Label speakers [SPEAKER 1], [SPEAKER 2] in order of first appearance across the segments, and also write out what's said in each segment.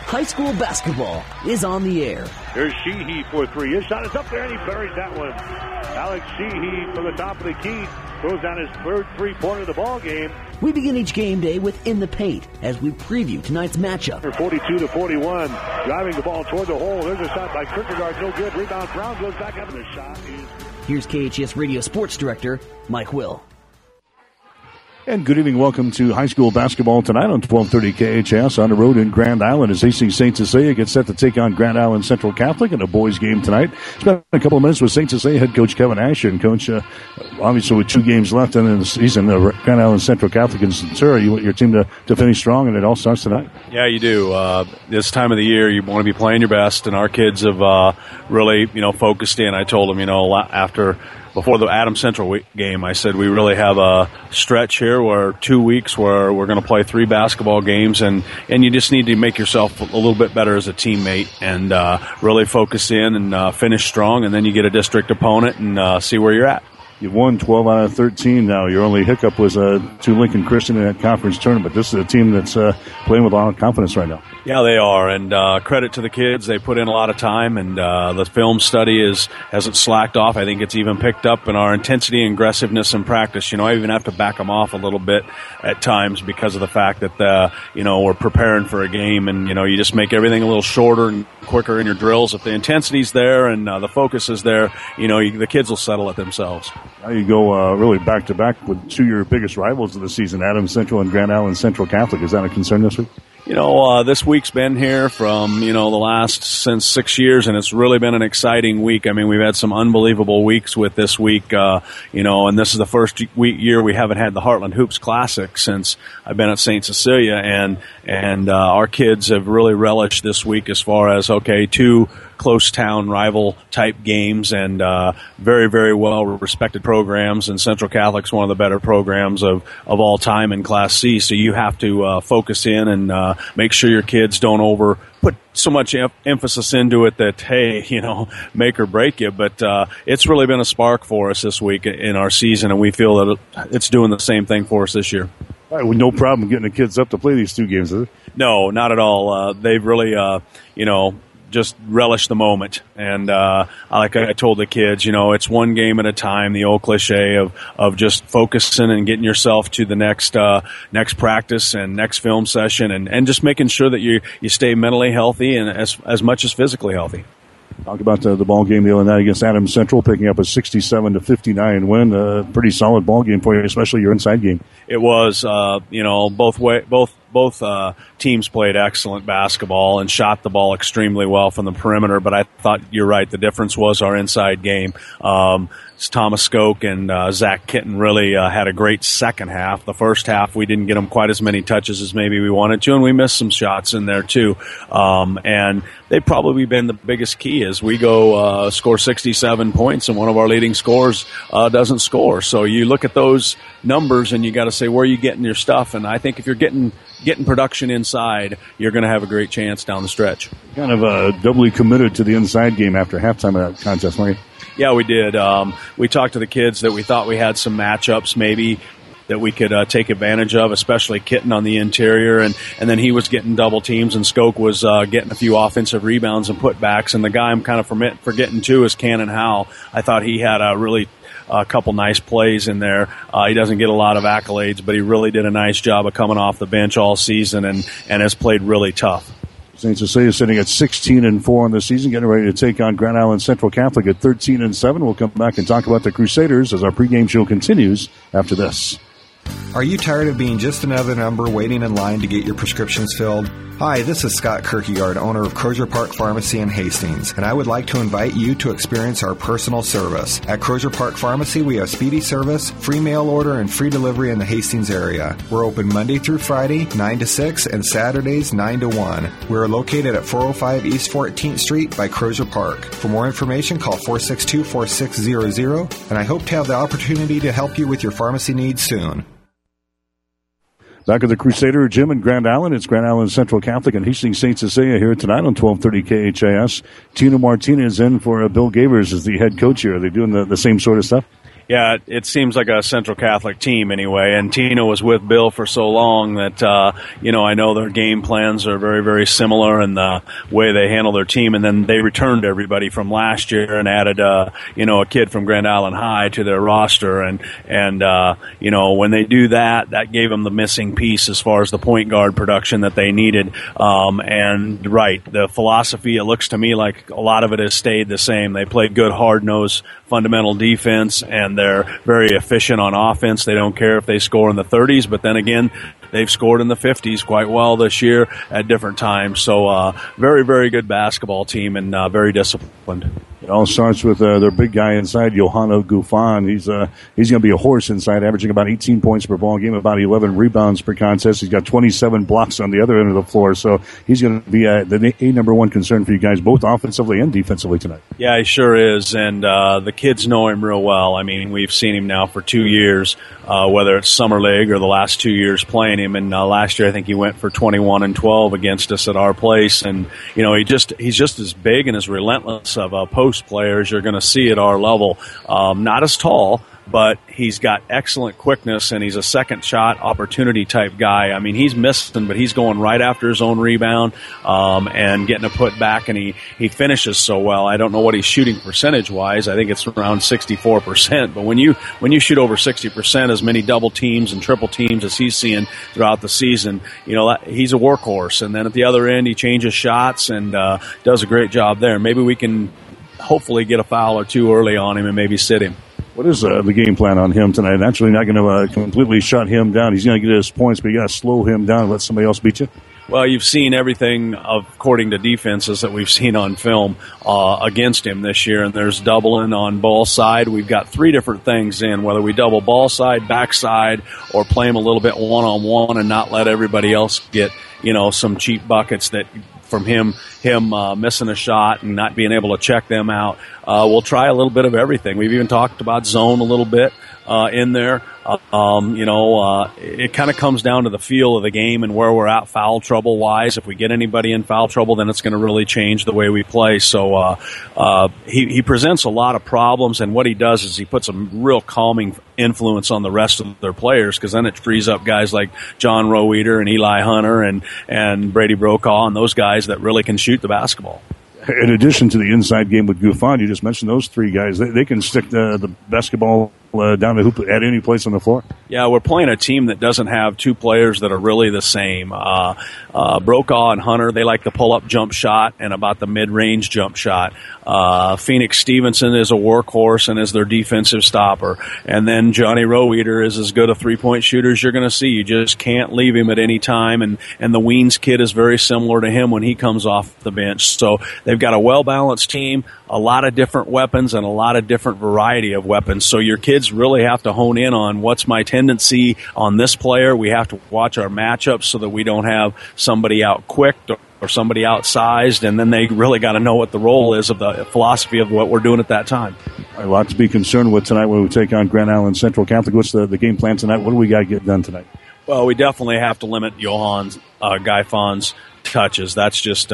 [SPEAKER 1] High school basketball is on the air.
[SPEAKER 2] Here's Sheehy for three. His shot is up there, and he buries that one. Alex Sheehy from the top of the key throws down his third three-pointer of the ball game.
[SPEAKER 1] We begin each game day with In the Paint as we preview tonight's matchup.
[SPEAKER 2] 42-41, driving the ball toward the hole. There's a shot by Kierkegaard, no good. Rebound, Brown goes back up, and the shot is...
[SPEAKER 1] Here's KHS Radio Sports Director Mike Will.
[SPEAKER 3] And good evening. Welcome to high school basketball tonight on 1230 KHS on the road in Grand Island as Hastings St. Cecilia gets set to take on Grand Island Central Catholic in a boys game tonight. Spent a couple of minutes with St. Cecilia head coach Kevin Asher. And coach, obviously with 2 games left in the season, Grand Island Central Catholic and Centura, you want your team to finish strong, and it all starts tonight.
[SPEAKER 4] Yeah, you do. This time of the year, you want to be playing your best, and our kids have really, focused in. I told them, before the Adams Central game, I said we really have a stretch here where 2 weeks where we're going to play 3 basketball games, and you just need to make yourself a little bit better as a teammate and really focus in and finish strong, and then you get a district opponent and see where you're at.
[SPEAKER 3] You've won 12 out of 13 now. Your only hiccup was to Lincoln Christian in that conference tournament. This is a team that's playing with a lot of confidence right now.
[SPEAKER 4] Yeah, they are, and credit to the kids. They put in a lot of time, and the film study hasn't slacked off. I think it's even picked up in our intensity and aggressiveness in practice. I even have to back them off a little bit at times because of the fact that, we're preparing for a game, and, you just make everything a little shorter and quicker in your drills. If the intensity's there and the focus is there, the kids will settle it themselves.
[SPEAKER 3] Now you go really back-to-back with 2 of your biggest rivals of the season, Adams Central and Grand Island Central Catholic. Is that a concern this week?
[SPEAKER 4] This week's been here from, since 6 years, and it's really been an exciting week. I mean, we've had some unbelievable weeks with this week, and this is the first year we haven't had the Heartland Hoops Classic since I've been at St. Cecilia, and our kids have really relished this week as far as, 2 close town rival type games and very, very well respected programs, and Central Catholic's one of the better programs of all time in Class C, so you have to focus in and make sure your kids don't put so much emphasis into it that, hey, make or break you. But it's really been a spark for us this week in our season, and we feel that it's doing the same thing for us this year.
[SPEAKER 3] All right, well, no problem getting the kids up to play these 2 games, is it?
[SPEAKER 4] No, not at all. They've really, just relish the moment. And like I told the kids, it's one game at a time, the old cliche of just focusing and getting yourself to the next practice and next film session and just making sure that you stay mentally healthy and as much as physically healthy.
[SPEAKER 3] Talk about the ball game the other night against Adams Central, picking up a 67-59 win. A pretty solid ball game for you, especially your inside game.
[SPEAKER 4] It was, both teams played excellent basketball and shot the ball extremely well from the perimeter. But I thought you're right. The difference was our inside game. Thomas Skoke and Zach Kitten really had a great second half. The first half, we didn't get them quite as many touches as maybe we wanted to, and we missed some shots in there too. And they've probably been the biggest key as we go score 67 points, and one of our leading scorers doesn't score. So you look at those numbers, and you got to say, where are you getting your stuff? And I think if you're getting production inside, you're going to have a great chance down the stretch.
[SPEAKER 3] Kind of doubly committed to the inside game after halftime of that contest, weren't you?
[SPEAKER 4] Yeah, we did. We talked to the kids that we thought we had some matchups maybe that we could take advantage of, especially Kitten on the interior, and then he was getting double teams, and Skoke was getting a few offensive rebounds and putbacks, and the guy I'm kind of forgetting too is Cannon Howell. I thought he had a couple nice plays in there. He doesn't get a lot of accolades, but he really did a nice job of coming off the bench all season and has played really tough.
[SPEAKER 3] St. Cecilia sitting at 16-4 on the season, getting ready to take on Grand Island Central Catholic at 13-7. We'll come back and talk about the Crusaders as our pregame show continues after this.
[SPEAKER 5] Are you tired of being just another number waiting in line to get your prescriptions filled? Hi, this is Scott Kierkegaard, owner of Crozier Park Pharmacy in Hastings, and I would like to invite you to experience our personal service. At Crozier Park Pharmacy, we have speedy service, free mail order, and free delivery in the Hastings area. We're open Monday through Friday, 9 to 6, and Saturdays, 9 to 1. We're located at 405 East 14th Street by Crozier Park. For more information, call 462-4600, and I hope to have the opportunity to help you with your pharmacy needs soon.
[SPEAKER 3] Back at the Crusader Gym in Grand Island, it's Grand Island Central Catholic and Hastings St. Cecilia here tonight on 1230 KHAS. Tina Martinez in for Bill Gavers as the head coach here. Are they doing the same sort of stuff?
[SPEAKER 4] Yeah, it seems like a Central Catholic team anyway, and Tina was with Bill for so long that, I know their game plans are very, very similar in the way they handle their team, and then they returned everybody from last year and added, a kid from Grand Island High to their roster, and when they do that, that gave them the missing piece as far as the point guard production that they needed, the philosophy, it looks to me like a lot of it has stayed the same. They play good, hard-nosed, fundamental defense, and they're very efficient on offense. They don't care if they score in the 30s, but then again, they've scored in the 50s quite well this year at different times. So very, very good basketball team and very disciplined.
[SPEAKER 3] It all starts with their big guy inside, Johanna Gufan. He's going to be a horse inside, averaging about 18 points per ball game, about 11 rebounds per contest. He's got 27 blocks on the other end of the floor, so he's going to be the number one concern for you guys, both offensively and defensively tonight.
[SPEAKER 4] Yeah, he sure is, and the kids know him real well. I mean, we've seen him now for 2 years, whether it's summer league or the last 2 years playing him. And last year, I think he went for 21 and 12 against us at our place. And he's just as big and as relentless of a post player as you're going to see at our level. Not as tall, but he's got excellent quickness, and he's a second shot opportunity type guy. I mean, he's missing, but he's going right after his own rebound and getting a put back, and he finishes so well. I don't know what he's shooting percentage-wise. I think it's around 64%. But when you shoot over 60%, as many double teams and triple teams as he's seeing throughout the season, he's a workhorse. And then at the other end, he changes shots and does a great job there. Maybe we can hopefully get a foul or two early on him and maybe sit him.
[SPEAKER 3] What is the game plan on him tonight? Naturally, not going to completely shut him down. He's going to get his points, but you got to slow him down and let somebody else beat you.
[SPEAKER 4] Well, you've seen everything according to defenses that we've seen on film against him this year, and there's doubling on ball side. We've got 3 different things in, whether we double ball side, backside, or play him a little bit one-on-one and not let everybody else get, some cheap buckets that from him missing a shot and not being able to check them out. We'll try a little bit of everything. We've even talked about zone a little bit in there. It kind of comes down to the feel of the game and where we're at foul trouble-wise. If we get anybody in foul trouble, then it's going to really change the way we play. So he presents a lot of problems, and what he does is he puts a real calming influence on the rest of their players, because then it frees up guys like John Roweeder and Eli Hunter and Brady Brokaw and those guys that really can shoot the basketball.
[SPEAKER 3] In addition to the inside game with Gufan, you just mentioned those 3 guys. They can stick the basketball down the hoop at any place on the floor.
[SPEAKER 4] Yeah, we're playing a team that doesn't have 2 players that are really the same. Brokaw and Hunter, they like the pull-up jump shot and about the mid-range jump shot. Phoenix Stevenson is a workhorse and is their defensive stopper. And then Johnny Roweeder is as good a three-point shooter as you're going to see. You just can't leave him at any time. And the Weens kid is very similar to him when he comes off the bench. So they've got a well-balanced team, a lot of different weapons, and a lot of different variety of weapons. So your kids really have to hone in on what's my tendency on this player. We have to watch our matchups so that we don't have somebody out-quicked or somebody outsized, and then they really got to know what the role is of the philosophy of what we're doing at that time.
[SPEAKER 3] A lot to be concerned with tonight when we take on Grand Island Central Catholic. What's the game plan tonight? What do we got to get done tonight?
[SPEAKER 4] Well, we definitely have to limit Guyfon's touches. That's just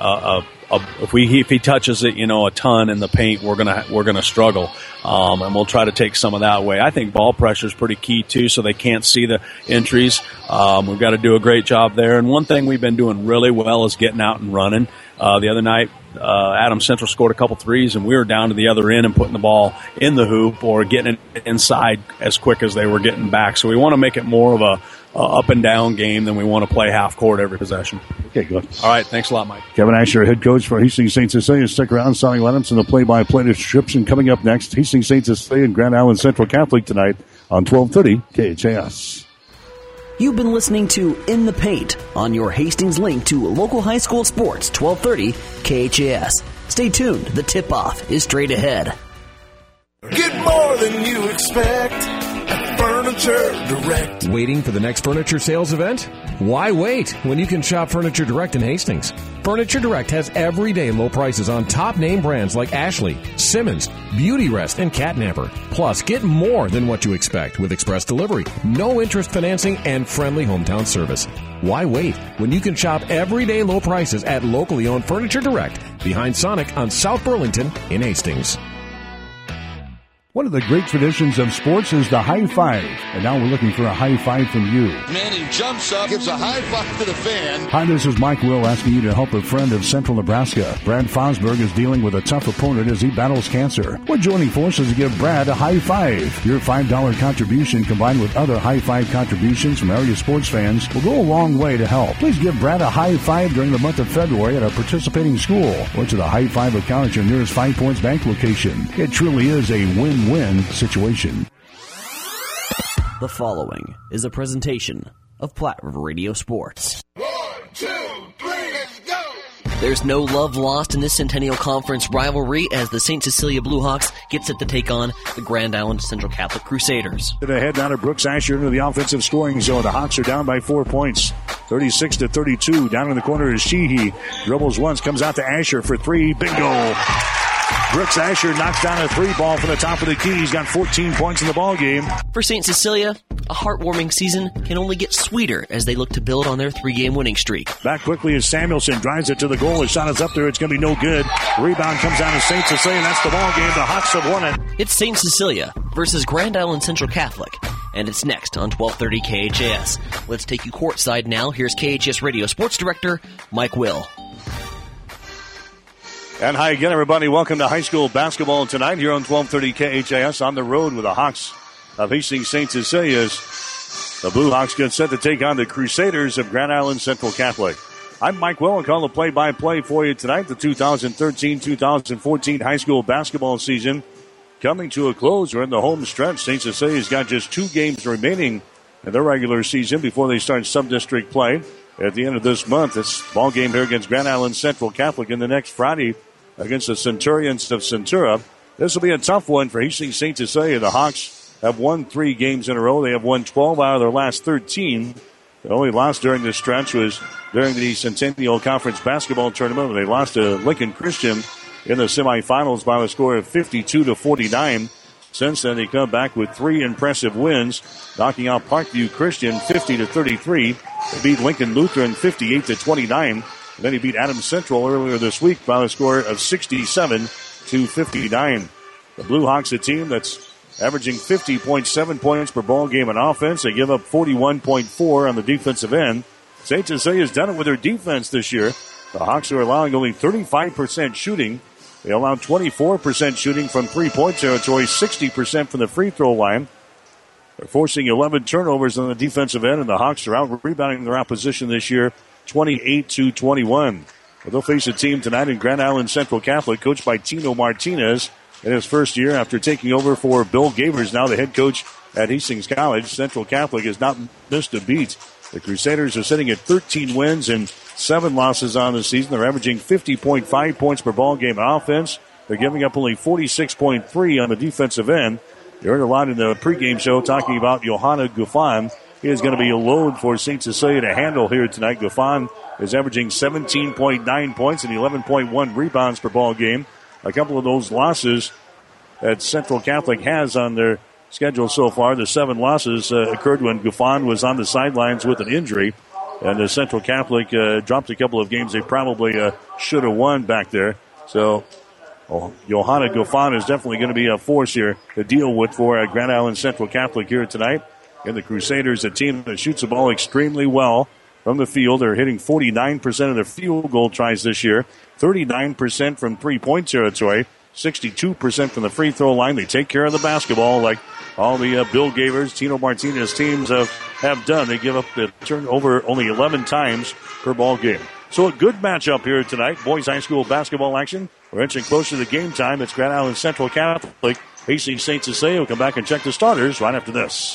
[SPEAKER 4] if he touches it, a ton in the paint, we're gonna struggle, and we'll try to take some of that away. I think ball pressure is pretty key too, so they can't see the entries. We've got to do a great job there. And one thing we've been doing really well is getting out and running. The other night, Adams Central scored a couple threes, and we were down to the other end and putting the ball in the hoop or getting it inside as quick as they were getting back. So we want to make it more of a up and down game than we want to play half court every possession.
[SPEAKER 3] Okay, good.
[SPEAKER 4] All right, thanks a lot, Mike.
[SPEAKER 3] Kevin Asher, head coach for Hastings St. Cecilia. Stick around. Sonny Lennox and the play-by-play description coming up next. Hastings St. Cecilia and Grand Island Central Catholic tonight on 1230 KHAS.
[SPEAKER 1] You've been listening to In the Paint on your Hastings link to local high school sports, 1230 KHAS. Stay tuned. The tip-off is straight ahead.
[SPEAKER 6] Get more than you expect at Furniture Direct.
[SPEAKER 7] Waiting for the next furniture sales event? Why wait when you can shop Furniture Direct in Hastings? Furniture Direct has everyday low prices on top name brands like Ashley, Simmons, Beauty Rest, and Catnapper. Plus, get more than what you expect with express delivery, no interest financing, and friendly hometown service. Why wait when you can shop everyday low prices at locally owned Furniture Direct behind Sonic on South Burlington in Hastings?
[SPEAKER 3] One of the great traditions of sports is the high five. And now we're looking for a high five from you.
[SPEAKER 8] Manning jumps up, gives a high five to the fan.
[SPEAKER 3] Hi, this is Mike Will asking you to help a friend of Central Nebraska. Brad Fosberg is dealing with a tough opponent as he battles cancer. We're joining forces to give Brad a high five. Your $5 contribution combined with other high five contributions from area sports fans will go a long way to help. Please give Brad a high five during the month of February at a participating school or to the high five account at your nearest 5 Points Bank location. It truly is a win-win situation.
[SPEAKER 1] The following is a presentation of Platte River Radio Sports.
[SPEAKER 6] 1, 2, 3, let's go!
[SPEAKER 1] There's no love lost in this Centennial Conference rivalry as the St. Cecilia Bluehawks get set to take on the Grand Island Central Catholic Crusaders.
[SPEAKER 3] To the head down to Brooks Asher into the offensive scoring zone. The Hawks are down by 4 points. 36-32. Down in the corner is Sheehy. Dribbles once, comes out to Asher for three. Bingo! Brooks Asher knocks down a three ball from the top of the key. He's got 14 points in the ball game.
[SPEAKER 1] For St. Cecilia, a heartwarming season can only get sweeter as they look to build on their 3-game winning streak.
[SPEAKER 3] Back quickly as Samuelson drives it to the goal. His shot is up there. It's going to be no good. The rebound comes down to St. Cecilia, and that's the ball game. The Hawks have won it.
[SPEAKER 1] It's St. Cecilia versus Grand Island Central Catholic, and it's next on 1230 KHAS. Let's take you courtside now. Here's KHAS Radio Sports Director Mike Will.
[SPEAKER 3] And hi again, everybody. Welcome to high school basketball tonight here on 1230 KHAS on the road with the Hawks of Hastings St. Cecilia's. The Blue Hawks get set to take on the Crusaders of Grand Island Central Catholic. I'm Mike Will and call the play-by-play for you tonight. The 2013-2014 high school basketball season coming to a close. We're in the home stretch. St. Cecilia's got just 2 games remaining in their regular season before they start sub-district play at the end of this month. It's ball game here against Grand Island Central Catholic in the next Friday against the Centurions of Centura. This will be a tough one for Hastings St. Cecilia. The Hawks have won 3 games in a row. They have won 12 out of their last 13. The only loss during this stretch was during the Centennial Conference basketball tournament. They lost to Lincoln Christian in the semifinals by a score of 52-49. Since then, they come back with 3 impressive wins, knocking out Parkview Christian 50-33. They beat Lincoln Lutheran 58-29. And then he beat Adams Central earlier this week by a score of 67-59. The Blue Hawks, a team that's averaging 50.7 points per ball game in offense. They give up 41.4 on the defensive end. St. Cecilia's done it with their defense this year. The Hawks are allowing only 35% shooting. They allow 24% shooting from three-point territory, 60% from the free throw line. They're forcing 11 turnovers on the defensive end, and the Hawks are out-rebounding their opposition this year, 28-21. They'll face a team tonight in Grand Island Central Catholic, coached by Tino Martinez in his first year after taking over for Bill Gavers, now the head coach at Hastings College. Central Catholic has not missed a beat. The Crusaders are sitting at 13 wins and 7 losses on the season. They're averaging 50.5 points per ball game in offense. They're giving up only 46.3 on the defensive end. You heard a lot in the pregame show talking about Johanna Guffan. He is going to be a load for St. Cecilia to handle here tonight. Guffan is averaging 17.9 points and 11.1 rebounds per ball game. A couple of those losses that Central Catholic has on their schedule so far, the 7 losses occurred when Guffan was on the sidelines with an injury. And the Central Catholic dropped a couple of games they probably should have won back there. So Johanna Guffan is definitely going to be a force here to deal with for Grand Island Central Catholic here tonight. And the Crusaders, a team that shoots the ball extremely well from the field. They're hitting 49% of their field goal tries this year, 39% from three-point territory, 62% from the free throw line. They take care of the basketball like all the Bill Gavers, Tino Martinez teams have done. They give up the turnover only 11 times per ball game. So a good matchup here tonight. Boys high school basketball action. We're inching closer to game time. It's Grand Island Central Catholic. Hastings St. Cecilia will come back and check the starters right after this.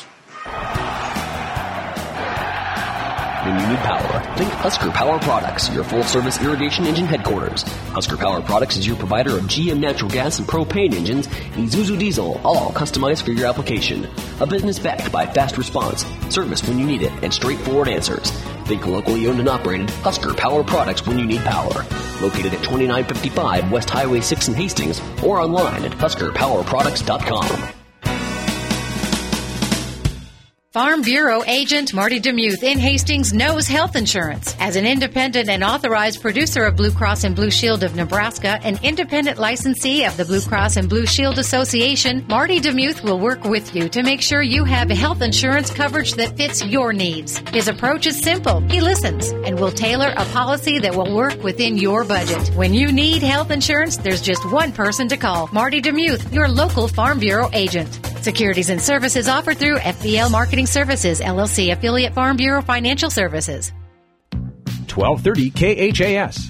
[SPEAKER 1] When you need power, think Husker Power Products, your full-service irrigation engine headquarters. Husker Power Products is your provider of GM natural gas and propane engines, Isuzu diesel, all customized for your application. A business backed by fast response, service when you need it, and straightforward answers. Think locally owned and operated Husker Power Products when you need power. Located at 2955 West Highway 6 in Hastings, or online at HuskerPowerProducts.com.
[SPEAKER 9] Farm Bureau agent Marty DeMuth in Hastings knows health insurance. As an independent and authorized producer of Blue Cross and Blue Shield of Nebraska, an independent licensee of the Blue Cross and Blue Shield Association, Marty DeMuth will work with you to make sure you have health insurance coverage that fits your needs. His approach is simple. He listens and will tailor a policy that will work within your budget. When you need health insurance, there's just one person to call. Marty DeMuth, your local Farm Bureau agent. Securities and services offered through FBL Marketing Services, LLC, affiliate Farm Bureau Financial Services.
[SPEAKER 7] 1230 KHAS.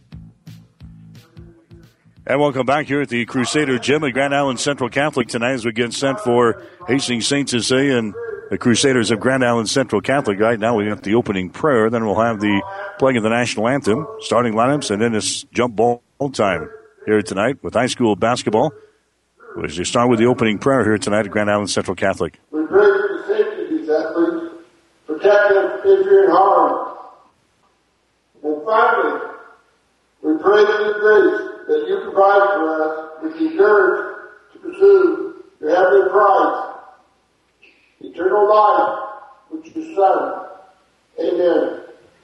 [SPEAKER 3] And welcome back here at the Crusader Gym at Grand Island Central Catholic tonight as we get set for Hastings St. Cecilia and the Crusaders of Grand Island Central Catholic. Right now we have the opening prayer, then we'll have the playing of the national anthem, starting lineups, and then it's jump ball time here tonight with high school basketball. As you start with the opening prayer here tonight at Grand Island Central Catholic.
[SPEAKER 10] We pray for the safety of these athletes, protect them from injury and harm. And finally, we pray for the grace that you provide for us with the courage to pursue your heavenly prize, eternal life, which your Son. Amen.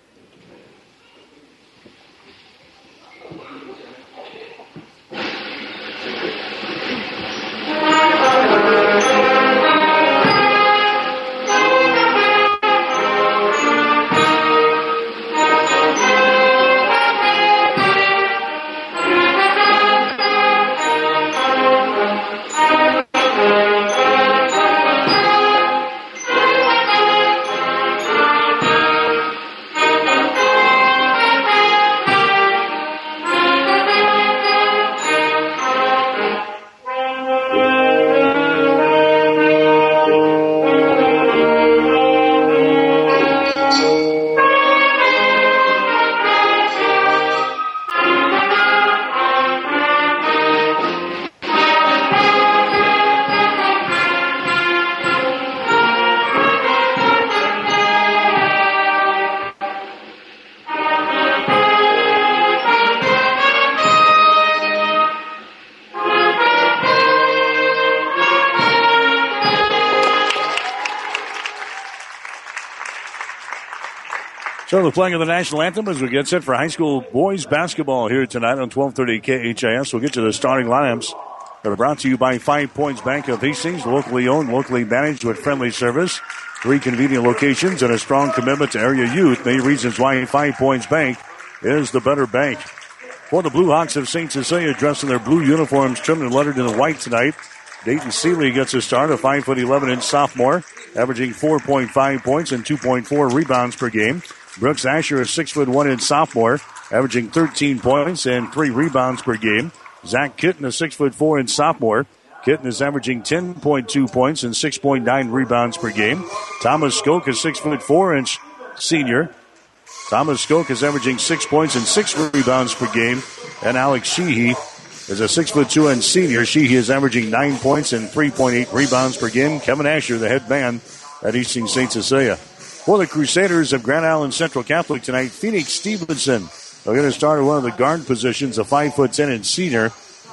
[SPEAKER 3] So the playing of the national anthem as we get set for high school boys basketball here tonight on 1230 KHAS. We'll get to the starting lineups that are brought to you by 5 Points Bank of Hastings, locally owned, locally managed with friendly service. 3 convenient locations and a strong commitment to area youth. Many reasons why 5 Points Bank is the better bank. For the Blue Hawks of St. Cecilia, dressed in their blue uniforms, trimmed and lettered in the white tonight. Dayton Seeley gets a start, a 5'11" sophomore, averaging 4.5 points and 2.4 rebounds per game. Brooks Asher, a 6'1" sophomore, averaging 13 points and 3 rebounds per game. Zach Kitten, a 6'4" sophomore. Kitten is averaging 10.2 points and 6.9 rebounds per game. Thomas Skoke, a 6'4" senior. Thomas Skoke is averaging 6 points and 6 rebounds per game. And Alex Sheehy is a 6'2" senior. Sheehy is averaging 9 points and 3.8 rebounds per game. Kevin Asher, the head man at Hastings St. Cecilia. For the Crusaders of Grand Island Central Catholic tonight, Phoenix Stevenson. They're going to start at one of the guard positions, a 5'10" senior.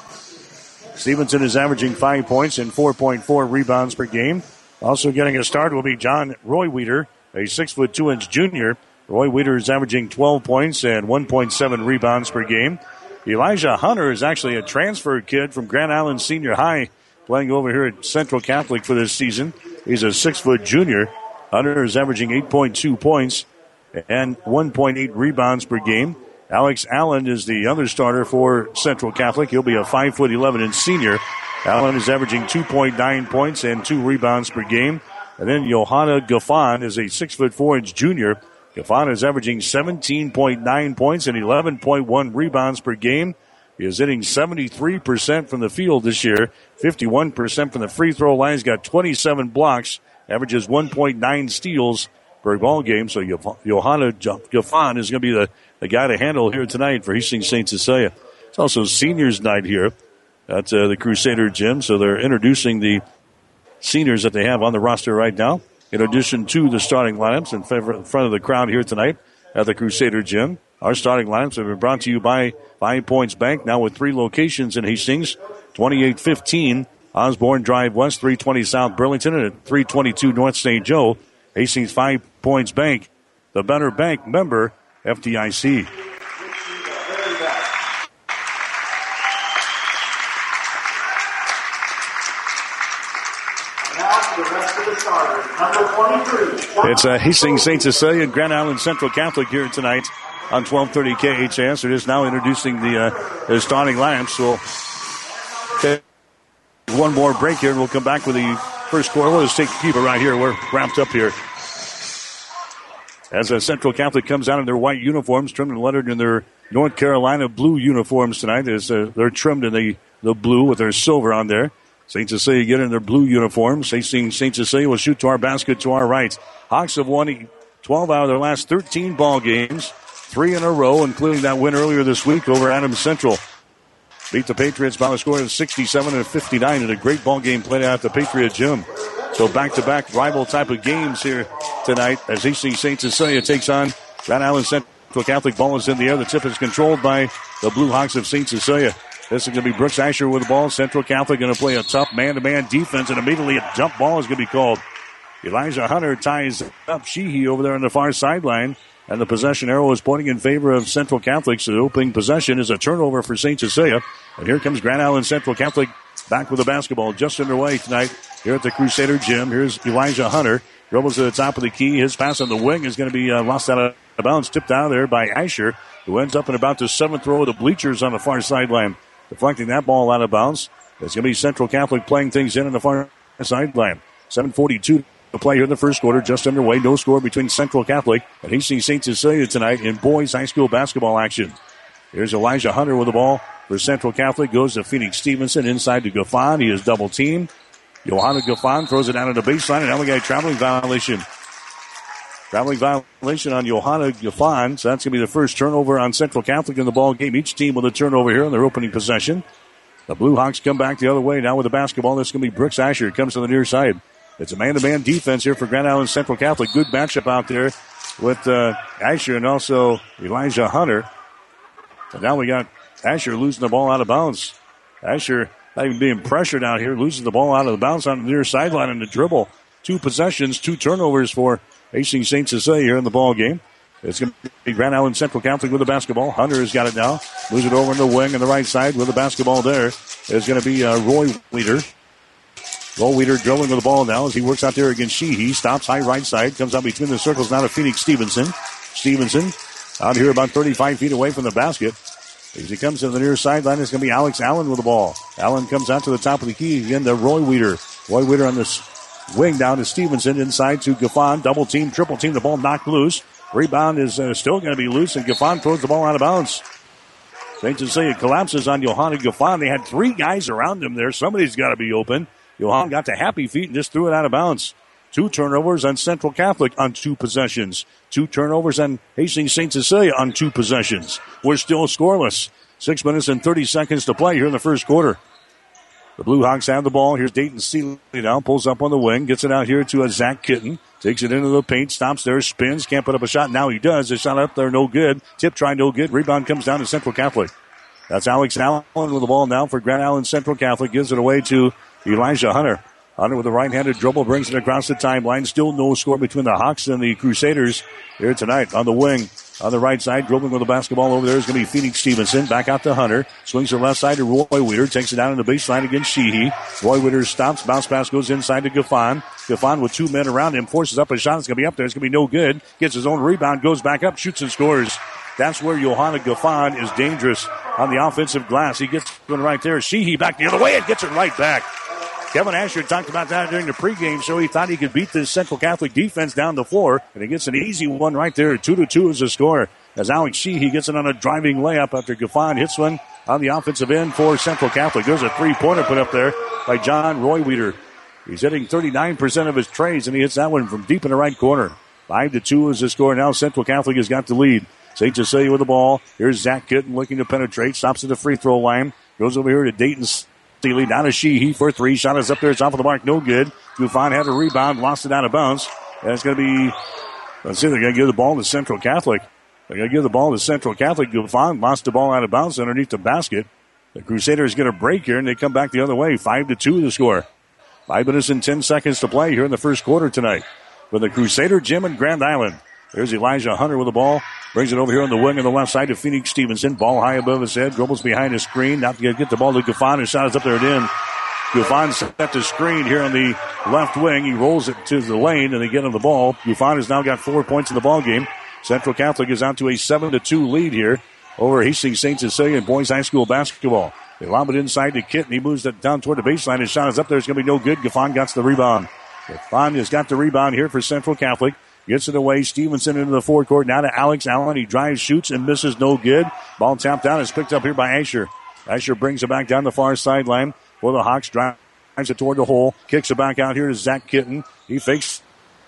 [SPEAKER 3] Stevenson is averaging 5 points and 4.4 rebounds per game. Also getting a start will be John Royweeder, a 6'2" junior. Royweeder is averaging 12 points and 1.7 rebounds per game. Elijah Hunter is actually a transfer kid from Grand Island Senior High, playing over here at Central Catholic for this season. He's a 6' junior. Hunter is averaging 8.2 points and 1.8 rebounds per game. Alex Allen is the other starter for Central Catholic. He'll be a 5'11" senior. Allen is averaging 2.9 points and 2 rebounds per game. And then Johanna Gaffan is a 6'4" junior. Gaffan is averaging 17.9 points and 11.1 rebounds per game. He is hitting 73% from the field this year, 51% from the free throw line. He's got 27 blocks, averages 1.9 steals per ball game. So Johanna Gaffan is going to be the guy to handle here tonight for Hastings St. Cecilia. It's also seniors night here at the Crusader Gym. So they're introducing the seniors that they have on the roster right now, in addition to the starting lineups in front of the crowd here tonight at the Crusader Gym. Our starting lineups have been brought to you by 5 Points Bank, now with 3 locations in Hastings, 2815 Osborne Drive West, 320 South Burlington, and at 322 North St. Joe. Hastings 5 Points Bank, the Better Bank member, FDIC. It's Hastings St. Cecilia and Grand Island Central Catholic here tonight on 1230 KHAS. They're just now introducing the starting lineup. So we'll take one more break here, and we'll come back with the first quarter. We'll just keep it right here. We're wrapped up here. As Central Catholic comes out in their white uniforms, trimmed and lettered in their North Carolina blue uniforms tonight, as they're trimmed in the blue with their silver on there. St. Cecilia get in their blue uniforms. St. Cecilia will shoot to our basket to our right. Hawks have won 12 out of their last 13 ball games, 3 in a row, including that win earlier this week over Adams Central. Beat the Patriots by a score of 67-59 in a great ball game played out at the Patriot Gym. So back-to-back rival type of games here tonight as Hastings St. Cecilia takes on Grand Island Central Catholic. Ball is in the air. The tip is controlled by the Blue Hawks of St. Cecilia. This is going to be Brooks Asher with the ball. Central Catholic going to play a tough man-to-man defense, and immediately a jump ball is going to be called. Elijah Hunter ties up Sheehy over there on the far sideline, and the possession arrow is pointing in favor of Central Catholic. So the opening possession is a turnover for St. Cecilia. And here comes Grand Island Central Catholic back with the basketball just underway tonight here at the Crusader Gym. Here's Elijah Hunter. Dribbles to the top of the key. His pass on the wing is going to be lost out of bounds, tipped out of there by Asher, who ends up in about the 7th row of the bleachers on the far sideline. Deflecting that ball out of bounds. It's going to be Central Catholic playing things in on the far sideline. 7:42 to play here in the first quarter, just underway. No score between Central Catholic and Hastings St. Cecilia tonight in boys high school basketball action. Here's Elijah Hunter with the ball for Central Catholic. Goes to Phoenix Stevenson inside to Gaffon. He is double teamed. Johanna Gaffon throws it down to the baseline, and now we got a traveling violation. Traveling violation on Johanna Gaffon. So that's going to be the first turnover on Central Catholic in the ball game. Each team with a turnover here in their opening possession. The Blue Hawks come back the other way now with the basketball. This is going to be Brooks Asher. Comes to the near side. It's a man-to-man defense here for Grand Island Central Catholic. Good matchup out there with Asher and also Elijah Hunter. And now we got Asher losing the ball out of bounds. Asher not even being pressured out here, loses the ball out of the bounds on the near sideline in the dribble. 2 possessions, 2 turnovers for Hastings St. Cecilia here in the ball game. It's going to be Grand Island Central Catholic with the basketball. Hunter has got it now. Moves it over in the wing on the right side with the basketball there. It's going to be Roy Weeder. Roy Weeder dribbling with the ball now as he works out there against Sheehy. Stops high right side. Comes out between the circles now to Phoenix Stevenson. Stevenson out here about 35 feet away from the basket. As he comes to the near sideline, it's going to be Alex Allen with the ball. Allen comes out to the top of the key again to Roy Weeder. Roy Weeder on this wing down to Stevenson, inside to Gaffon. Double team, triple team, the ball knocked loose. Rebound is still going to be loose, and Gaffon throws the ball out of bounds. St. Cecilia collapses on Johanna Gaffon. They had 3 guys around him there. Somebody's got to be open. Johanna got to happy feet and just threw it out of bounds. 2 turnovers on Central Catholic on 2 possessions. 2 turnovers on Hastings St. Cecilia on 2 possessions. We're still scoreless. 6 minutes and 30 seconds to play here in the first quarter. The Blue Hawks have the ball. Here's Dayton Seeley now. Pulls up on the wing. Gets it out here to Zach Kitten. Takes it into the paint. Stops there. Spins. Can't put up a shot. Now he does. The shot up there. No good. Tip try. No good. Rebound comes down to Central Catholic. That's Alex Allen with the ball now for Grand Island Central Catholic. Gives it away to Elijah Hunter. Hunter with a right-handed dribble. Brings it across the timeline. Still no score between the Hawks and the Crusaders here tonight. On the wing. On the right side, dribbling with the basketball over there is going to be Phoenix Stevenson. Back out to Hunter. Swings to the left side to Roy Weeder. Takes it down in the baseline against Sheehy. Roy Weeder stops. Bounce pass goes inside to Gaffon. Gaffon with 2 men around him. Forces up a shot. It's going to be up there. It's going to be no good. Gets his own rebound. Goes back up. Shoots and scores. That's where Johanna Gaffon is dangerous on the offensive glass. He gets one right there. Sheehy back the other way and gets it right back. Kevin Asher talked about that during the pregame show. He thought he could beat this Central Catholic defense down the floor, and he gets an easy one right there. 2-2 is the score. As Alex Sheehy gets it on a driving layup after Gaffon hits one on the offensive end for Central Catholic. There's a 3-pointer put up there by John Roy Weeder. He's hitting 39% of his trays, and he hits that one from deep in the right corner. 5-2 is the score. Now Central Catholic has got the lead. St. Cecilia with the ball. Here's Zach Kitten looking to penetrate. Stops at the free throw line. Goes over here to Dayton Steely. Down to Sheehy for 3. Shot is up there. It's off of the mark. No good. Gaffon had a rebound. Lost it out of bounds. And it's going to be, let's see, they're going to give the ball to Central Catholic. They're going to give the ball to Central Catholic. Gaffon lost the ball out of bounds underneath the basket. The Crusaders get a break here, and they come back the other way. 5-2 the score. 5 minutes and 10 seconds to play here in the first quarter tonight. For the Crusader gym in Grand Island. There's Elijah Hunter with the ball. Brings it over here on the wing on the left side to Phoenix Stevenson. Ball high above his head. Dribbles behind his screen. Not to get the ball to Gaffon. His shot is up there and in. Gaffon set the screen here on the left wing. He rolls it to the lane, and they get on the ball. Gaffon has now got 4 points in the ball game. Central Catholic is out to a 7-2 lead here over Hastings St. Cecilia in boys high school basketball. They lob it inside to Kitten. He moves it down toward the baseline. His shot is up there. It's going to be no good. Gaffon got the rebound. Gaffon has got the rebound here for Central Catholic. Gets it away. Stevenson into the forecourt. Now to Alex Allen. He drives, shoots, and misses. No good. Ball tapped out. It's picked up here by Asher. Asher brings it back down the far sideline for the Hawks. Drives it toward the hole. Kicks it back out here to Zach Kitten. He fakes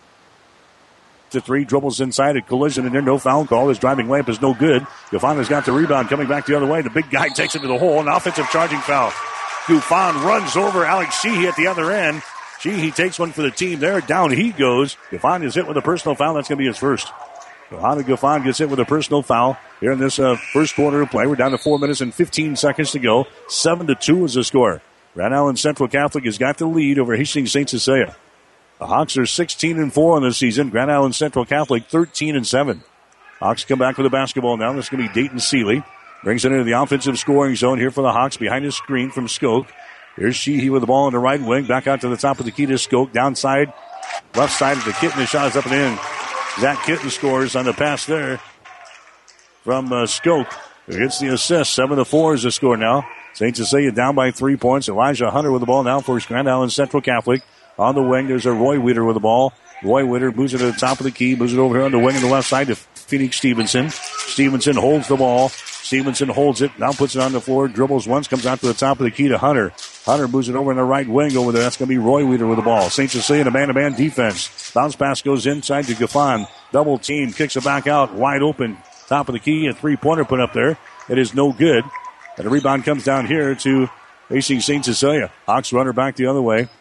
[SPEAKER 3] to three. Dribbles inside. A collision in there. No foul call. His driving layup is no good. Gaffon has got the rebound. Coming back the other way. The big guy takes it to the hole. An offensive charging foul. Gaffon runs over Alex Sheehy at the other end. Sheehy takes one for the team there. Down he goes. Gaffon is hit with a personal foul. That's going to be his first. Johanna Gaffon gets hit with a personal foul here in this first quarter of play. We're down to 4 minutes and 15 seconds to go. 7-2 is the score. Grand Island Central Catholic has got the lead over Hastings St. Cecilia. The Hawks are 16-4 on this season. Grand Island Central Catholic 13-7. Hawks come back with the basketball now. This is going to be Dayton Seeley. Brings it into the offensive scoring zone here for the Hawks behind his screen from Skoke. Here's Sheehy with the ball on the right wing. Back out to the top of the key to Skoke. Downside, left side of the Kitten. The shot is up and in. Zach Kitten scores on the pass there from Skoke. Who gets the assist. 7-4 is the score now. St. Cecilia down by 3 points. Elijah Hunter with the ball now for Grand Island Central Catholic. On the wing, there's a Roy Witter with the ball. Roy Witter moves it to the top of the key. Moves it over here on the wing on the left side to Phoenix Stevenson. Stevenson holds the ball. Stevenson holds it. Now puts it on the floor. Dribbles once. Comes out to the top of the key to Hunter. Hunter moves it over in the right wing over there. That's going to be Roy Witter with the ball. St. Cecilia in a man-to-man defense. Bounce pass goes inside to Gaffon. Double team. Kicks it back out. Wide open. Top of the key. A three-pointer put up there. It is no good. And the rebound comes down here to Hastings St. Cecilia. Hawks runner back the other way.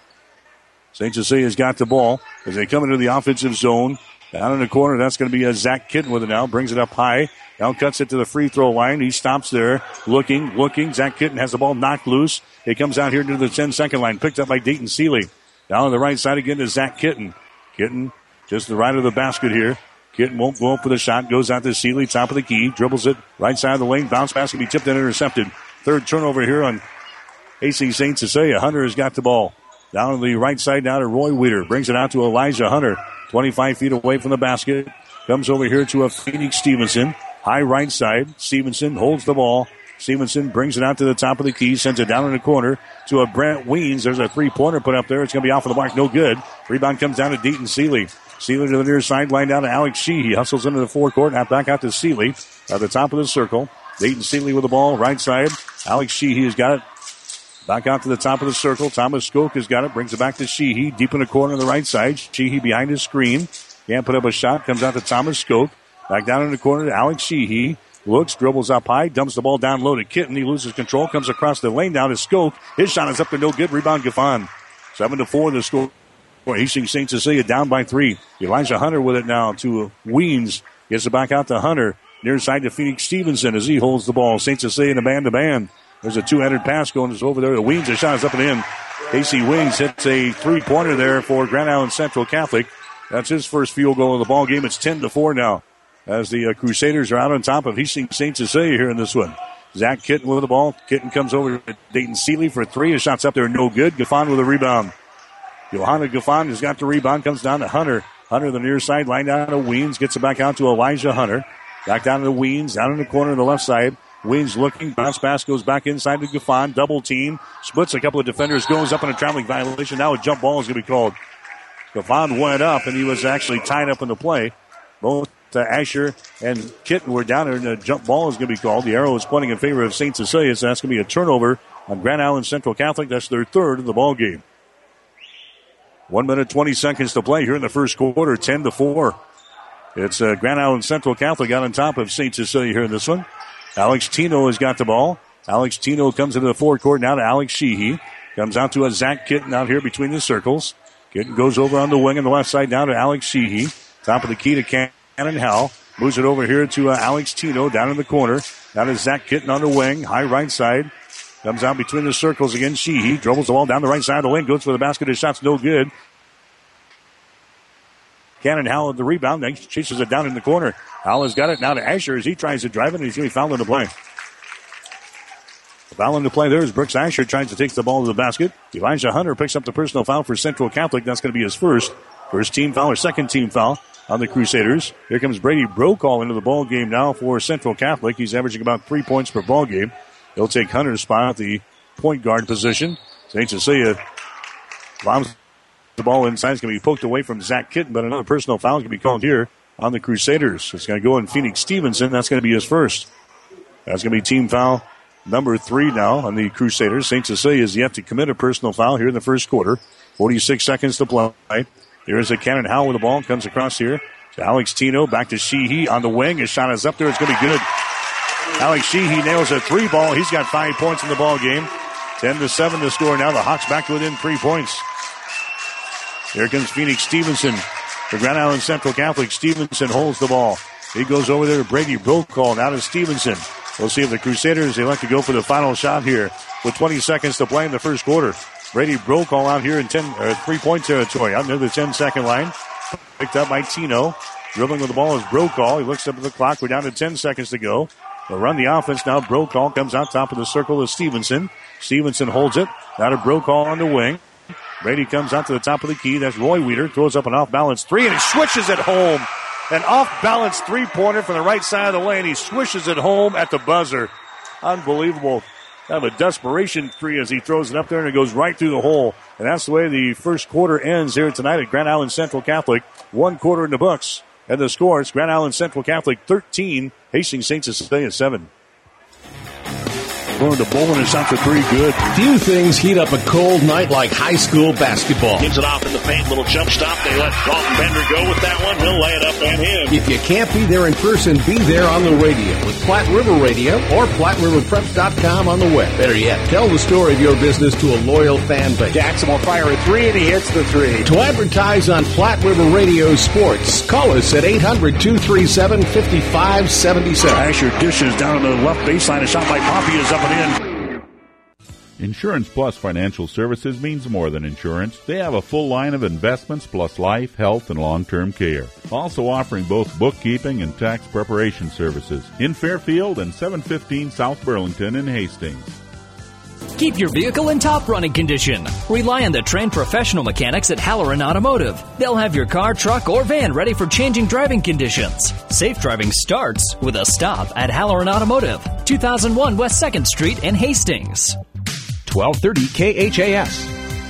[SPEAKER 3] St. Cecilia's got the ball as they come into the offensive zone. Down in the corner, that's going to be a Zach Kitten with it now. Brings it up high. Now cuts it to the free throw line. He stops there. Looking. Zach Kitten has the ball knocked loose. He comes out here to the 10-second line. Picked up by Dayton Seeley. Down on the right side again to Zach Kitten. Kitten just the right of the basket here. Kitten won't go up for the shot. Goes out to Seeley, top of the key. Dribbles it right side of the lane. Bounce pass can be tipped and intercepted. Third turnover here on AC St. Cecilia. Hunter has got the ball. Down on the right side now to Roy Witter. Brings it out to Elijah Hunter. 25 feet away from the basket. Comes over here to a Phoenix Stevenson. High right side. Stevenson holds the ball. Stevenson brings it out to the top of the key. Sends it down in the corner to a Brent Weens. There's a three-pointer put up there. It's going to be off of the mark. No good. Rebound comes down to Dayton Seeley. Seeley to the near sideline down to Alex Sheehy. Hustles into the forecourt. Now back out to Seeley at the top of the circle. Dayton Seeley with the ball. Right side. Alex Sheehy has got it. Back out to the top of the circle. Thomas Skoke has got it. Brings it back to Sheehy. Deep in the corner on the right side. Sheehy behind his screen. Can't put up a shot. Comes out to Thomas Skoke. Back down in the corner to Alex Sheehy. Looks, dribbles up high. Dumps the ball down low to Kitten. He loses control. Comes across the lane down to Skoke. His shot is up to no good. Rebound Gaffon. 7-4 the score. Hastings St. Cecilia down by 3. Elijah Hunter with it now to Weens. Gets it back out to Hunter. Near side to Phoenix Stevenson as he holds the ball. St. Cecilia in a man-to-man. There's a two-handed pass going over there to Weens. The shot is up and in. Casey Weens hits a three-pointer there for Grand Island Central Catholic. That's his first field goal of the ball game. It's 10-4 now as the Crusaders are out on top of Hastings St. Cecilia here in this one. Zach Kitten with the ball. Kitten comes over to Dayton Seeley for 3. His shot's up there, no good. Gaffon with a rebound. Johanna Gaffon has got the rebound. Comes down to Hunter. Hunter the near side, line down to Weens. Gets it back out to Elijah Hunter. Back down to Weens. Down in the corner on the left side. Weens looking. Bounce pass goes back inside to Gaffon. Double team. Splits a couple of defenders. Goes up in a traveling violation. Now a jump ball is going to be called. Gaffon went up, and he was actually tied up in the play. Both Asher and Kitten were down there, and a jump ball is going to be called. The arrow is pointing in favor of St. Cecilia, so that's going to be a turnover on Grand Island Central Catholic. That's their third of the ball game. 1 minute, 20 seconds to play here in the first quarter, 10-4. It's Grand Island Central Catholic out on top of St. Cecilia here in this one. Alex Tino has got the ball. Alex Tino comes into the forecourt now to Alex Sheehy. Comes out to a Zach Kitten out here between the circles. Kitten goes over on the wing on the left side down to Alex Sheehy. Top of the key to Cannon Howell. Moves it over here to Alex Tino down in the corner. Down to Zach Kitten on the wing. High right side. Comes out between the circles again. Sheehy dribbles the ball down the right side of the lane. Goes for the basket. His shot's no good. Cannon Howell at the rebound. Then chases it down in the corner. Howell has got it now to Asher as he tries to drive it, and he's going to be fouled into play. The foul into play there is Brooks Asher tries to take the ball to the basket. Elijah Hunter picks up the personal foul for Central Catholic. That's going to be his first team foul or second team foul on the Crusaders. Here comes Brady Brokaw into the ball game now for Central Catholic. He's averaging about 3 points per ball game. He'll take Hunter's spot at the point guard position. St. Cecilia bombs the ball inside. It's going to be poked away from Zach Kitten, but another personal foul is going to be called here on the Crusaders. It's going to go in Phoenix Stevenson. That's going to be his first. That's going to be team foul number 3 now on the Crusaders. St. Cecilia is yet to commit a personal foul here in the first quarter. 46 seconds to play. Here's a Cannon Howell with the ball. Comes across here to Alex Tino. Back to Sheehy on the wing. His shot is up there. It's going to be good. Alex Sheehy nails a 3 ball. He's got 5 points in the ball game. 10-7 to score now. The Hawks back to within 3 points. Here comes Phoenix Stevenson for Grand Island Central Catholic. Stevenson holds the ball. He goes over there to Brady Brokaw. Now to Stevenson. We'll see if the Crusaders elect to go for the final shot here with 20 seconds to play in the first quarter. Brady Brokaw out here in 3-point territory out near the 10-second line. Picked up by Tino. Dribbling with the ball is Brokaw. He looks up at the clock. We're down to 10 seconds to go. They'll run the offense now. Brokaw comes out top of the circle to Stevenson. Stevenson holds it. Now to Brokaw on the wing. Brady comes out to the top of the key. That's Roy Weeder. Throws up an off-balance 3, and he swishes it home. An off-balance 3-pointer from the right side of the lane. He swishes it home at the buzzer. Unbelievable. Kind of a desperation 3 as he throws it up there, and it goes right through the hole. And that's the way the first quarter ends here tonight at Grand Island Central Catholic. 1 quarter in the books. And the score is Grand Island Central Catholic 13, Hastings St. Cecilia 7. Going to Bowman, his shot for 3, good.
[SPEAKER 7] Few things heat up a cold night like high school basketball.
[SPEAKER 2] Gives it off in the paint, little jump stop. They let Dalton Bender go with that one. He'll lay it up and him.
[SPEAKER 7] If you can't be there in person, be there on the radio with Platte River Radio or PlatteRiverPreps.com on the web. Better yet, tell the story of your business to a loyal fan base.
[SPEAKER 2] Jackson will fire a 3, and he hits the 3.
[SPEAKER 7] To advertise on Platte River Radio Sports, call us at 800-237-5577.
[SPEAKER 3] Asher dishes down on the left baseline. A shot by Poppy is up and in.
[SPEAKER 11] Insurance Plus Financial Services means more than insurance. They have a full line of investments plus life, health, and long-term care. Also offering both bookkeeping and tax preparation services in Fairfield and 715 South Burlington in Hastings.
[SPEAKER 12] Keep your vehicle in top running condition. Rely on the trained professional mechanics at Halloran Automotive. They'll have your car, truck, or van ready for changing driving conditions. Safe driving starts with a stop at Halloran Automotive, 2001 West 2nd Street in Hastings.
[SPEAKER 7] 1230 KHAS.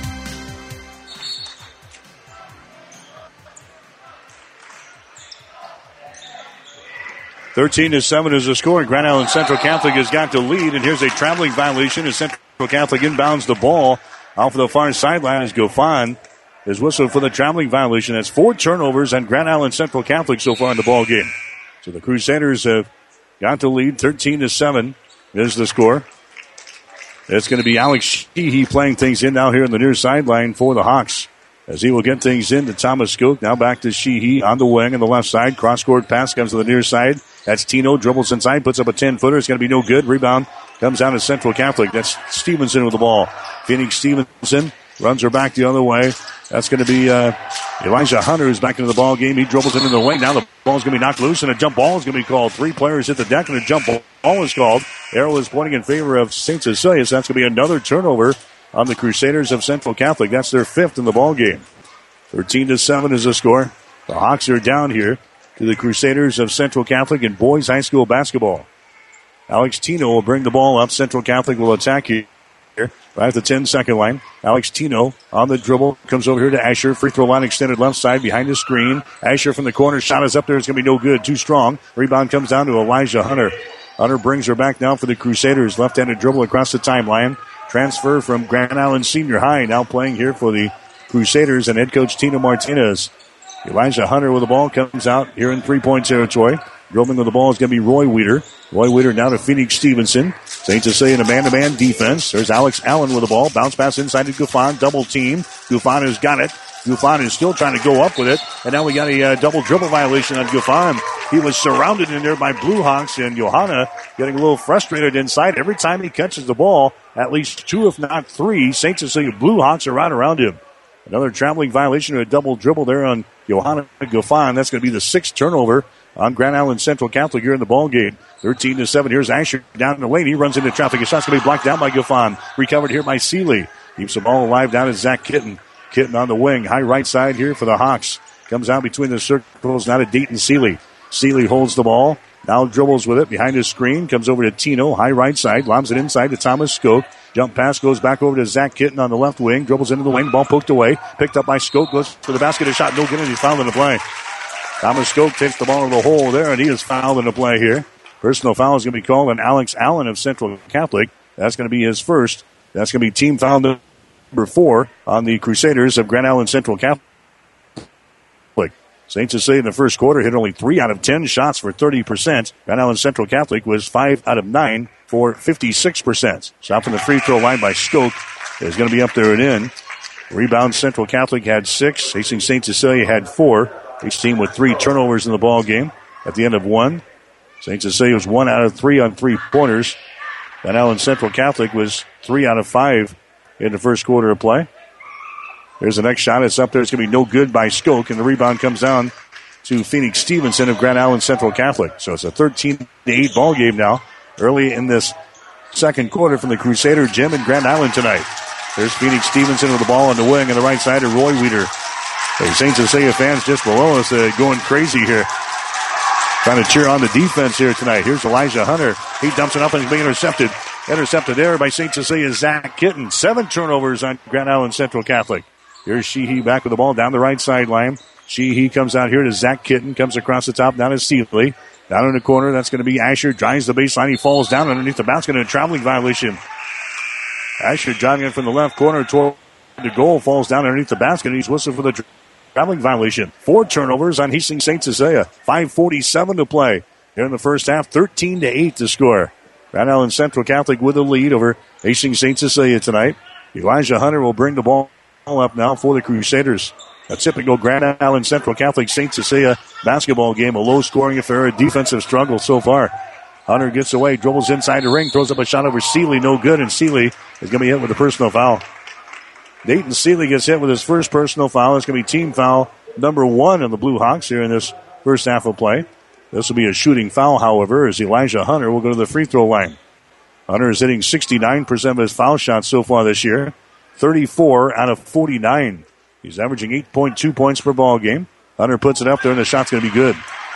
[SPEAKER 3] (13-7) is the score. Grand Island Central Catholic has got the lead, and here's a traveling violation as Central Catholic inbounds the ball off of the far sideline as Goffin is whistled for the traveling violation. That's 4 turnovers on Grand Island Central Catholic so far in the ball game. So the Crusaders have got the lead. 13-7 is the score. It's going to be Alex Sheehy playing things in now here on the near sideline for the Hawks. As he will get things in to Thomas Skook. Now back to Sheehy on the wing on the left side. Cross-court pass comes to the near side. That's Tino. Dribbles inside. Puts up a 10-footer. It's going to be no good. Rebound comes down to Central Catholic. That's Stevenson with the ball. Phoenix Stevenson runs her back the other way. That's going to be Elijah Hunter who's back into the ball game. He dribbles it into the wing. Now the ball's going to be knocked loose, and a jump ball is going to be called. 3 players hit the deck, and a jump ball is called. Arrow is pointing in favor of St. Cecilia, so that's going to be another turnover on the Crusaders of Central Catholic. That's their 5th in the ball game. 13-7 is the score. The Hawks are down here to the Crusaders of Central Catholic in boys high school basketball. Alex Tino will bring the ball up. Central Catholic will attack here. Right at the 10-second line. Alex Tino on the dribble. Comes over here to Asher. Free throw line extended left side behind the screen. Asher from the corner. Shot is up there. It's going to be no good. Too strong. Rebound comes down to Elijah Hunter. Hunter brings her back down for the Crusaders. Left-handed dribble across the timeline. Transfer from Grand Island Senior High. Now playing here for the Crusaders and head coach Tina Martinez. Elijah Hunter with the ball comes out here in 3-point territory. Dribbling with the ball is going to be Roy Weeder. Roy Weeder down to Phoenix Stevenson. St. Cecilia in a man-to-man defense. There's Alex Allen with the ball. Bounce pass inside to Goffin. Double team. Goffin has got it. Guffin is still trying to go up with it. And now we got a double dribble violation on Guffin. He was surrounded in there by Blue Hawks, and Johanna getting a little frustrated inside. Every time he catches the ball, at least 2, if not 3, St. Cecilia Blue Hawks are right around him. Another traveling violation or a double dribble there on Johanna Guffin. That's going to be the 6th turnover on Grand Island Central Catholic here in the ball game. 13-7. Here's Asher down in the lane. He runs into traffic. His shot's going to be blocked down by Guffin. Recovered here by Seeley. Keeps the ball alive down to Zach Kitten. Kitten on the wing. High right side here for the Hawks. Comes out between the circles now to Dayton Seeley. Seeley holds the ball. Now dribbles with it behind his screen. Comes over to Tino. High right side. Lobs it inside to Thomas Skoke. Jump pass goes back over to Zach Kitten on the left wing. Dribbles into the lane. Ball poked away. Picked up by Skoke. Goes for the basket. A shot. No good. And he's fouled in the play. Thomas Skoke takes the ball in the hole there, and he is fouled in the play here. Personal foul is going to be called on Alex Allen of Central Catholic. That's going to be his first. That's going to be team foul number 4 on the Crusaders of Grand Island Central Catholic. St. Cecilia in the first quarter hit only 3 out of 10 shots for 30%. Grand Island Central Catholic was 5 out of 9 for 56%. Shot from the free throw line by Skoke is going to be up there and in. Rebound, Central Catholic had 6. Hastings St. Cecilia had 4. Each team with 3 turnovers in the ball game at the end of 1. St. Cecilia was 1 out of 3 on 3-pointers. Grand Island Central Catholic was 3 out of 5 in the first quarter of play. There's the next shot. It's up there. It's going to be no good by Skoke, and the rebound comes down to Phoenix Stevenson of Grand Island Central Catholic. So it's a 13-8 ball game now, early in this second quarter from the Crusader Gym in Grand Island tonight. There's Phoenix Stevenson with the ball on the wing on the right side of Roy Weeder. Hey, St. Cecilia fans just below us going crazy here. Trying to cheer on the defense here tonight. Here's Elijah Hunter. He dumps it up and is being intercepted. Intercepted there by St. Cecilia's Zach Kitten. 7 turnovers on Grand Island Central Catholic. Here's Sheehy back with the ball down the right sideline. Sheehy comes out here to Zach Kitten. Comes across the top down to Seeley. Down in the corner, that's going to be Asher. Drives the baseline. He falls down underneath the basket in a traveling violation. Asher driving in from the left corner toward the goal. Falls down underneath the basket, and he's whistled for the traveling violation. 4 turnovers on Hastings St. Cecilia. 5:47 to play here in the first half. 13-8 to score. Grand Island Central Catholic with a lead over Hastings St. Cecilia tonight. Elijah Hunter will bring the ball up now for the Crusaders. A typical Grand Island Central Catholic St. Cecilia basketball game. A low-scoring affair, a defensive struggle so far. Hunter gets away, dribbles inside the ring, throws up a shot over Seeley. No good, and Seeley is going to be hit with a personal foul. Dayton Seeley gets hit with his first personal foul. It's going to be team foul number 1 on the Blue Hawks here in this first half of play. This will be a shooting foul, however, as Elijah Hunter will go to the free throw line. Hunter is hitting 69% of his foul shots so far this year. 34 out of 49. He's averaging 8.2 points per ball game. Hunter puts it up there, and the shot's going to be good.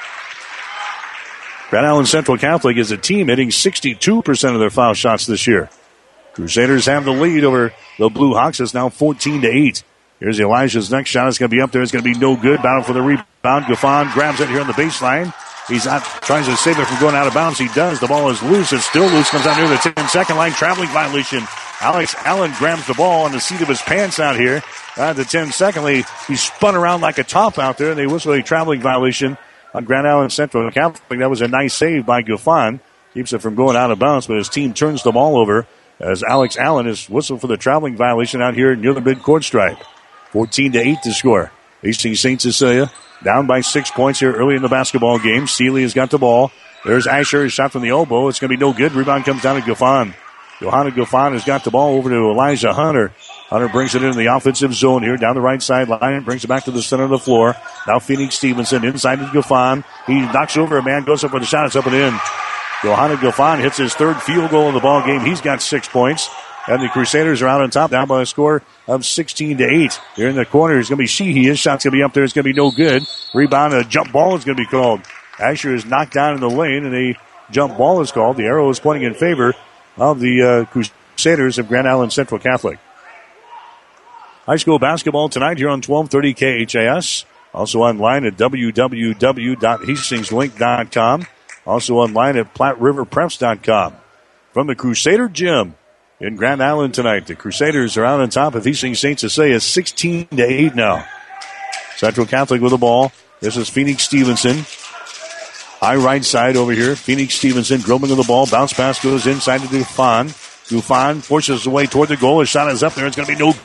[SPEAKER 3] Grand Island Central Catholic is a team hitting 62% of their foul shots this year. Crusaders have the lead over the Blue Hawks. It's now 14-8. Here's Elijah's next shot. It's going to be up there. It's going to be no good. Battle for the rebound. Guffin grabs it here on the baseline. He's not trying to save it from going out of bounds. He does. The ball is loose. It's still loose. Comes out near the 10-second line. Traveling violation. Alex Allen grabs the ball on the seat of his pants out here. At the 10-second line, he spun around like a top out there, and they whistle a traveling violation on Grand Island Central Catholic. That was a nice save by Guffin. Keeps it from going out of bounds, but his team turns the ball over as Alex Allen is whistled for the traveling violation out here near the midcourt stripe. 14-8 to score. Hastings St. Cecilia down by 6 points here early in the basketball game. Seeley has got the ball. There's Asher, his shot from the elbow. It's going to be no good. Rebound comes down to Guffin. Johanna Guffin has got the ball over to Elijah Hunter. Hunter brings it into the offensive zone here down the right sideline and brings it back to the center of the floor. Now Phoenix Stevenson inside to Guffin. He knocks over a man, goes up for the shot. It's up and in. Johanna Guffin hits his 3rd field goal of the ball game. He's got 6 points. And the Crusaders are out on top, down by a score of 16-8. Here in the corner is going to be Sheehy. His shot's going to be up there. It's going to be no good. Rebound, a jump ball is going to be called. Asher is knocked down in the lane, and a jump ball is called. The arrow is pointing in favor of the Crusaders of Grand Island Central Catholic. High school basketball tonight here on 1230 KHAS. Also online at www.hastingslink.com. Also online at PlatteRiverPreps.com. From the Crusader Gym in Grand Island tonight, the Crusaders are out on top of Hastings St. Cecilia 16-8 now. Central Catholic with the ball. This is Phoenix Stevenson. High right side over here. Phoenix Stevenson dribbling of the ball. Bounce pass goes inside to Guffin. Guffin forces his way toward the goal. His shot is up there. It's going to be no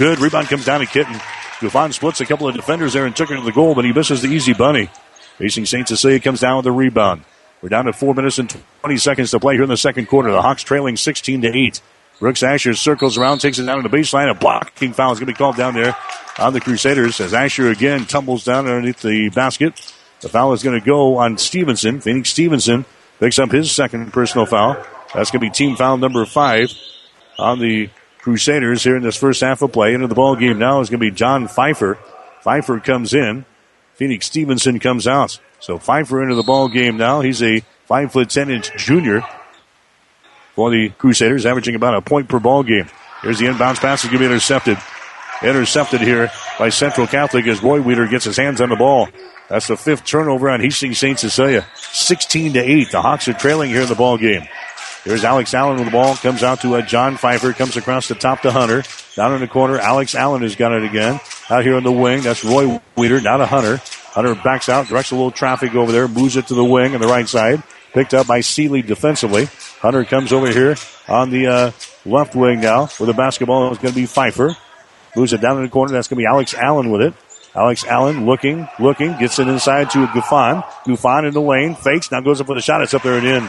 [SPEAKER 3] good. Rebound comes down to Kitten. Gufan splits a couple of defenders there and took her to the goal, but he misses the easy bunny. Hastings St. Cecilia comes down with a rebound. We're down to 4 minutes and 20 seconds to play here in the second quarter. The Hawks trailing 16-8. Brooks Asher circles around, takes it down to the baseline. A blocking foul is going to be called down there on the Crusaders as Asher again tumbles down underneath the basket. The foul is going to go on Stevenson. Phoenix Stevenson picks up his second personal foul. That's going to be team foul number 5 on the Crusaders here in this first half of play. Into the ball game now is going to be John Pfeiffer. Pfeiffer comes in. Phoenix Stevenson comes out. So Pfeiffer into the ball game now. He's a 5'10" junior for the Crusaders, averaging about a point per ball game. Here's the inbounds pass. It's going to be intercepted. Intercepted here by Central Catholic as Roy Weeder gets his hands on the ball. That's the 5th turnover on Hastings St. Cecilia. 16-8. The Hawks are trailing here in the ball game. Here's Alex Allen with the ball. Comes out to John Pfeiffer. Comes across the top to Hunter. Down in the corner, Alex Allen has got it again. Out here on the wing, that's Roy Weeder. Down to Hunter. Hunter backs out, directs a little traffic over there, moves it to the wing on the right side. Picked up by Seeley defensively. Hunter comes over here on the left wing now with the basketball. It's going to be Pfeiffer. Moves it down in the corner. That's going to be Alex Allen with it. Alex Allen looking, gets it inside to Gufan. Gufan in the lane, fakes, now goes up for the shot. It's up there and in.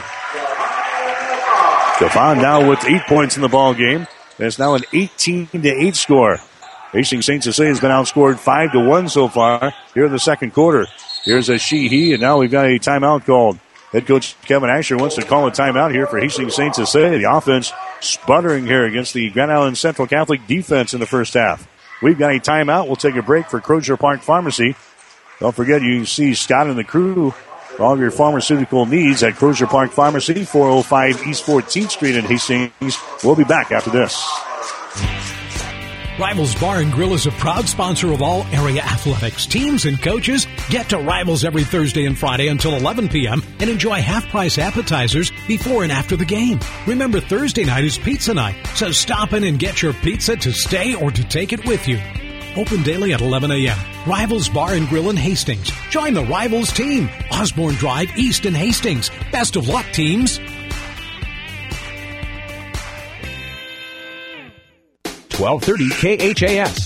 [SPEAKER 3] Gufan now with 8 points in the ball game. It's now an 18-8 score. Hastings St. Cecilia has been outscored 5-1 so far here in the second quarter. Here's a Sheehy, and now we've got a timeout called. Head coach Kevin Asher wants to call a timeout here for Hastings St. Cecilia. The offense sputtering here against the Grand Island Central Catholic defense in the first half. We've got a timeout. We'll take a break for Crozier Park Pharmacy. Don't forget, you can see Scott and the crew for all of your pharmaceutical needs at Crozier Park Pharmacy, 405 East 14th Street in Hastings. We'll be back after this.
[SPEAKER 13] Rivals Bar and Grill is a proud sponsor of all area athletics, teams, and coaches. Get to Rivals every Thursday and Friday until 11 p.m. and enjoy half-price appetizers before and after the game. Remember, Thursday night is pizza night, so stop in and get your pizza to stay or to take it with you. Open daily at 11 a.m. Rivals Bar and Grill in Hastings. Join the Rivals team. Osborne Drive East in Hastings. Best of luck, teams.
[SPEAKER 7] 1230 KHAS.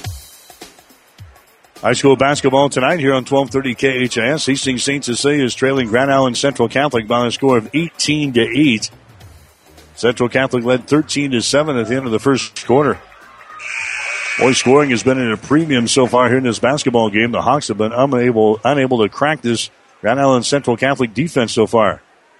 [SPEAKER 3] High school basketball tonight here on 1230 KHAS. Hastings St. Cecilia is trailing Grand Island Central Catholic by a score of 18-8. Central Catholic led 13-7 at the end of the first quarter. Boy, scoring has been at a premium so far here in this basketball game. The Hawks have been unable to crack this Grand Island Central Catholic defense so far.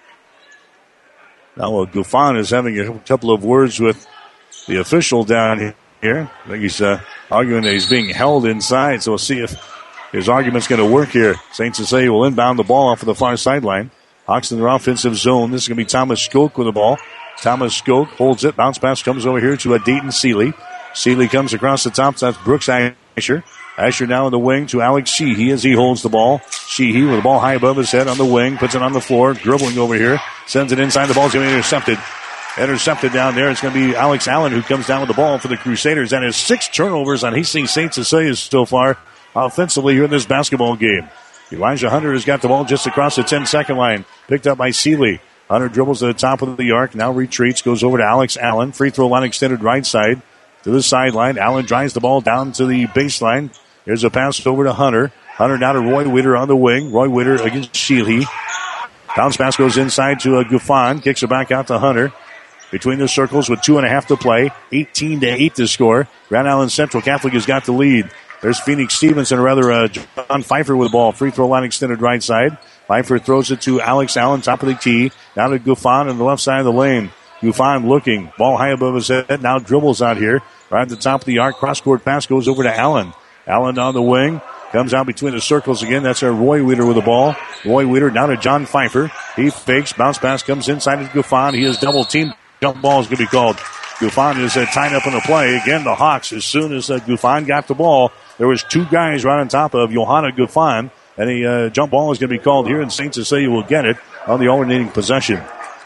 [SPEAKER 3] Now Gufan is having a couple of words with the official down here. I think he's arguing that he's being held inside, so we'll see if his argument's going to work here. St. Cecilia will inbound the ball off of the far sideline. Hawks in their offensive zone. This is going to be Thomas Skoke with the ball. Thomas Skoke holds it. Bounce pass comes over here to Dayton Seeley. Seeley comes across the top. So that's Brooks Asher. Asher now in the wing to Alex Sheehy as he holds the ball. Sheehy with the ball high above his head on the wing. Puts it on the floor. Dribbling over here. Sends it inside. The ball's going to be intercepted. Intercepted down there. It's going to be Alex Allen who comes down with the ball for the Crusaders. And has 6 turnovers on Hastings St. Cecilia so far offensively here in this basketball game. Elijah Hunter has got the ball just across the 10-second line. Picked up by Seeley. Hunter dribbles to the top of the arc. Now retreats. Goes over to Alex Allen. Free throw line extended right side to the sideline. Allen drives the ball down to the baseline. Here's a pass over to Hunter. Hunter now to Roy Witter on the wing. Roy Witter against Sheely. Bounce pass goes inside to Gufan. Kicks it back out to Hunter. Between the circles with 2.5 to play. 18-8 to score. Grand Island Central Catholic has got the lead. There's Phoenix Stevenson, or rather John Pfeiffer with the ball. Free throw line extended right side. Pfeiffer throws it to Alex Allen, top of the key. Down to Gufan on the left side of the lane. Gufan looking. Ball high above his head. Now dribbles out here. Right at the top of the arc. Cross-court pass goes over to Allen. Allen on the wing. Comes out between the circles again. That's our Roy Weeder with the ball. Roy Weeder down to John Pfeiffer. He fakes. Bounce pass comes inside to Gufan. He is double teamed. Jump ball is going to be called. Gufan is tied up in the play. Again, the Hawks, as soon as Gufan got the ball, there was 2 guys right on top of Johanna Gufan. And a jump ball is going to be called here, and St. Cecilia will get it on the alternating possession.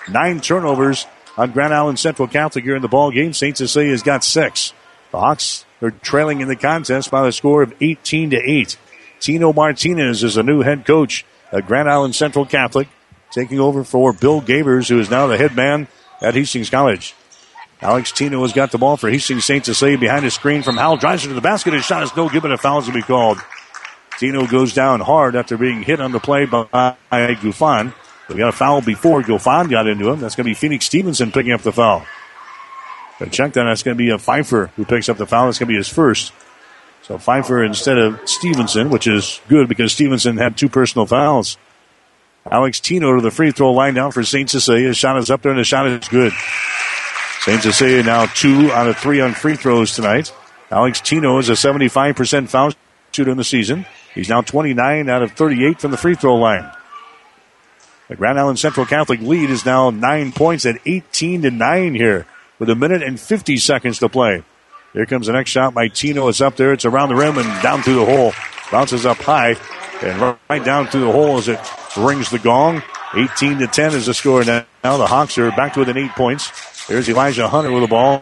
[SPEAKER 3] 9 turnovers on Grand Island Central Catholic here in the ball game. St. Cecilia has got 6. The Hawks are trailing in the contest by a score of 18-8. Tino Martinez is the new head coach at Grand Island Central Catholic, taking over for Bill Gavers, who is now the head man at Hastings College. Alex Tino has got the ball for Hastings St. Cecilia behind the screen from Howell. Drives it to the basket. His shot is no good, but a foul is going to be called. Tino goes down hard after being hit on the play by Gufan. We got a foul before Gufan got into him. That's going to be Phoenix Stevenson picking up the foul. But check that. That's going to be a Pfeiffer who picks up the foul. That's going to be his first. So Pfeiffer instead of Stevenson, which is good because Stevenson had 2 personal fouls. Alex Tino to the free throw line down for St. Cecilia. His shot is up there, and the shot is good. St. Cecilia now 2 out of 3 on free throws tonight. Alex Tino is a 75% foul shooter in the season. He's now 29 out of 38 from the free throw line. The Grand Island Central Catholic lead is now 9 points at 18-9 here with 1 minute and 50 seconds to play. Here comes the next shot by Tino. It's up there. It's around the rim and down through the hole. Bounces up high and right down through the hole as it rings the gong. 18-10 is the score now. The Hawks are back to within 8 points. There's Elijah Hunter with the ball.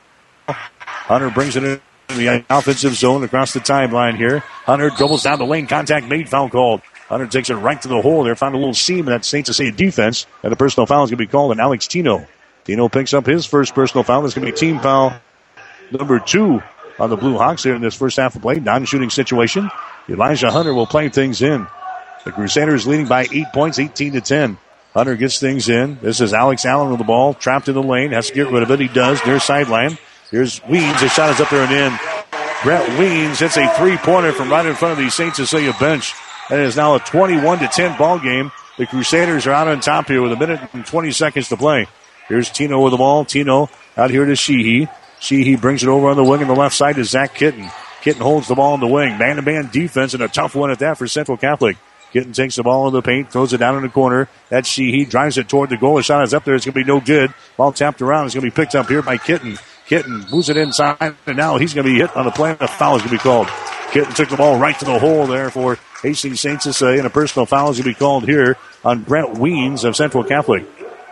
[SPEAKER 3] Hunter brings it in the offensive zone across the timeline here. Hunter dribbles down the lane. Contact made. Foul called. Hunter takes it right to the hole there. Found a little seam in that St. Cecilia defense. And a personal foul is going to be called on Alex Tino. Tino picks up his first personal foul. It's going to be team foul number 2 on the Blue Hawks here in this first half of play. Non-shooting situation. Elijah Hunter will play things in. The Crusaders leading by 8 points, 18-10. Hunter gets things in. This is Alex Allen with the ball. Trapped in the lane. Has to get rid of it. He does. Near sideline. Here's Weens. His shot is up there and in. Brett Weens hits a 3-pointer from right in front of the St. Cecilia bench. And it is now a 21-10 ball game. The Crusaders are out on top here with 1 minute and 20 seconds to play. Here's Tino with the ball. Tino out here to Sheehy. Sheehy brings it over on the wing on the left side to Zach Kitten. Kitten holds the ball in the wing. Man-to-man defense and a tough one at that for Central Catholic. Kitten takes the ball in the paint, throws it down in the corner. That's Sheehy, drives it toward the goal. The shot is up there. It's going to be no good. Ball tapped around. It's going to be picked up here by Kitten. Kitten moves it inside, and now he's going to be hit on the play. A foul is going to be called. Kitten took the ball right to the hole there for Hastings St. Cecilia, and a personal foul is going to be called here on Brent Weens of Central Catholic.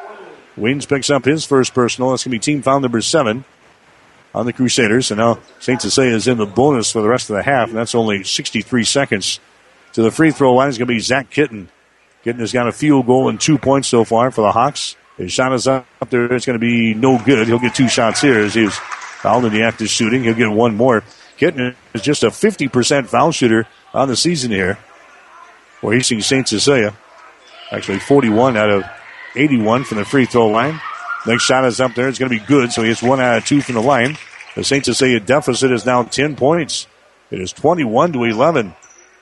[SPEAKER 3] Weens picks up his first personal. That's going to be team foul number 7 on the Crusaders. And now St. Cecilia is in the bonus for the rest of the half, and that's only 63 seconds. To the free throw line is going to be Zach Kitten. Kitten has got a field goal and 2 points so far for the Hawks. His shot is up there. It's going to be no good. He'll get 2 shots here as he's fouled in the act of shooting. He'll get 1 more. Kitten is just a 50% foul shooter on the season here for Hastings St. Cecilia. Actually 41 out of 81 from the free throw line. Next shot is up there. It's going to be good, so he hits 1 out of 2 from the line. The St. Cecilia deficit is now 10 points. It is 21-11.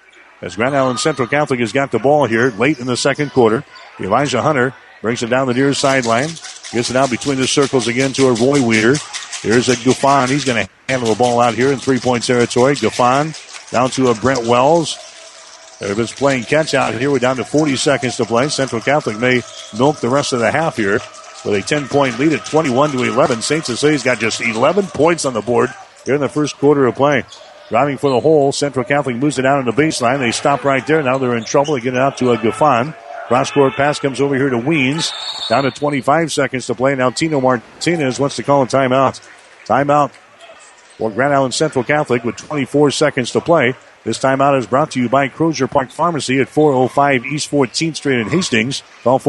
[SPEAKER 3] As Grand Island Central Catholic has got the ball here late in the second quarter. Elijah Hunter brings it down the near sideline. Gets it out between the circles again to a Roy Weeder. Here's a Gufan. He's going to handle the ball out here in 3-point territory. Gufan down to a Brent Wells. Everybody's playing catch out here. We're down to 40 seconds to play. Central Catholic may milk the rest of the half here with a 10-point lead at 21-11. St. Cecilia's got just 11 points on the board here in the first quarter of play. Driving for the hole. Central Catholic moves it out on the baseline. They stop right there. Now they're in trouble. They get it out to a Gufan. Cross-court pass comes over here to Weens. Down to 25 seconds to play. Now Tino Martinez wants to call a timeout. Timeout for Grand Island Central Catholic with 24 seconds to play. This timeout is brought to you by Crozier Park Pharmacy at 405 East 14th Street in Hastings. Call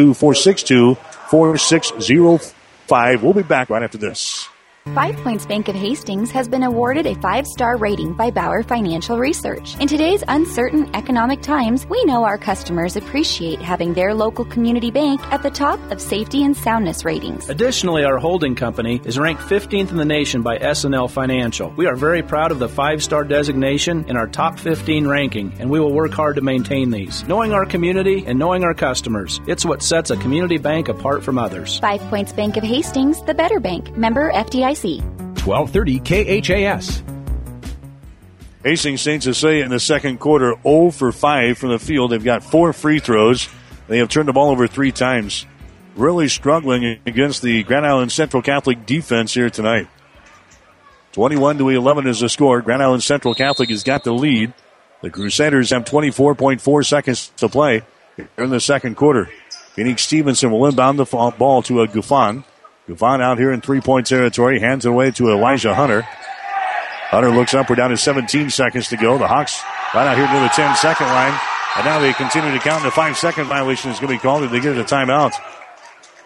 [SPEAKER 3] 402-462-4605. We'll be back right after this.
[SPEAKER 14] 5 Points Bank of Hastings has been awarded a 5-star rating by Bauer Financial Research. In today's uncertain economic times, we know our customers appreciate having their local community bank at the top of safety and soundness ratings.
[SPEAKER 15] Additionally, our holding company is ranked 15th in the nation by S&L Financial. We are very proud of the 5-star designation in our top 15 ranking, and we will work hard to maintain these. Knowing our community and knowing our customers, it's what sets a community bank apart from others.
[SPEAKER 14] 5 Points Bank of Hastings, the better bank. Member FDIC.
[SPEAKER 7] 1230 KHAS.
[SPEAKER 3] Hastings St. Cecilia in the second quarter 0 for 5 from the field. They've got 4 free throws. They have turned the ball over 3 times. Really struggling against the Grand Island Central Catholic defense here tonight. 21-11 is the score. Grand Island Central Catholic has got the lead. The Crusaders have 24.4 seconds to play in the second quarter. Phoenix Stevenson will inbound the ball to a Gufan. Gufan out here in 3-point territory. Hands it away to Elijah Hunter. Hunter looks up. We're down to 17 seconds to go. The Hawks right out here near the 10-second line. And now they continue to count. The 5-second violation is going to be called if they get a timeout.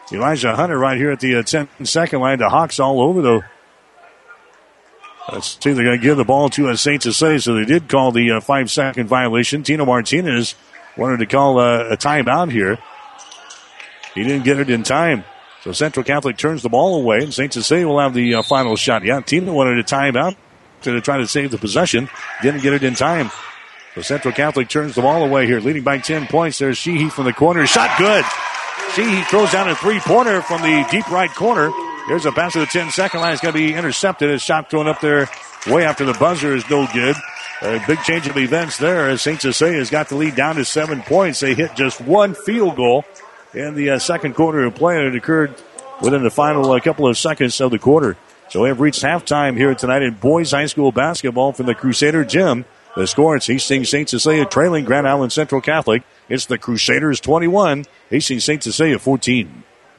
[SPEAKER 3] Elijah Hunter right here at the 10-second line. The Hawks all over the. Let's see, they're going to give the ball to St. Cecilia, so they did call the 5-second violation. Tino Martinez wanted to call a timeout here. He didn't get it in time. So Central Catholic turns the ball away, and St. Cecilia will have the final shot. Yeah, Tino wanted a timeout to try to save the possession. Didn't get it in time. So Central Catholic turns the ball away here, leading by 10 points. There's Sheehy from the corner. Shot good. Sheehy throws down a three-pointer from the deep right corner. Here's a pass to the 10-second line. It's going to be intercepted. A shot thrown up there way after the buzzer is no good. A big change of events there as St. Cecilia has got the lead down to 7 points. They hit just one field goal in the second quarter of play, and it occurred within the final couple of seconds of the quarter. So we have reached halftime here tonight in boys high school basketball from the Crusader Gym. The score, it's Hastings St. Cecilia trailing Grand Island Central Catholic. It's the Crusaders 21, Hastings St. Cecilia 14.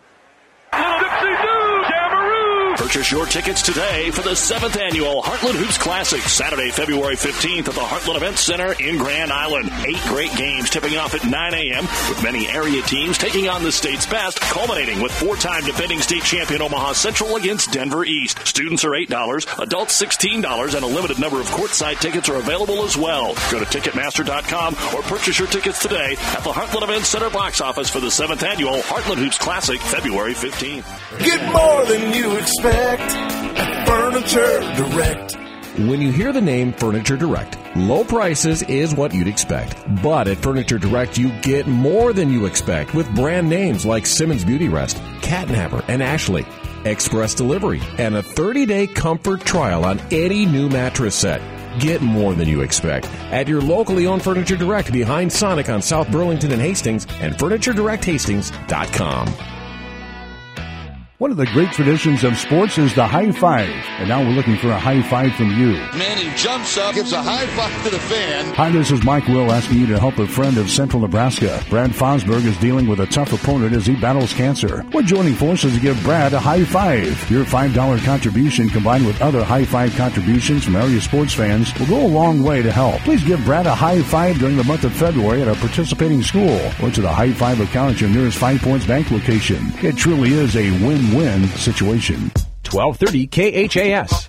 [SPEAKER 16] Purchase your tickets today for the 7th Annual Heartland Hoops Classic, Saturday, February 15th at the Heartland Event Center in Grand Island. 8 great games tipping off at 9 a.m. with many area teams taking on the state's best, culminating with 4-time defending state champion Omaha Central against Denver East. Students are $8, adults $16, and a limited number of courtside tickets are available as well. Go to Ticketmaster.com or purchase your tickets today at the Heartland Event Center box office for the 7th Annual Heartland Hoops Classic, February 15th.
[SPEAKER 6] Get more than you expect at Furniture Direct.
[SPEAKER 7] When you hear the name Furniture Direct, low prices is what you'd expect. But at Furniture Direct, you get more than you expect with brand names like Simmons Beauty Rest, Catnapper, and Ashley. Express delivery and a 30-day comfort trial on any new mattress set. Get more than you expect at your locally owned Furniture Direct behind Sonic on South Burlington and Hastings and FurnitureDirectHastings.com.
[SPEAKER 3] One of the great traditions of sports is the high five. And now we're looking for a high five from you.
[SPEAKER 8] Manning jumps up, gives a high five to the fan.
[SPEAKER 3] Hi, this is Mike Will asking you to help a friend of Central Nebraska. Brad Fosberg is dealing with a tough opponent as he battles cancer. We're joining forces to give Brad a high five. Your $5 contribution combined with other high five contributions from area sports fans will go a long way to help. Please give Brad a high five during the month of February at a participating school or to the high five account at your nearest 5 Points Bank location. It truly is a win-win situation.
[SPEAKER 7] 1230 KHAS.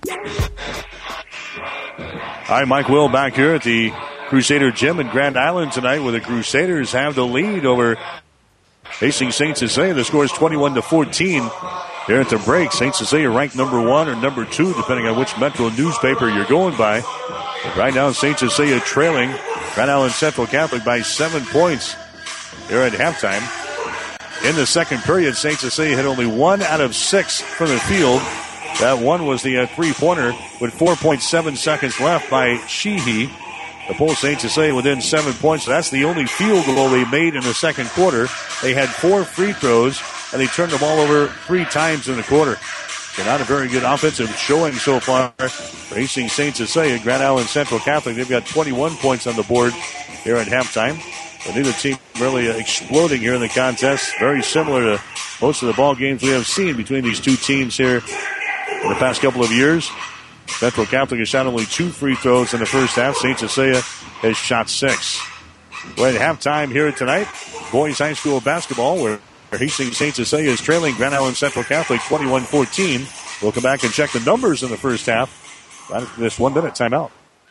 [SPEAKER 3] Hi, Mike Will back here at the Crusader Gym in Grand Island tonight, where the Crusaders have the lead over Hastings St. Cecilia. The score is 21-14. Here at the break, St. Cecilia ranked number 1 or number 2, depending on which Metro newspaper you're going by. But right now, St. Cecilia trailing Grand Island Central Catholic by 7 points here at halftime. In the second period, St. Cecilia had only 1 out of 6 from the field. That one was the three-pointer with 4.7 seconds left by Sheehy. The pull St. Cecilia within 7 points. That's the only field goal they made in the second quarter. They had 4 free throws, and they turned the ball over 3 times in the quarter. So not a very good offensive showing so far for Hastings St. Cecilia. Grand Island Central Catholic, they've got 21 points on the board here at halftime. But neither team really exploding here in the contest. Very similar to most of the ball games we have seen between these two teams here in the past couple of years. Central Catholic has shot only 2 free throws in the first half. St. Cecilia has shot 6. We're at halftime here tonight. Boys high school basketball, where Hastings St. Cecilia is trailing Grand Island Central Catholic 21-14. We'll come back and check the numbers in the first half right after this 1-minute timeout.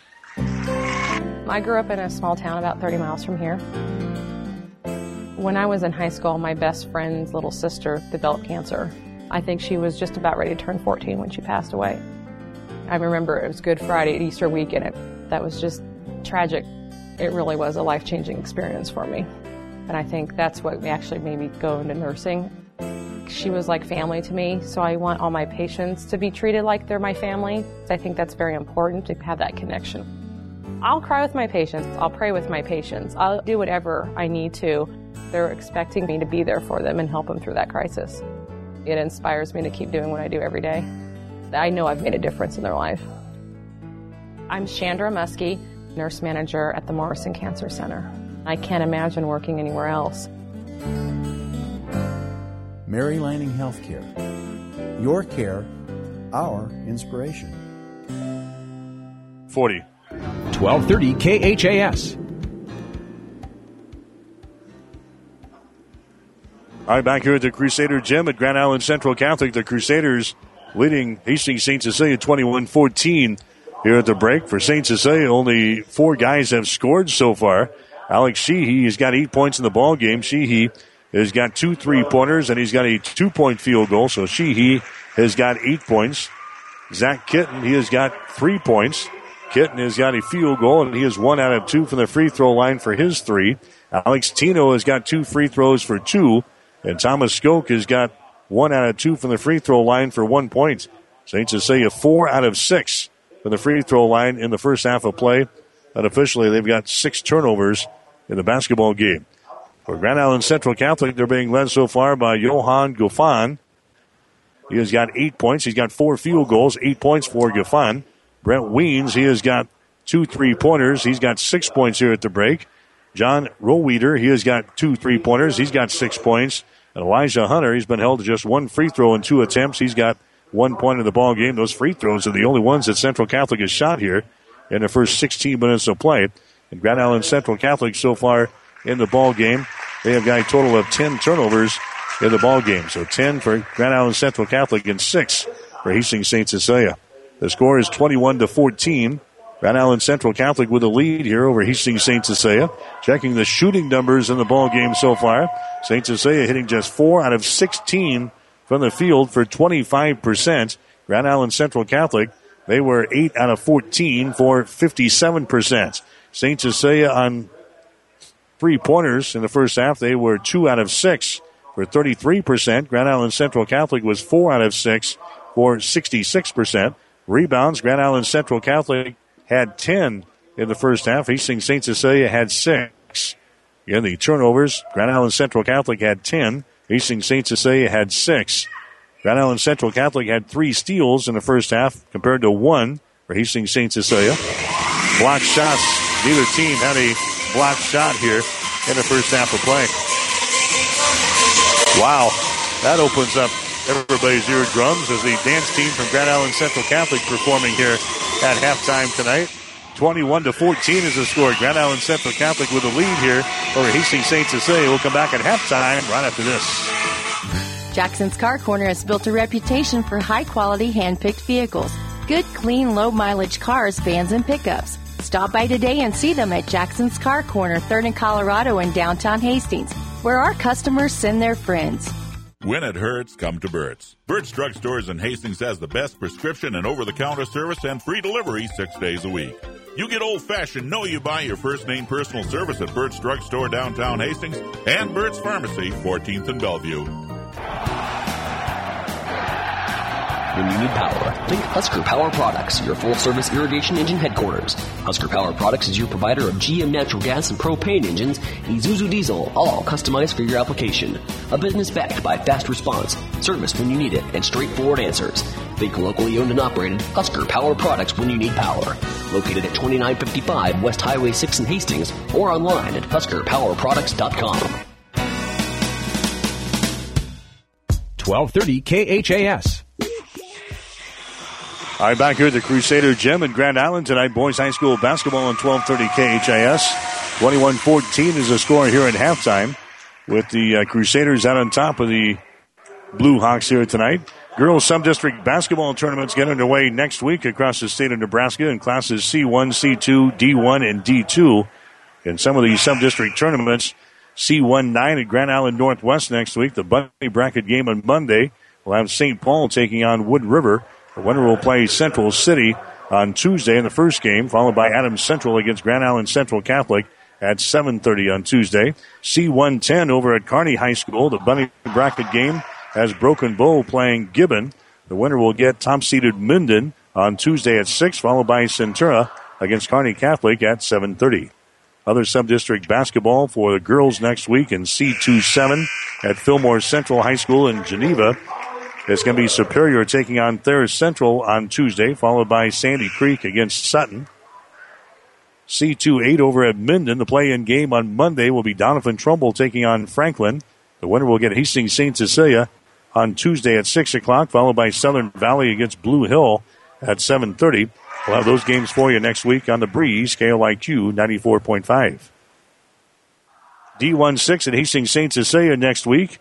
[SPEAKER 17] I grew up in a small town about 30 miles from here. When I was in high school, my best friend's little sister developed cancer. I think she was just about ready to turn 14 when she passed away. I remember it was Good Friday, Easter weekend. That was just tragic. It really was a life-changing experience for me. And I think that's what actually made me go into nursing. She was like family to me, so I want all my patients to be treated like they're my family. I think that's very important to have that connection. I'll cry with my patients. I'll pray with my patients. I'll do whatever I need to. They're expecting me to be there for them and help them through that crisis. It inspires me to keep doing what I do every day. I know I've made a difference in their life. I'm Chandra Muskie, nurse manager at the Morrison Cancer Center. I can't imagine working anywhere else.
[SPEAKER 18] Mary Lanning Healthcare. Your care, our inspiration.
[SPEAKER 3] 40.
[SPEAKER 7] 1230 KHAS.
[SPEAKER 3] All right, back here at the Crusader Gym at Grand Island Central Catholic. The Crusaders leading Hastings St. Cecilia 21-14 here at the break. For St. Cecilia, only 4 guys have scored so far. Alex Sheehy has got 8 points in the ball game. Sheehy has got 2 3-pointers, and he's got a 2-point field goal. So Sheehy has got 8 points. Zach Kitten, he has got 3 points. Kitten has got a field goal, and he is 1 out of 2 from the free throw line for his 3. Alex Tino has got 2 free throws for 2. And Thomas Skoke has got 1 out of 2 from the free throw line for 1 point. St. Cecilia 4 out of 6 from the free throw line in the first half of play. Unofficially, they've got 6 turnovers in the basketball game. For Grand Island Central Catholic, they're being led so far by Johan Gufan. He has got 8 points. He's got 4 field goals, 8 points for Gufan. Brent Weens, he has got 2 3-pointers. He's got 6 points here at the break. John Roweeder, he has got 2 3-pointers. He's got 6 points. And Elijah Hunter, he's been held to just 1 free throw in 2 attempts. He's got 1 point in the ball game. Those free throws are the only ones that Central Catholic has shot here in the first 16 minutes of play. And Grand Island Central Catholic so far in the ball game, they have got a total of 10 turnovers in the ball game. So 10 for Grand Island Central Catholic and 6 for Hastings St. Cecilia. The score is 21-14. Grand Island Central Catholic with a lead here over Hastings St. Cecilia. Checking the shooting numbers in the ball game so far. St. Cecilia hitting just 4 out of 16 from the field for 25%. Grand Island Central Catholic, they were 8 out of 14 for 57%. St. Cecilia on 3-pointers in the first half, they were 2 out of 6 for 33%. Grand Island Central Catholic was 4 out of 6 for 66%. Rebounds, Grand Island Central Catholic had 10 in the first half. Hastings St. Cecilia had 6. In the turnovers, Grand Island Central Catholic had 10. Hastings St. Cecilia had 6. Grand Island Central Catholic had 3 steals in the first half compared to 1 for Hastings St. Cecilia. Block shots. Neither team had a block shot here in the first half of play. Wow. That opens up everybody's eardrums as the dance team from Grand Island Central Catholic performing here at halftime tonight. 21-14 is the score. Grand Island Central Catholic with a lead here over Hastings St. Cecilia. We'll come back at halftime right after this.
[SPEAKER 19] Jackson's Car Corner has built a reputation for high-quality hand-picked vehicles. Good, clean, low-mileage cars, vans, and pickups. Stop by today and see them at Jackson's Car Corner, 3rd and Colorado in downtown Hastings, where our customers send their friends.
[SPEAKER 11] When it hurts, come to Burt's. Burt's Drug Stores in Hastings has the best prescription and over-the-counter service and free delivery 6 days a week. You get old-fashioned, know you buy your first name personal service at Burt's Drug Store downtown Hastings and Burt's Pharmacy, 14th and Bellevue.
[SPEAKER 1] When you need power, think Husker Power Products, your full-service irrigation engine headquarters. Husker Power Products is your provider of GM natural gas and propane engines, Isuzu diesel, all customized for your application. A business backed by fast response, service when you need it, and straightforward answers. Think locally owned and operated Husker Power Products when you need power. Located at 2955 West Highway 6 in Hastings, or online at HuskerPowerProducts.com.
[SPEAKER 7] 1230 KHAS.
[SPEAKER 3] All right, back here at the Crusader Gym in Grand Island tonight. Boys High School basketball on 1230 KHAS. 21-14 is the score here at halftime with the Crusaders out on top of the Blue Hawks here tonight. Girls Sub-District basketball tournaments get underway next week across the state of Nebraska in classes C1, C2, D1, and D2. In some of these Sub-District tournaments, C1-9 at Grand Island Northwest next week. The Bunny Bracket game on Monday will have St. Paul taking on Wood River. The winner will play Central City on Tuesday in the first game, followed by Adams Central against Grand Island Central Catholic at 7:30 on Tuesday. C1-10 over at Kearney High School. The Bunny Bracket game has Broken Bow playing Gibbon. The winner will get top-seeded Minden on Tuesday at 6, followed by Centura against Kearney Catholic at 7:30. Other sub-district basketball for the girls next week in C2-7 at Fillmore Central High School in Geneva. It's going to be Superior taking on Thayer Central on Tuesday, followed by Sandy Creek against Sutton. C2-8 over at Minden. The play-in game on Monday will be Donovan Trumbull taking on Franklin. The winner will get Hastings St. Cecilia on Tuesday at 6 o'clock, followed by Southern Valley against Blue Hill at 7:30. We'll have those games for you next week on the Breeze, KLIQ 94.5. D1-6 at Hastings St. Cecilia next week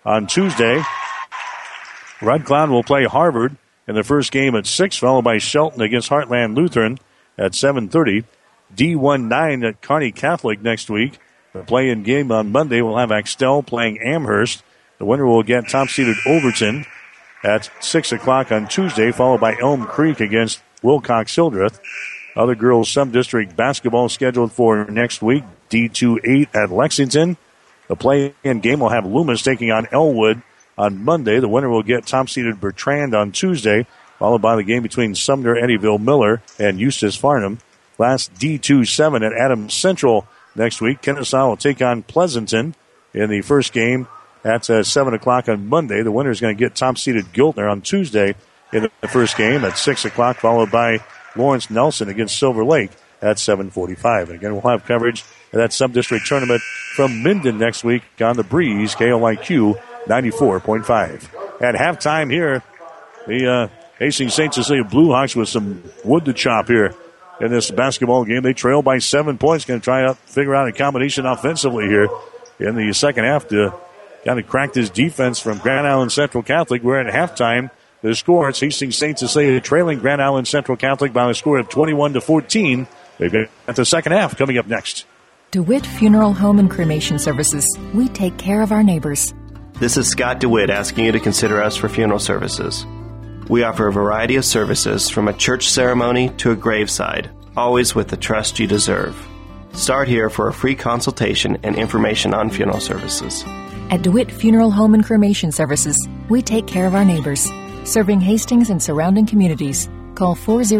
[SPEAKER 3] on Tuesday. Red Cloud will play Harvard in the first game at 6, followed by Shelton against Heartland Lutheran at 7:30. D19 at Kearney Catholic next week. The play-in game on Monday will have Axtell playing Amherst. The winner will get top-seeded Overton at 6 o'clock on Tuesday, followed by Elm Creek against Wilcox-Hildreth. Other girls sub-district basketball scheduled for next week. D2-8 at Lexington. The play-in game will have Loomis taking on Elwood on Monday. The winner will get top-seeded Bertrand on Tuesday, followed by the game between Sumner, Eddyville, Miller, and Eustis Farnham. Last D2-7 at Adams Central next week. Kennesaw will take on Pleasanton in the first game at 7 o'clock on Monday. The winner is going to get top-seeded Giltner on Tuesday in the first game at 6 o'clock, followed by Lawrence Nelson against Silver Lake at 7:45. And again, we'll have coverage of that sub-district tournament from Minden next week on the Breeze, KOIQ 94.5. At halftime here, the Hastings St. Cecilia Blue Hawks with some wood to chop here in this basketball game. They trail by 7 points. Going to try to figure out a combination offensively here in the second half to kind of crack this defense from Grand Island Central Catholic. We're at halftime. The score, it's Hastings St. Cecilia trailing Grand Island Central Catholic by a score of 21-14. They've got the second half coming up next.
[SPEAKER 20] DeWitt Funeral Home and Cremation Services. We take care of our neighbors.
[SPEAKER 21] This is Scott DeWitt asking you to consider us for funeral services. We offer a variety of services from a church ceremony to a graveside, always with the trust you deserve. Start here for a free consultation and information on funeral services.
[SPEAKER 20] At DeWitt Funeral Home and Cremation Services, we take care of our neighbors. Serving Hastings and surrounding communities. Call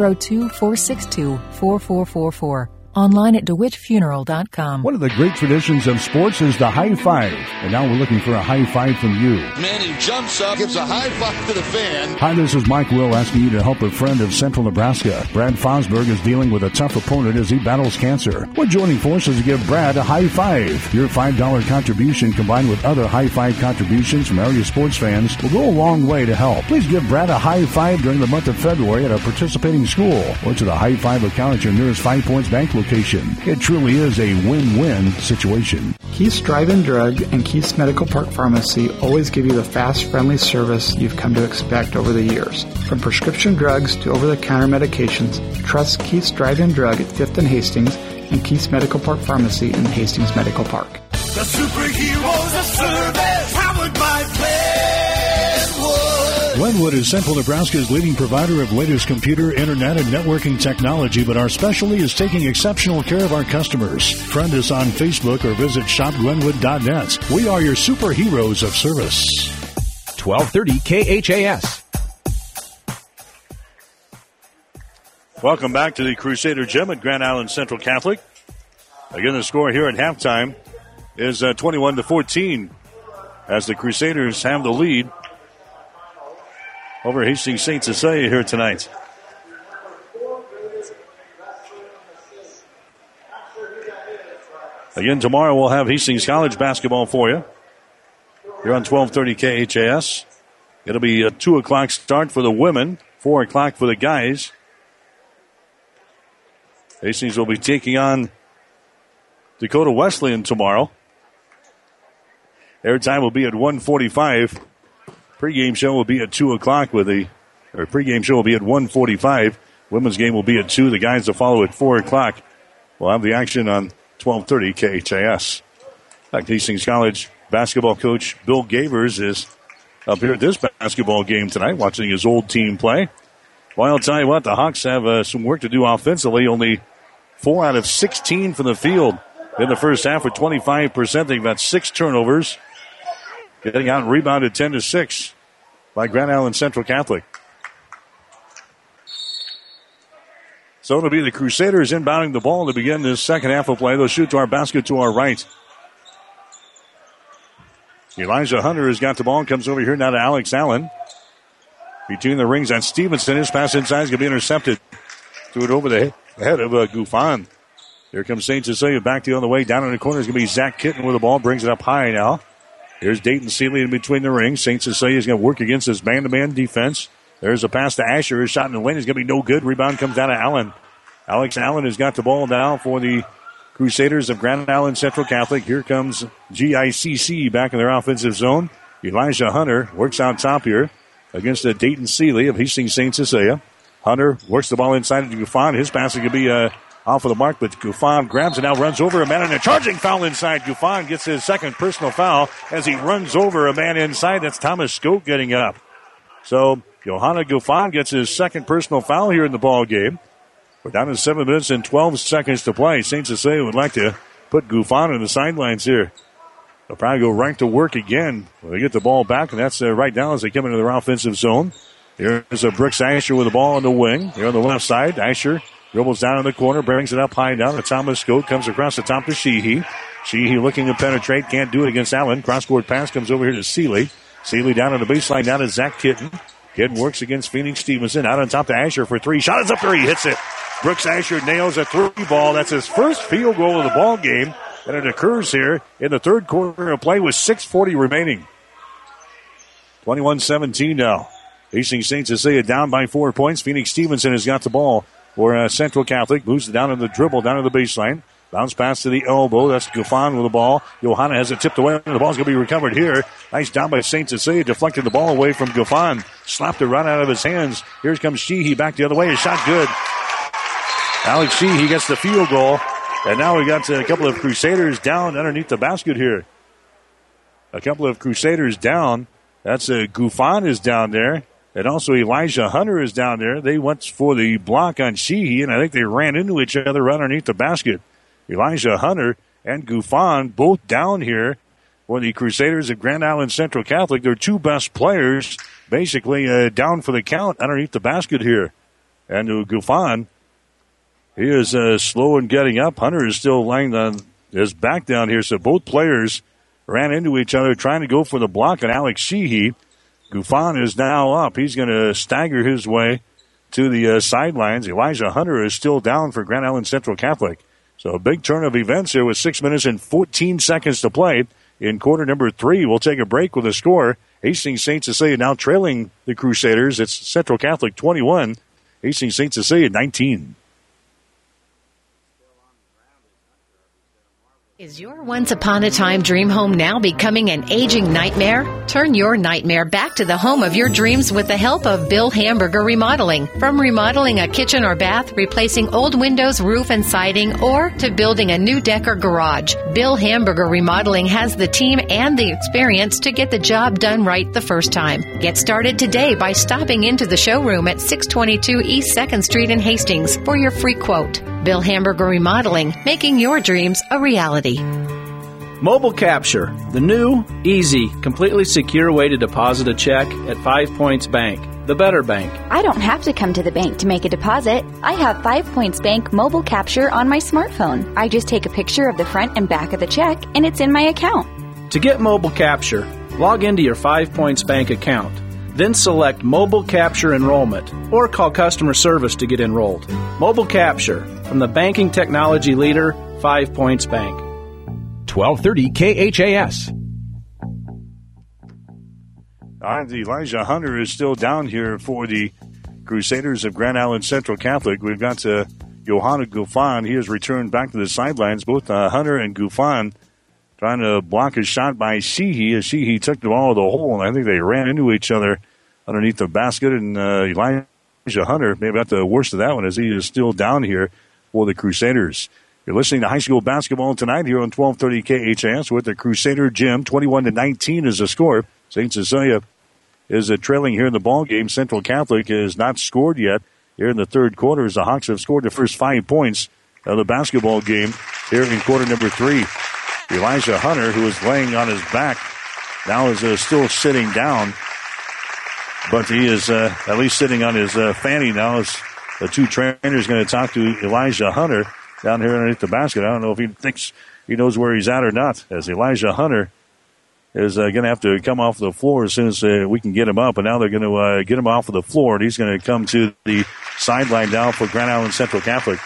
[SPEAKER 20] 402-462-4444. Online at DeWittFuneral.com.
[SPEAKER 3] One of the great traditions of sports is the high five. And now we're looking for a high five from you.
[SPEAKER 8] Man, he jumps up, gives a high five to the fan.
[SPEAKER 3] Hi, this is Mike Will asking you to help a friend of Central Nebraska. Brad Fosberg is dealing with a tough opponent as he battles cancer. We're joining forces to give Brad a high five. Your $5 contribution combined with other high five contributions from area sports fans will go a long way to help. Please give Brad a high five during the month of February at a participating school or to the high five account at your nearest 5 Points Bank location. It truly is a win-win situation.
[SPEAKER 22] Keith's Drive-In Drug and Keith's Medical Park Pharmacy always give you the fast, friendly service you've come to expect over the years. From prescription drugs to over-the-counter medications, trust Keith's Drive-In Drug at 5th and Hastings and Keith's Medical Park Pharmacy in Hastings Medical Park.
[SPEAKER 6] The superheroes of service, powered by
[SPEAKER 3] Glenwood is Central Nebraska's leading provider of latest computer, internet, and networking technology, but our specialty is taking exceptional care of our customers. Friend us on Facebook or visit shopglenwood.net. We are your superheroes of service.
[SPEAKER 7] 1230 KHAS.
[SPEAKER 3] Welcome back to the Crusader Gym at Grand Island Central Catholic. Again, the score here at halftime is 21-14 as the Crusaders have the lead over Hastings St. Cecilia here tonight. Again, tomorrow we'll have Hastings College basketball for you here on 1230 KHAS. It'll be a 2 o'clock start for the women, 4 o'clock for the guys. Hastings will be taking on Dakota Wesleyan tomorrow. Airtime will be at 1:45. Pregame show will be at 2 o'clock pregame show will be at 1:45. Women's game will be at 2. The guys will follow at 4 o'clock. We'll have the action on 1230 KHAS. In fact, Hastings College basketball coach Bill Gavers is up here at this basketball game tonight watching his old team play. Well, I'll tell you what, the Hawks have some work to do offensively. Only 4 out of 16 from the field in the first half with 25%. They've got 6 turnovers. Getting out and rebounded 10-6 by Grand Island Central Catholic. So it'll be the Crusaders inbounding the ball to begin this second half of play. They'll shoot to our basket to our right. Elijah Hunter has got the ball and comes over here now to Alex Allen. Between the rings on Stevenson. His pass inside is going to be intercepted. Threw it over the head of Gouffon. Here comes St. Cecilia back the other way. Down in the corner is going to be Zach Kitten with the ball. Brings it up high now. Here's Dayton Seeley in between the rings. St. Cecilia is going to work against his man-to-man defense. There's a pass to Asher. His shot in the lane is going to be no good. Rebound comes out of Allen. Alex Allen has got the ball now for the Crusaders of Grand Island Central Catholic. Here comes GICC back in their offensive zone. Elijah Hunter works out top here against Dayton Seeley of Hastings St. Cecilia. Hunter works the ball inside to Gouffin. His passing could be off of the mark, but Gouffin grabs it now, runs over a man, and a charging foul inside. Gouffin gets his second personal foul as he runs over a man inside. That's Thomas Scope getting up. So Johanna Gouffin gets his second personal foul here in the ball game. We're down to 7 minutes and 12 seconds to play. St. Cecilia would like to put Gouffin on the sidelines here. They'll probably go right to work again when they get the ball back, and that's right now as they come into their offensive zone. Here's Brooks Asher with the ball on the wing. Here on the left side, Asher dribbles down in the corner, brings it up high down to Thomas Scope, comes across the top to Sheehy. Sheehy looking to penetrate, can't do it against Allen. Cross-court pass comes over here to Seeley. Seeley down on the baseline, down to Zach Kitten. Kitten works against Phoenix Stevenson. Out on top to Asher for three. Shot is up there, he hits it. Brooks Asher nails a three ball. That's his first field goal of the ball game. And it occurs here in the third quarter of play with 6:40 remaining. 21-17 now. Hastings St. Cecilia down by 4 points. Phoenix Stevenson has got the ball for Central Catholic. Moves it down in the dribble, down to the baseline. Bounce pass to the elbow. That's Gouffin with the ball. Johanna has it tipped away. The ball's going to be recovered here. Nice down by St. Cecilia. Deflected the ball away from Gouffin. Slapped it right out of his hands. Here comes Sheehy back the other way. His shot good. Alex Sheehy gets the field goal. And now we got a couple of Crusaders down underneath the basket here. A couple of Crusaders down. That's Gouffin is down there. And also Elijah Hunter is down there. They went for the block on Sheehy, and I think they ran into each other right underneath the basket. Elijah Hunter and Gouffin both down here for the Crusaders of Grand Island Central Catholic. Their two best players basically down for the count underneath the basket here. And Gouffin, he is slow in getting up. Hunter is still laying on his back down here. So both players ran into each other trying to go for the block on Alex Sheehy. Gouffin is now up. He's going to stagger his way to the sidelines. Elijah Hunter is still down for Grand Island Central Catholic. So a big turn of events here with 6 minutes and 14 seconds to play in quarter number 3. We'll take a break with a score. Hastings St. Cecilia now trailing the Crusaders. It's Central Catholic 21, Hastings St. Cecilia 19.
[SPEAKER 9] Is your once-upon-a-time dream home now becoming an aging nightmare? Turn your nightmare back to the home of your dreams with the help of Bill Hamburger Remodeling. From remodeling a kitchen or bath, replacing old windows, roof, and siding, or to building a new deck or garage, Bill Hamburger Remodeling has the team and the experience to get the job done right the first time. Get started today by stopping into the showroom at 622 East 2nd Street in Hastings for your free quote. Bill Hamburger Remodeling, making your dreams a reality.
[SPEAKER 15] Mobile Capture, the new, easy, completely secure way to deposit a check at 5 Points Bank, the better bank.
[SPEAKER 14] I don't have to come to the bank to make a deposit. I have 5 Points Bank Mobile Capture on my smartphone. I just take a picture of the front and back of the check, and it's in my account.
[SPEAKER 15] To get Mobile Capture, log into your 5 Points Bank account. Then select Mobile Capture Enrollment or call customer service to get enrolled. Mobile Capture from the banking technology leader, 5 Points Bank.
[SPEAKER 7] 1230 KHAS.
[SPEAKER 3] Elijah Hunter is still down here for the Crusaders of Grand Island Central Catholic. We've got Johanna Gouffin. He has returned back to the sidelines. Both Hunter and Gouffin trying to block a shot by Sheehy as Sheehy took the ball to the hole, and I think they ran into each other underneath the basket, and Elijah Hunter maybe got the worst of that one as he is still down here for the Crusaders. You're listening to high school basketball tonight here on 1230 KHAS with the Crusader Gym. 21-19 is the score. St. Cecilia is trailing here in the ball game. Central Catholic has not scored yet here in the third quarter as the Hawks have scored the first 5 points of the basketball game here in quarter number 3. Elijah Hunter, who is laying on his back, now is still sitting down, but he is at least sitting on his fanny now as the two trainers going to talk to Elijah Hunter down here underneath the basket. I don't know if he thinks he knows where he's at or not, as Elijah Hunter is going to have to come off the floor as soon as we can get him up, and now they're going to get him off of the floor, and he's going to come to the sideline now for Grand Island Central Catholic.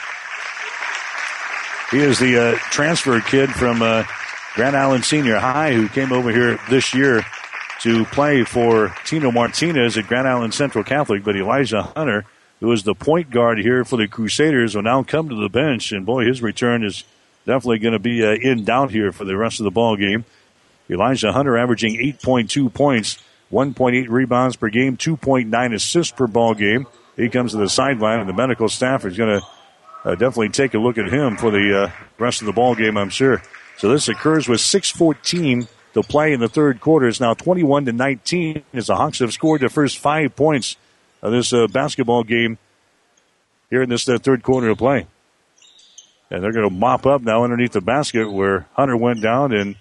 [SPEAKER 3] He is the transfer kid from Grand Island Senior High who came over here this year to play for Tino Martinez at Grand Island Central Catholic. But Elijah Hunter, who is the point guard here for the Crusaders, will now come to the bench. And, boy, his return is definitely going to be in doubt here for the rest of the ball game. Elijah Hunter averaging 8.2 points, 1.8 rebounds per game, 2.9 assists per ball game. He comes to the sideline, and the medical staff is going to definitely take a look at him for the rest of the ball game, I'm sure. So this occurs with 6:14 to play in the third quarter. It's now 21-19 as the Hawks have scored the first 5 points of this basketball game here in this third quarter of play. And they're going to mop up now underneath the basket where Hunter went down and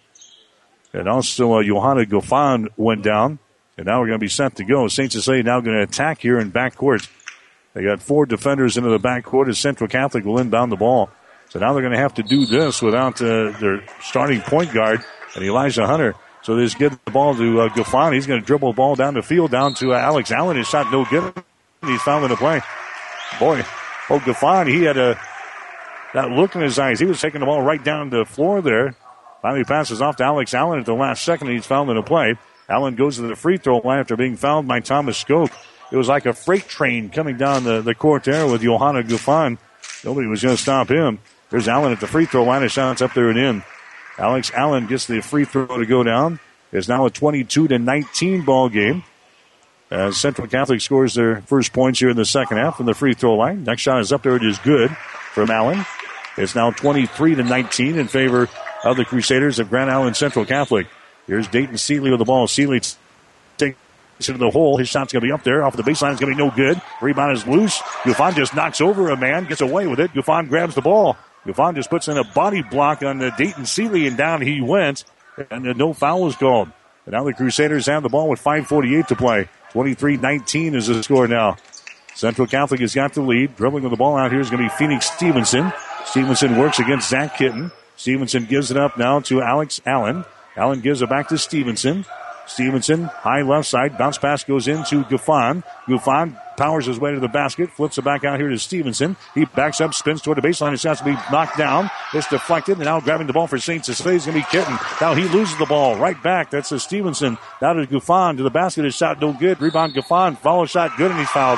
[SPEAKER 3] also Johanna Gofan went down. And now we're going to be set to go. St. Cecilia now going to attack here in backcourt. They got 4 defenders into the backcourt as Central Catholic will inbound the ball. So now they're going to have to do this without their starting point guard and Elijah Hunter. So they just give the ball to Gofan. He's going to dribble the ball down the field, down to Alex Allen. His shot no good. He's fouled in the play. Boy, Gofan, he had that look in his eyes. He was taking the ball right down the floor there. Finally passes off to Alex Allen at the last second, and he's fouled in the play. Allen goes to the free throw line after being fouled by Thomas Skoke. It was like a freight train coming down the court there with Johanna Gofan. Nobody was going to stop him. There's Allen at the free throw line. His shot's up there and in. Alex Allen gets the free throw to go down. It's now a 22-19 ball game. As Central Catholic scores their first points here in the second half from the free throw line. Next shot is up there. It is good from Allen. It's now 23-19 in favor of the Crusaders of Grand Island Central Catholic. Here's Dayton Seeley with the ball. Seeley takes it to the hole. His shot's going to be up there. Off the baseline, it's going to be no good. Rebound is loose. Gufan just knocks over a man, gets away with it. Gufan grabs the ball. Gufan just puts in a body block on Dayton Seeley, and down he went. And no foul was called. And now the Crusaders have the ball with 5:48 to play. 23-19 is the score now. Central Catholic has got the lead. Dribbling with the ball out here is going to be Phoenix Stevenson. Stevenson works against Zach Kitten. Stevenson gives it up now to Alex Allen. Allen gives it back to Stevenson. Stevenson, high left side. Bounce pass goes into Gufan. Gufan powers his way to the basket. Flips it back out here to Stevenson. He backs up, spins toward the baseline. His shot's to be knocked down. It's deflected. And now grabbing the ball for St. Cecilia is going to be Kitten. Now he loses the ball. Right back. That's to Stevenson. Now to Gufan. To the basket. His shot no good. Rebound Gufan. Follow shot good, and he's fouled.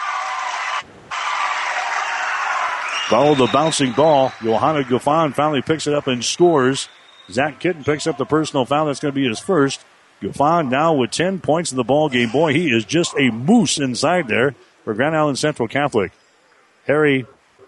[SPEAKER 3] Follow the bouncing ball. Johanna Gufan finally picks it up and scores. Zach Kitten picks up the personal foul. That's going to be his first. Gufan now with 10 points in the ball game. Boy, he is just a moose inside there for Grand Island Central Catholic. Harry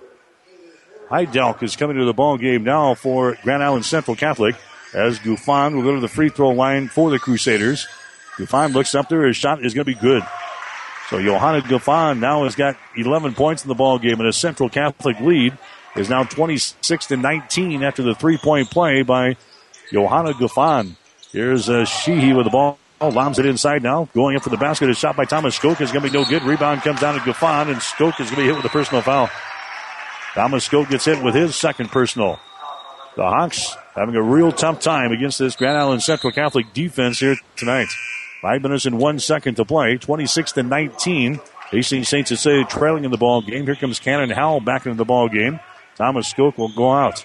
[SPEAKER 3] Heidelk is coming to the ball game now for Grand Island Central Catholic as Gufan will go to the free throw line for the Crusaders. Gufan looks up there. His shot is going to be good. So Johanna Gufan now has got 11 points in the ball game, and a Central Catholic lead is now 26-19 after the three-point play by Johanna Gufan. Here's Sheehy with the ball. Lobs it inside now. Going up for the basket. A shot by Thomas Skoke is going to be no good. Rebound comes down to Gufan, and Skoke is going to be hit with a personal foul. Thomas Skoke gets hit with his second personal. The Hawks having a real tough time against this Grand Island Central Catholic defense here tonight. 5 minutes and 1 second to play. 26-19. AC St. Cecilia trailing in the ball game. Here comes Cannon Howell back into the ball game. Thomas Skoke will go out.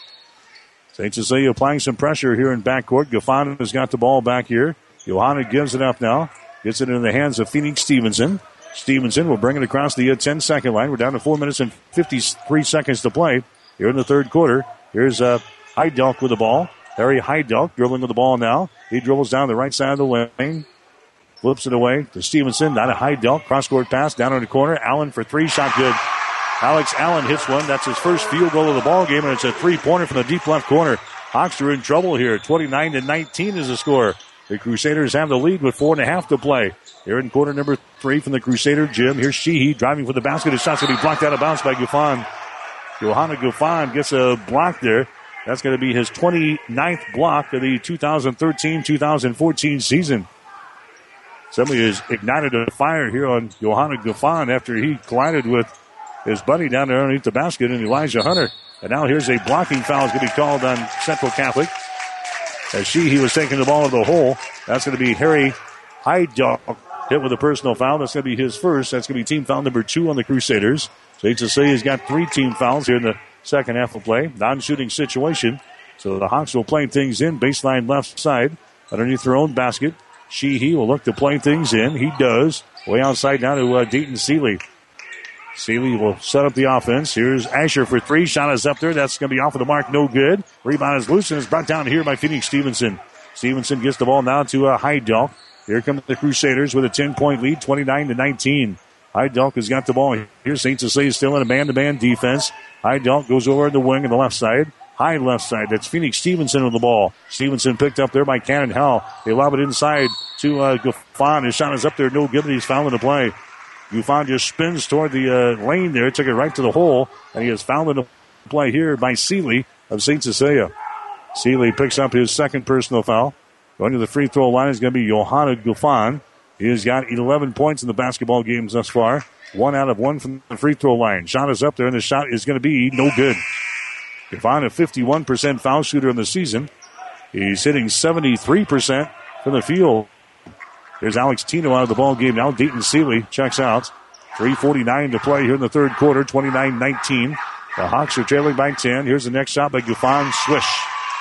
[SPEAKER 3] St. Cecilia applying some pressure here in backcourt. Gufan has got the ball back here. Johanna gives it up now. Gets it in the hands of Phoenix Stevenson. Stevenson will bring it across the 10-second line. We're down to 4 minutes and 53 seconds to play here in the third quarter. Here's Heidelk with the ball. Harry Heidelk dribbling with the ball now. He dribbles down the right side of the lane. Flips it away to Stevenson. Now to Heidelk. Cross-court pass down in the corner. Allen for three. Shot good. Alex Allen hits one. That's his first field goal of the ball game, and it's a three-pointer from the deep left corner. Hawks are in trouble here. 29-19 is the score. The Crusaders have the lead with 4.5 to play. Here in quarter number 3 from the Crusader gym. Here's Sheehy driving for the basket. His shot's going to be blocked out of bounds by Gufan. Johanna Gufan gets a block there. That's going to be his 29th block of the 2013-2014 season. Somebody has ignited a fire here on Johanna Gufan after he collided with his buddy down there underneath the basket and Elijah Hunter. And now here's a blocking foul is going to be called on Central Catholic. As he was taking the ball to the hole. That's going to be Harry Heidelk hit with a personal foul. That's going to be his first. That's going to be team foul number 2 on the Crusaders. St. Cecilia's got 3 team fouls here in the second half of play. Non-shooting situation. So the Hawks will play things in. Baseline left side underneath their own basket. Sheehy will look to play things in. He does. Way outside now to Dayton Seeley. Seeley will set up the offense. Here's Asher for 3. Shot is up there. That's going to be off of the mark. No good. Rebound is loose and is brought down here by Phoenix Stevenson. Stevenson gets the ball now to Heidelk. Here come the Crusaders with a 10-point lead, 29-19. Heidelk has got the ball. Here St. Cecilia is still in a man-to-man defense. Heidelk goes over in the wing on the left side. High left side. That's Phoenix Stevenson with the ball. Stevenson picked up there by Cannon Howell. They lob it inside to Guffin. His shot is up there. No good, but he's fouling the play. Guffin just spins toward the lane there. Took it right to the hole. And he is fouling the play here by Seeley of St. Cecilia. Seeley picks up his second personal foul. Going to the free throw line is going to be Johanna Guffin. He has got 11 points in the basketball games thus far. 1 out of 1 from the free throw line. Shot is up there, and the shot is going to be no good. Guffin, a 51% foul shooter in the season. He's hitting 73% from the field. There's Alex Tino out of the ball game now. Dayton Seeley checks out. 3:49 to play here in the third quarter, 29-19. The Hawks are trailing by 10. Here's the next shot by Guffin. Swish.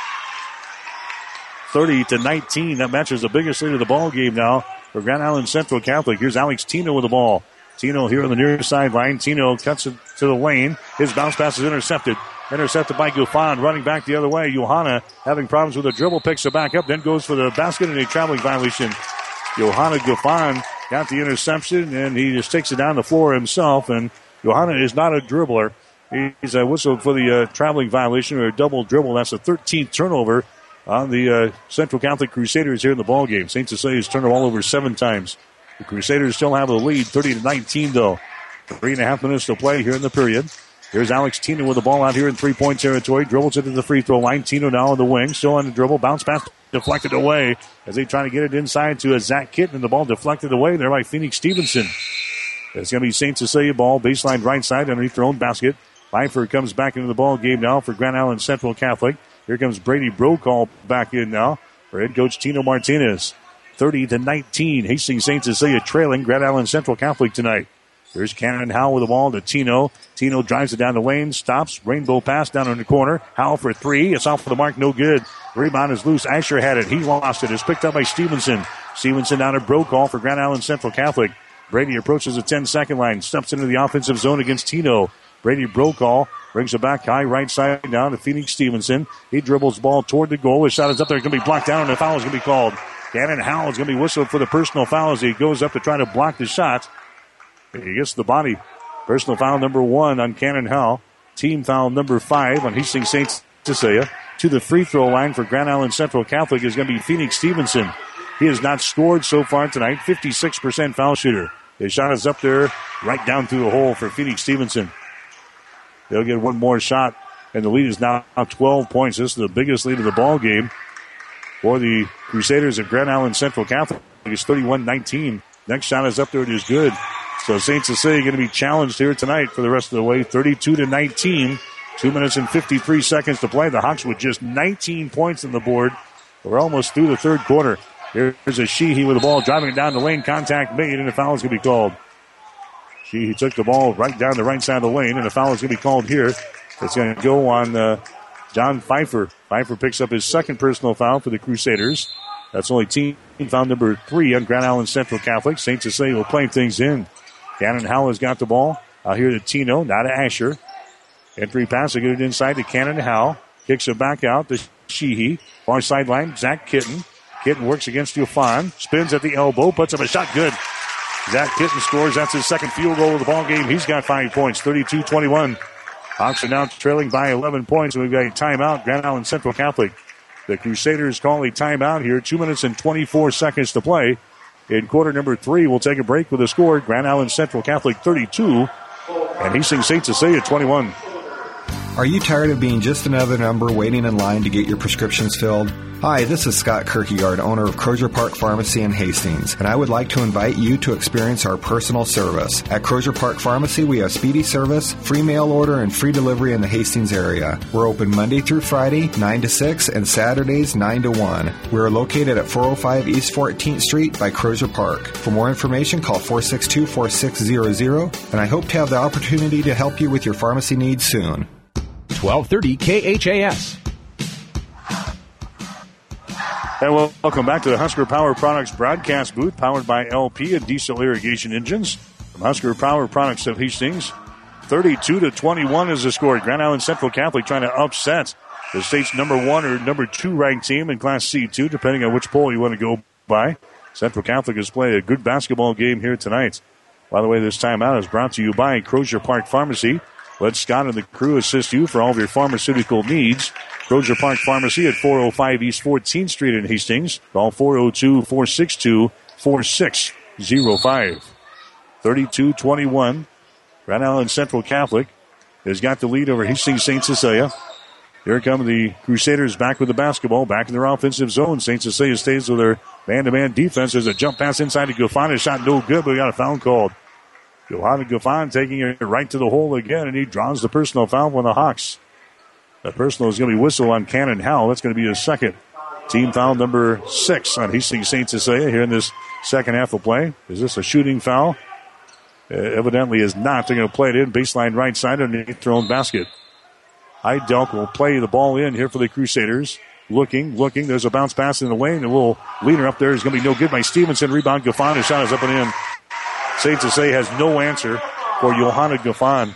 [SPEAKER 3] 30-19. That matches the biggest lead of the ball game now for Grand Island Central Catholic. Here's Alex Tino with the ball. Tino here on the near sideline. Tino cuts it to the lane. His bounce pass is intercepted. Intercepted by Guffin. Running back the other way. Johanna having problems with the dribble. Picks it back up. Then goes for the basket and a traveling violation. Johanna Guffin got the interception, and he just takes it down the floor himself. And Johanna is not a dribbler. He's whistled for the traveling violation or a double dribble. That's the 13th turnover on the Central Catholic Crusaders here in the ballgame. St. Cecilia's turned the ball over 7 times. The Crusaders still have the lead, 30-19 though. 3.5 minutes to play here in the period. Here's Alex Tino with the ball out here in three-point territory. Dribbles it to the free throw line. Tino now on the wing, still on the dribble. Bounce pass deflected away as they try to get it inside to Zach Kitten, and the ball deflected away there by Phoenix Stevenson. It's going to be St. Cecilia ball, baseline right side underneath their own basket. Pfeiffer comes back into the ball game now for Grand Island Central Catholic. Here comes Brady Brokaw back in now for head coach Tino Martinez. 30-19. Hastings St. Cecilia trailing Grand Island Central Catholic tonight. There's Cannon Howell with the ball to Tino. Tino drives it down the lane, stops. Rainbow pass down in the corner. Howell for 3. It's off for the mark, no good. Rebound is loose. Asher had it. He lost it. It's picked up by Stevenson. Stevenson down to Brokaw for Grand Island Central Catholic. Brady approaches the 10-second line. Steps into the offensive zone against Tino. Brady Brokaw brings it back high right side down to Phoenix Stevenson. He dribbles the ball toward the goal. His shot is up there. It's going to be blocked down, and the foul is going to be called. Cannon Howell is going to be whistled for the personal foul as he goes up to try to block the shot. He gets the body. Personal foul number 1 on Cannon Howell. Team foul number 5 on Hastings St. Cecilia. To the free throw line for Grand Island Central Catholic is going to be Phoenix Stevenson. He has not scored so far tonight. 56% foul shooter. His shot is up there right down through the hole for Phoenix Stevenson. They'll get one more shot, and the lead is now 12 points. This is the biggest lead of the ball game for the Crusaders of Grand Island Central Catholic. It's 31-19. Next shot is up there. It is good. So St. Cecilia going to be challenged here tonight for the rest of the way. 32-19. 2 minutes and 53 seconds to play. The Hawks with just 19 points on the board. We're almost through the third quarter. Here's a Sheehy with the ball driving it down the lane. Contact made, and a foul is going to be called. Sheehy took the ball right down the right side of the lane, and a foul is going to be called here. It's going to go on John Pfeiffer. Pfeiffer picks up his second personal foul for the Crusaders. That's only team foul number 3 on Grand Island Central Catholic. St. Cecilia will play things in. Cannon Howell has got the ball. Out here to Tino, now to Asher. Entry pass, they get it inside to Cannon Howell. Kicks it back out to Sheehy. Far sideline, Zach Kitten. Kitten works against Ufan. Spins at the elbow, puts up a shot, good. Zach Kitten scores. That's his second field goal of the ball game. He's got 5 points, 32-21. Hawks are now trailing by 11 points. We've got a timeout, Grand Island Central Catholic. The Crusaders call a timeout here. 2 minutes and 24 seconds to play. In quarter number 3, we'll take a break with a score. Grand Island Central Catholic 32 and Hastings St. Cecilia 21.
[SPEAKER 4] Are you tired of being just another number waiting in line to get your prescriptions filled? Hi, this is Scott Kierkegaard, owner of Crozier Park Pharmacy in Hastings, and I would like to invite you to experience our personal service. At Crozier Park Pharmacy, we have speedy service, free mail order, and free delivery in the Hastings area. We're open Monday through Friday, 9 to 6, and Saturdays, 9 to 1. We are located at 405 East 14th Street by Crozier Park. For more information, call 462-4600, and I hope to have the opportunity to help you with your pharmacy needs soon.
[SPEAKER 7] 1230 KHAS.
[SPEAKER 3] And welcome back to the Husker Power Products broadcast booth, powered by LP and Diesel Irrigation Engines. From Husker Power Products of Hastings, 32-21 is the score. Grand Island Central Catholic trying to upset the state's number 1 or number 2 ranked team in Class C2, depending on which poll you want to go by. Central Catholic has played a good basketball game here tonight. By the way, this timeout is brought to you by Crozier Park Pharmacy. Let Scott and the crew assist you for all of your pharmaceutical needs. Crozier Park Pharmacy at 405 East 14th Street in Hastings. Call 402-462-4605. 32-21. Grand Island Central Catholic has got the lead over Hastings St. Cecilia. Here come the Crusaders back with the basketball, back in their offensive zone. St. Cecilia stays with their man-to-man defense. There's a jump pass inside to Gafan. A shot no good, but we got a foul called. Johanna Gafan taking it right to the hole again, and he draws the personal foul for the Hawks. The personal is going to be whistled on Cannon Howell. That's going to be his second. Team foul number 6 on Hastings St. Cecilia here in this second half of play. Is this a shooting foul? Evidently is not. They're going to play it in. Baseline right side underneath their own basket. Heidelk will play the ball in here for the Crusaders. Looking. There's a bounce pass in the lane. A little leader up there is going to be no good by Stevenson. Rebound, Gafan. His shot is up and in. St. Cecilia has no answer for Johanna Gafan.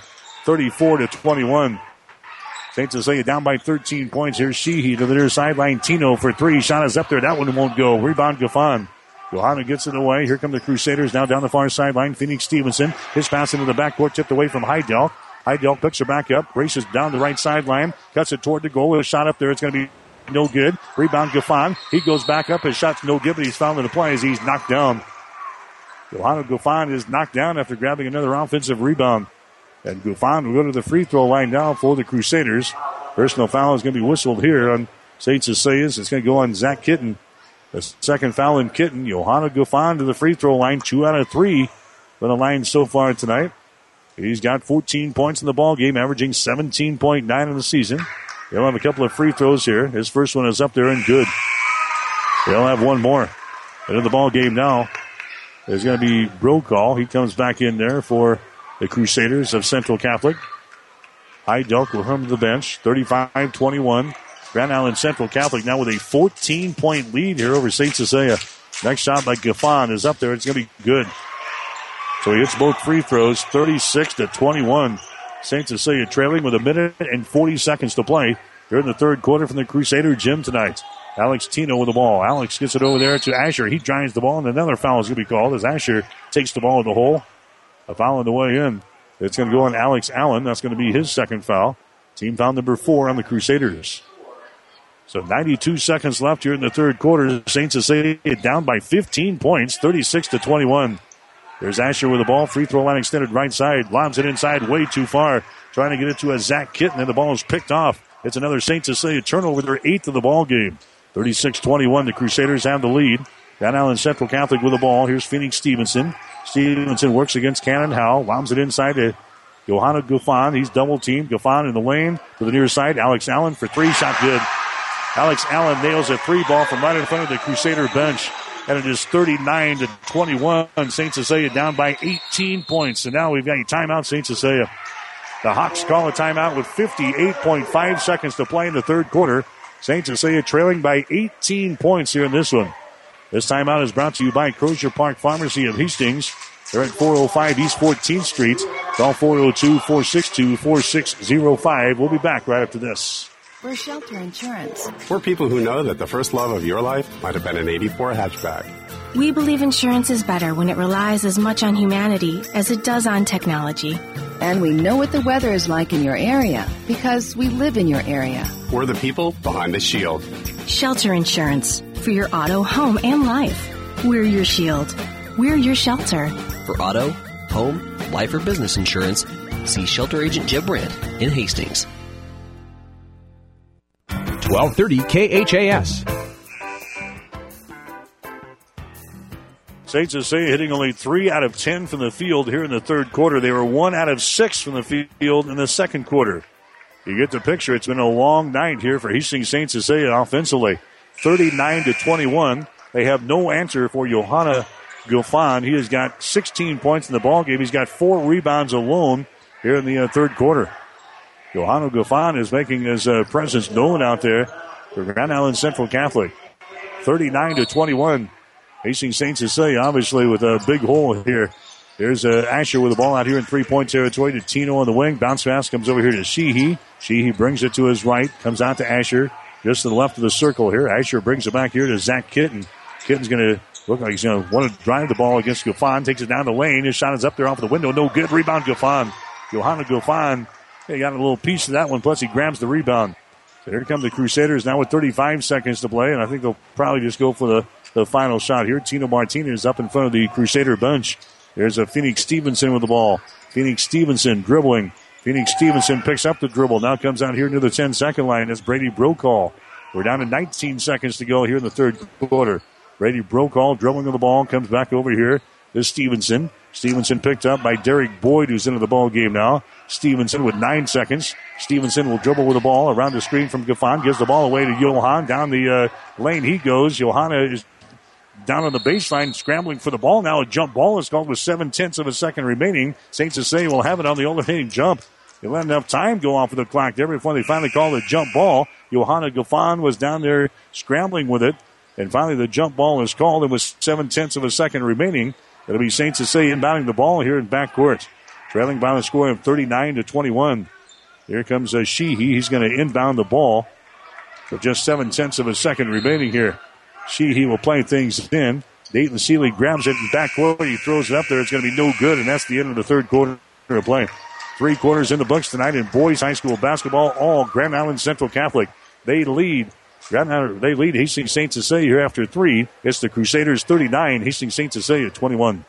[SPEAKER 3] 34-21. St. Cecilia down by 13 points. Here's Sheehy to the near sideline. Tino for 3. Shot is up there. That one won't go. Rebound, Gafan. Johanna gets it away. Here come the Crusaders now down the far sideline. Phoenix Stevenson. His pass into the backcourt tipped away from Heidelk. Heidelk picks her back up. Races down the right sideline. Cuts it toward the goal. With a shot up there. It's going to be no good. Rebound, Gafan. He goes back up. His shot's no good, but he's fouled in the play as he's knocked down. Johanna Gafan is knocked down after grabbing another offensive rebound. And Gafan will go to the free throw line now for the Crusaders. Personal foul is going to be whistled here on St. Cecilia's. It's going to go on Zach Kitten. The second foul in Kitten. Johanna Gafan to the free throw line. 2 out of 3 for the line so far tonight. He's got 14 points in the ball game, averaging 17.9 in the season. He'll have a couple of free throws here. His first one is up there and good. They'll have one more. Into the ball game now. There's going to be Brokaw. He comes back in there for the Crusaders of Central Catholic. Heidelk will come to the bench. 35-21. Grand Island Central Catholic now with a 14-point lead here over St. Cecilia. Next shot by Gafan is up there. It's going to be good. So he hits both free throws. 36-21. St. Cecilia trailing with 1 minute and 40 seconds to play here in the third quarter from the Crusader gym tonight. Alex Tino with the ball. Alex gets it over there to Asher. He drives the ball, and another foul is going to be called as Asher takes the ball in the hole. A foul on the way in. It's going to go on Alex Allen. That's going to be his second foul. Team foul number 4 on the Crusaders. So 92 seconds left here in the third quarter. St. Cecilia down by 15 points, 36-21. There's Asher with the ball. Free throw line extended right side. Lobs it inside way too far. Trying to get it to a Zach Kitten, and the ball is picked off. It's another St. Cecilia turnover, their 8th of the ball game. 36-21, the Crusaders have the lead. Grand Island Central Catholic with the ball. Here's Phoenix Stevenson. Stevenson works against Cannon Howell. Lobs it inside to Johanna Gafan. He's double-teamed. Gafan in the lane to the near side. Alex Allen for 3. Shot good. Alex Allen nails a 3 ball from right in front of the Crusader bench. And it is 39-21. St. Cecilia down by 18 points. And now we've got a timeout, St. Cecilia. The Hawks call a timeout with 58.5 seconds to play in the third quarter. St. Cecilia trailing by 18 points here in this one. This timeout is brought to you by Crozier Park Pharmacy of Hastings. They're at 405 East 14th Street. Call 402-462-4605. We'll be back right after this.
[SPEAKER 5] We're Shelter Insurance.
[SPEAKER 10] We're people who know that the first love of your life might have been an 84 hatchback.
[SPEAKER 5] We believe insurance is better when it relies as much on humanity as it does on technology.
[SPEAKER 23] And we know what the weather is like in your area because we live in your area.
[SPEAKER 10] We're the people behind the shield.
[SPEAKER 5] Shelter Insurance. For your auto, home, and life. We're your shield. We're your shelter.
[SPEAKER 1] For auto, home, life, or business insurance, see Shelter Agent Jeb Brandt in Hastings.
[SPEAKER 7] 1230 KHAS.
[SPEAKER 3] St. Cecilia hitting only 3 out of 10 from the field here in the third quarter. They were 1 out of 6 from the field in the second quarter. You get the picture. It's been a long night here for Hastings St. Cecilia offensively. 39-21. They have no answer for Johanna Gafan. He has got 16 points in the ballgame. He's got 4 rebounds alone here in the third quarter. Johanna Gafan is making his presence known out there for Grand Island Central Catholic. 39-21. Hastings St. Cecilia obviously with a big hole here Here's Asher with the ball out here in three-point territory to Tino on the wing. Bounce pass comes over here to Sheehy. Sheehy brings it to his right. Comes out to Asher. Just to the left of the circle here. Asher brings it back here to Zach Kitten. Kitten's going to look like he's going to want to drive the ball against Gaffon. Takes it down the lane. His shot is up there off the window. No good. Rebound Gaffon. Johanna Gaffon. He got a little piece of that one. Plus he grabs the rebound. So here come the Crusaders now with 35 seconds to play. And I think they'll probably just go for the final shot here. Tino Martinez up in front of the Crusader bench. There's a Phoenix Stevenson with the ball. Phoenix Stevenson dribbling. Phoenix Stevenson picks up the dribble. Now comes out here near the 10-second line. That's Brady Brokaw. We're down to 19 seconds to go here in the third quarter. Brady Brokaw dribbling with the ball. Comes back over here to Stevenson. Stevenson picked up by Derek Boyd, who's into the ball game now. Stevenson with 9 seconds. Stevenson will dribble with the ball around the screen from Gaffon. Gives the ball away to Johan. Down the lane he goes. Johanna is down on the baseline, scrambling for the ball. Now a jump ball is called with 0.7 of a second remaining. St. Cecilia will have it on the alternating jump. They let enough time go off of the clock there before they finally called a jump ball. Johanna Gaffon was down there scrambling with it. And finally the jump ball is called. It was 0.7 of a second remaining. It'll be St. Cecilia inbounding the ball here in backcourt. Trailing by the score of 39-21. Here comes Sheehy. He's going to inbound the ball. So just 0.7 of a second remaining here. Sheehy will play things in. Dayton Seeley grabs it in backcourt. He throws it up there. It's going to be no good, and that's the end of the third quarter of play. 3 quarters in the books tonight in boys high school basketball. All Grand Island Central Catholic. They lead Hastings St. Cecilia here after 3. It's the Crusaders 39, Hastings St. Cecilia 21.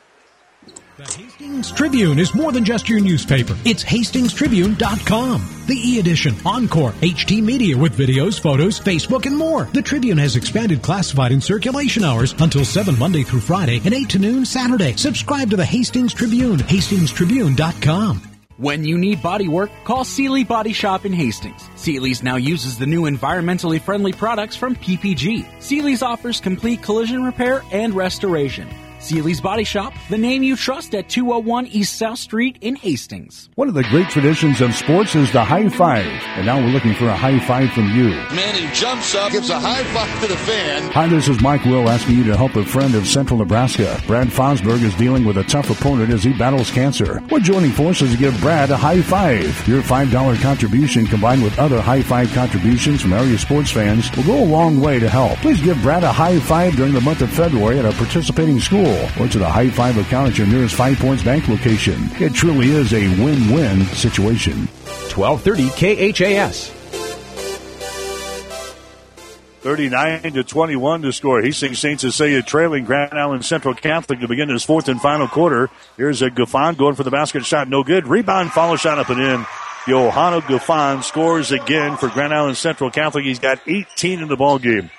[SPEAKER 2] The Hastings Tribune is more than just your newspaper. It's hastingstribune.com. The e-edition, Encore, HT Media with videos, photos, Facebook, and more. The Tribune has expanded classified and circulation hours until 7 Monday through Friday and 8 to noon Saturday. Subscribe to the Hastings Tribune, hastingstribune.com.
[SPEAKER 12] When you need body work, call Seeley Body Shop in Hastings. Seeley's now uses the new environmentally friendly products from PPG. Seeley's offers complete collision repair and restoration. Seeley's Body Shop, the name you trust at 201 East South Street in Hastings.
[SPEAKER 3] One of the great traditions of sports is the high five. And now we're looking for a high five from you.
[SPEAKER 8] Manning jumps up, gives a high five to the fan.
[SPEAKER 3] Hi, this is Mike Will asking you to help a friend of Central Nebraska. Brad Fosberg is dealing with a tough opponent as he battles cancer. We're joining forces to give Brad a high five. Your $5 contribution combined with other high five contributions from area sports fans will go a long way to help. Please give Brad a high five during the month of February at a participating school or to the high five account at your nearest 5 Points Bank location. It truly is a win-win situation.
[SPEAKER 2] 1230 KHAS.
[SPEAKER 3] 39-21 to score. Hastings St. Cecilia trailing Grand Island Central Catholic to begin this fourth and final quarter. Here's a Gaffon going for the basket shot. No good. Rebound, follow shot up and in. Johanna Gaffon scores again for Grand Island Central Catholic. He's got 18 in the ball game.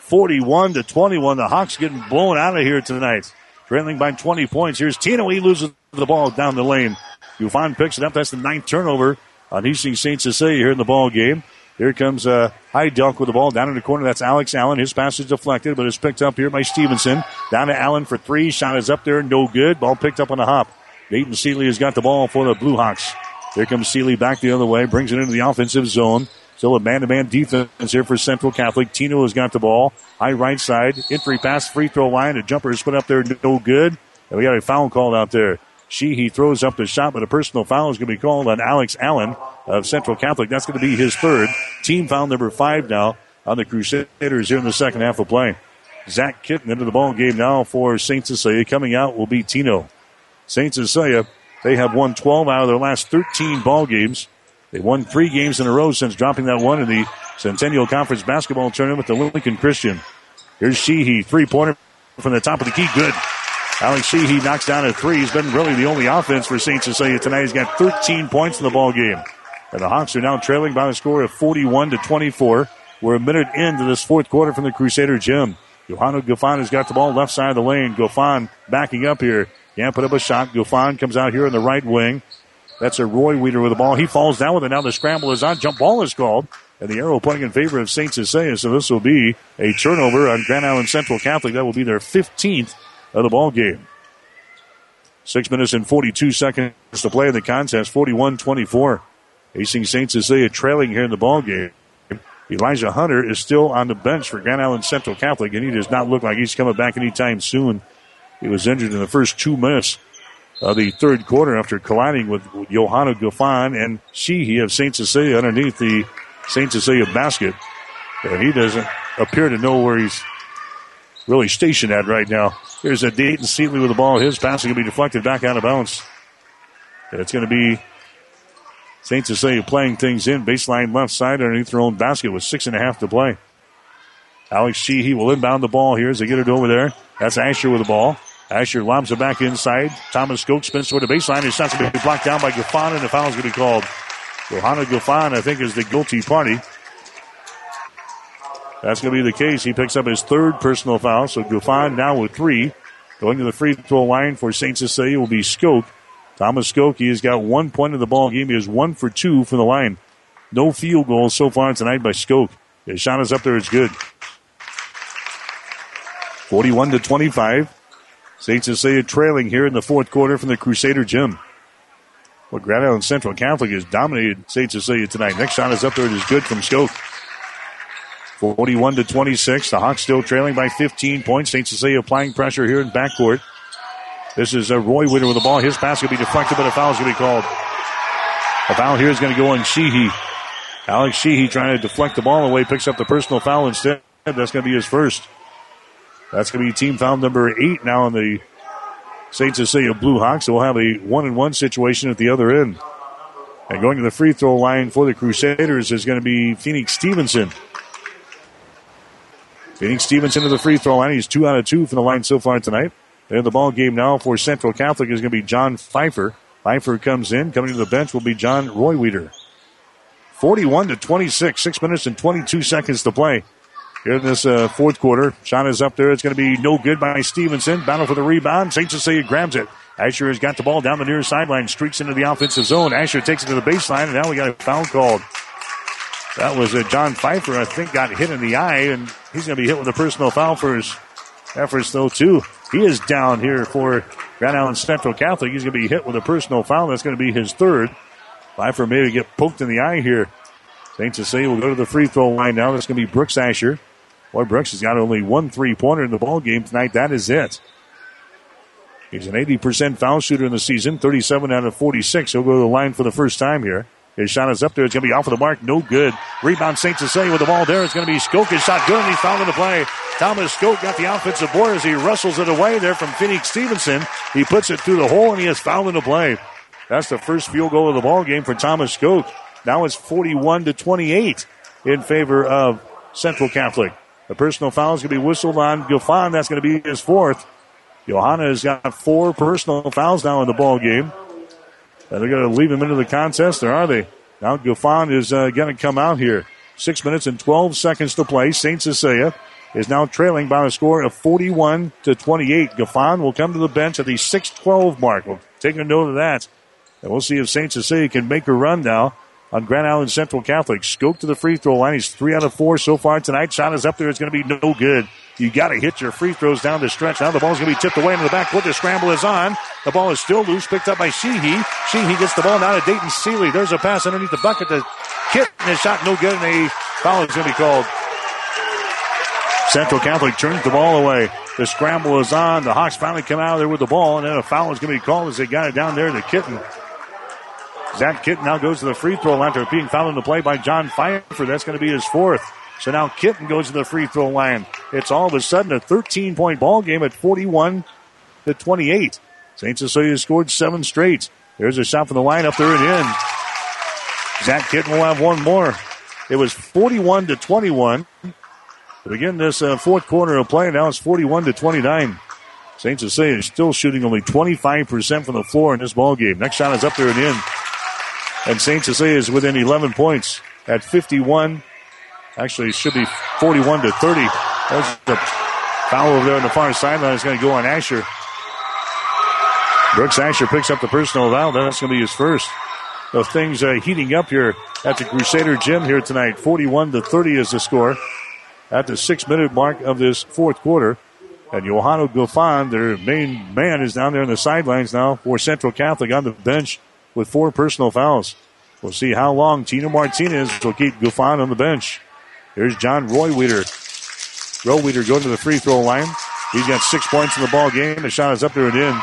[SPEAKER 3] 41-21. The Hawks getting blown out of here tonight. Trailing by 20 points. Here's Tino. He loses the ball down the lane. Gaffon picks it up. That's the 9th turnover on Hastings St. Cecilia here in the ball game. Here comes Heidelk with the ball down in the corner. That's Alex Allen. His pass is deflected, but it's picked up here by Stevenson. Down to Allen for 3. Shot is up there. No good. Ball picked up on the hop. Dayton Seeley has got the ball for the Blue Hawks. Here comes Seeley back the other way. Brings it into the offensive zone. Still a man-to-man defense here for Central Catholic. Tino has got the ball. High right side. Entry pass, free throw line. A jumper is put up there. No good. And we got a foul called out there. He throws up the shot, but a personal foul is going to be called on Alex Allen of Central Catholic. That's going to be his 3rd. Team foul number 5 now on the Crusaders here in the second half of play. Zach Kitten into the ball game now for St. Cecilia. Coming out will be Tino. St. Cecilia, they have won 12 out of their last 13 ball games. They won 3 games in a row since dropping that one in the Centennial Conference basketball tournament with the Lincoln Christian. Here's Sheehy, 3-pointer from the top of the key. Good. Alex Sheehy knocks down a 3. He's been really the only offense for St. Cecilia tonight. He's got 13 points in the ball game. And the Hawks are now trailing by the score of 41-24. We're a minute into this fourth quarter from the Crusader gym. Johanna Gaffon has got the ball left side of the lane. Gaffon backing up here. Can't put up a shot. Gaffon comes out here in the right wing. That's a Roy Weeder with the ball. He falls down with it. Now the scramble is on. Jump ball is called. And the arrow pointing in favor of St. Cecilia. So this will be a turnover on Grand Island Central Catholic. That will be their 15th of the ball game. 6 minutes and 42 seconds to play in the contest. 41-24. Hastings St. Cecilia trailing here in the ball game. Elijah Hunter is still on the bench for Grand Island Central Catholic, and he does not look like he's coming back anytime soon. He was injured in the first 2 minutes of the third quarter after colliding with Johanna Guffin and Sheehy of St. Cecilia underneath the St. Cecilia basket. He doesn't appear to know where he's really stationed at right now. Here's a Dayton Seeley with the ball. His pass is going to be deflected back out of bounds. It's going to be St. Cecilia playing things in. Baseline left side underneath their own basket with 6.5 to play. Alex Sheehy will inbound the ball here as they get it over there. That's Asher with the ball. Asher lobs it back inside. Thomas Skoke spins toward the baseline. His shot's going to be blocked down by Guffin, and the foul's going to be called. Johanna Guffin, I think, is the guilty party. That's going to be the case. He picks up his third personal foul, so Guffin now with 3. Going to the free throw line for St. Cecilia will be Skoke. Thomas Skoke, he has got 1 point in the ball game. He is 1 for 2 from the line. No field goals so far tonight by Skoke. His shot is up there. It's good. 41-25. St. Cecilia trailing here in the fourth quarter from the Crusader Gym. Well, Grand Island Central Catholic has dominated St. Cecilia tonight. Next shot is up there. It is good from Skoke. 41-26. The Hawks still trailing by 15 points. St. Cecilia applying pressure here in backcourt. This is Roy Witter with the ball. His pass will be deflected, but a foul is going to be called. A foul here is going to go on Sheehy. Alex Sheehy trying to deflect the ball away. Picks up the personal foul instead. That's going to be his first. That's going to be team foul number 8 now on the St. Cecilia Blue Hawks. We'll have a 1-and-1 situation at the other end. And going to the free throw line for the Crusaders is going to be Phoenix Stevenson. Phoenix Stevenson to the free throw line. He's 2 out of 2 from the line so far tonight. And the ball game now for Central Catholic is going to be John Pfeiffer. Pfeiffer comes in. Coming to the bench will be John Royweeder. 41-26. 6 minutes and 22 seconds to play here in this fourth quarter. Shot is up there. It's going to be no good by Stevenson. Battle for the rebound. St. Cecilia grabs it. Asher has got the ball down the near sideline. Streaks into the offensive zone. Asher takes it to the baseline, and now we got a foul called. That was John Pfeiffer, I think, got hit in the eye, and he's going to be hit with a personal foul for his efforts, though, too. He is down here for Grand Island Central Catholic. He's going to be hit with a personal foul. That's going to be his third. Pfeiffer may get poked in the eye here. St. Cecilia will go to the free throw line now. That's going to be Brooks Asher. Boy, Brooks has got only 1 3-pointer in the ball game tonight. That is it. He's an 80% foul shooter in the season, 37 out of 46. He'll go to the line for the first time here. His shot is up there. It's going to be off of the mark. No good. Rebound St. Cecilia with the ball there. It's going to be Skoke. His shot good, and he's fouled in the play. Thomas Skoke got the offensive board as he wrestles it away there from Phoenix Stevenson. He puts it through the hole, and he has fouled in the play. That's the first field goal of the ball game for Thomas Skoke. Now it's 41-28 in favor of Central Catholic. The personal foul is going to be whistled on Guffin. That's going to be his fourth. Johanna has got 4 personal fouls now in the ball game. And they're going to leave him into the contest, or are they? Now Guffin is going to come out here. 6 minutes and 12 seconds to play. St. Cecilia is now trailing by a score of 41-28. Guffin will come to the bench at the 6:12 mark. We'll take a note of that. And we'll see if St. Cecilia can make a run now on Grand Island Central Catholic. Skoke to the free throw line. He's 3 out of 4 so far tonight. Shot is up there. It's going to be no good. You got to hit your free throws down the stretch. Now the ball's going to be tipped away into the backcourt. The scramble is on. The ball is still loose. Picked up by Sheehy. Sheehy gets the ball down to Dayton Seeley. There's a pass underneath the bucket to Kit. And his shot no good. And a foul is going to be called. Central Catholic turns the ball away. The scramble is on. The Hawks finally come out of there with the ball. And then a foul is going to be called as they got it down there to Kitten. Zach Kitten now goes to the free throw line after being fouled in the play by John Pfeiffer. That's going to be his fourth. So now Kitten goes to the free throw line. It's all of a sudden a 13-point ball game at 41-28. St. Cecilia scored 7 straight. There's a shot from the line up there and in. Zach Kitten will have one more. It was 41-21. To begin this fourth quarter of play, now it's 41-29. St. Cecilia is still shooting only 25% from the floor in this ball game. Next shot is up there and in. And St. Cecilia is within 11 points at 51. Actually, it should be 41-30. There's the foul over there on the far sideline. It's going to go on Asher. Brooks Asher picks up the personal foul. That's going to be his first. So things heating up here at the Crusader Gym here tonight. 41-30 is the score at the 6-minute mark of this fourth quarter. And Johanna Guffin, their main man, is down there on the sidelines now for Central Catholic on the bench with 4 personal fouls. We'll see how long Tina Martinez will keep Guffin on the bench. Here's John Royweeder. Royweeder going to the free throw line. He's got 6 points in the ball game. The shot is up there and in.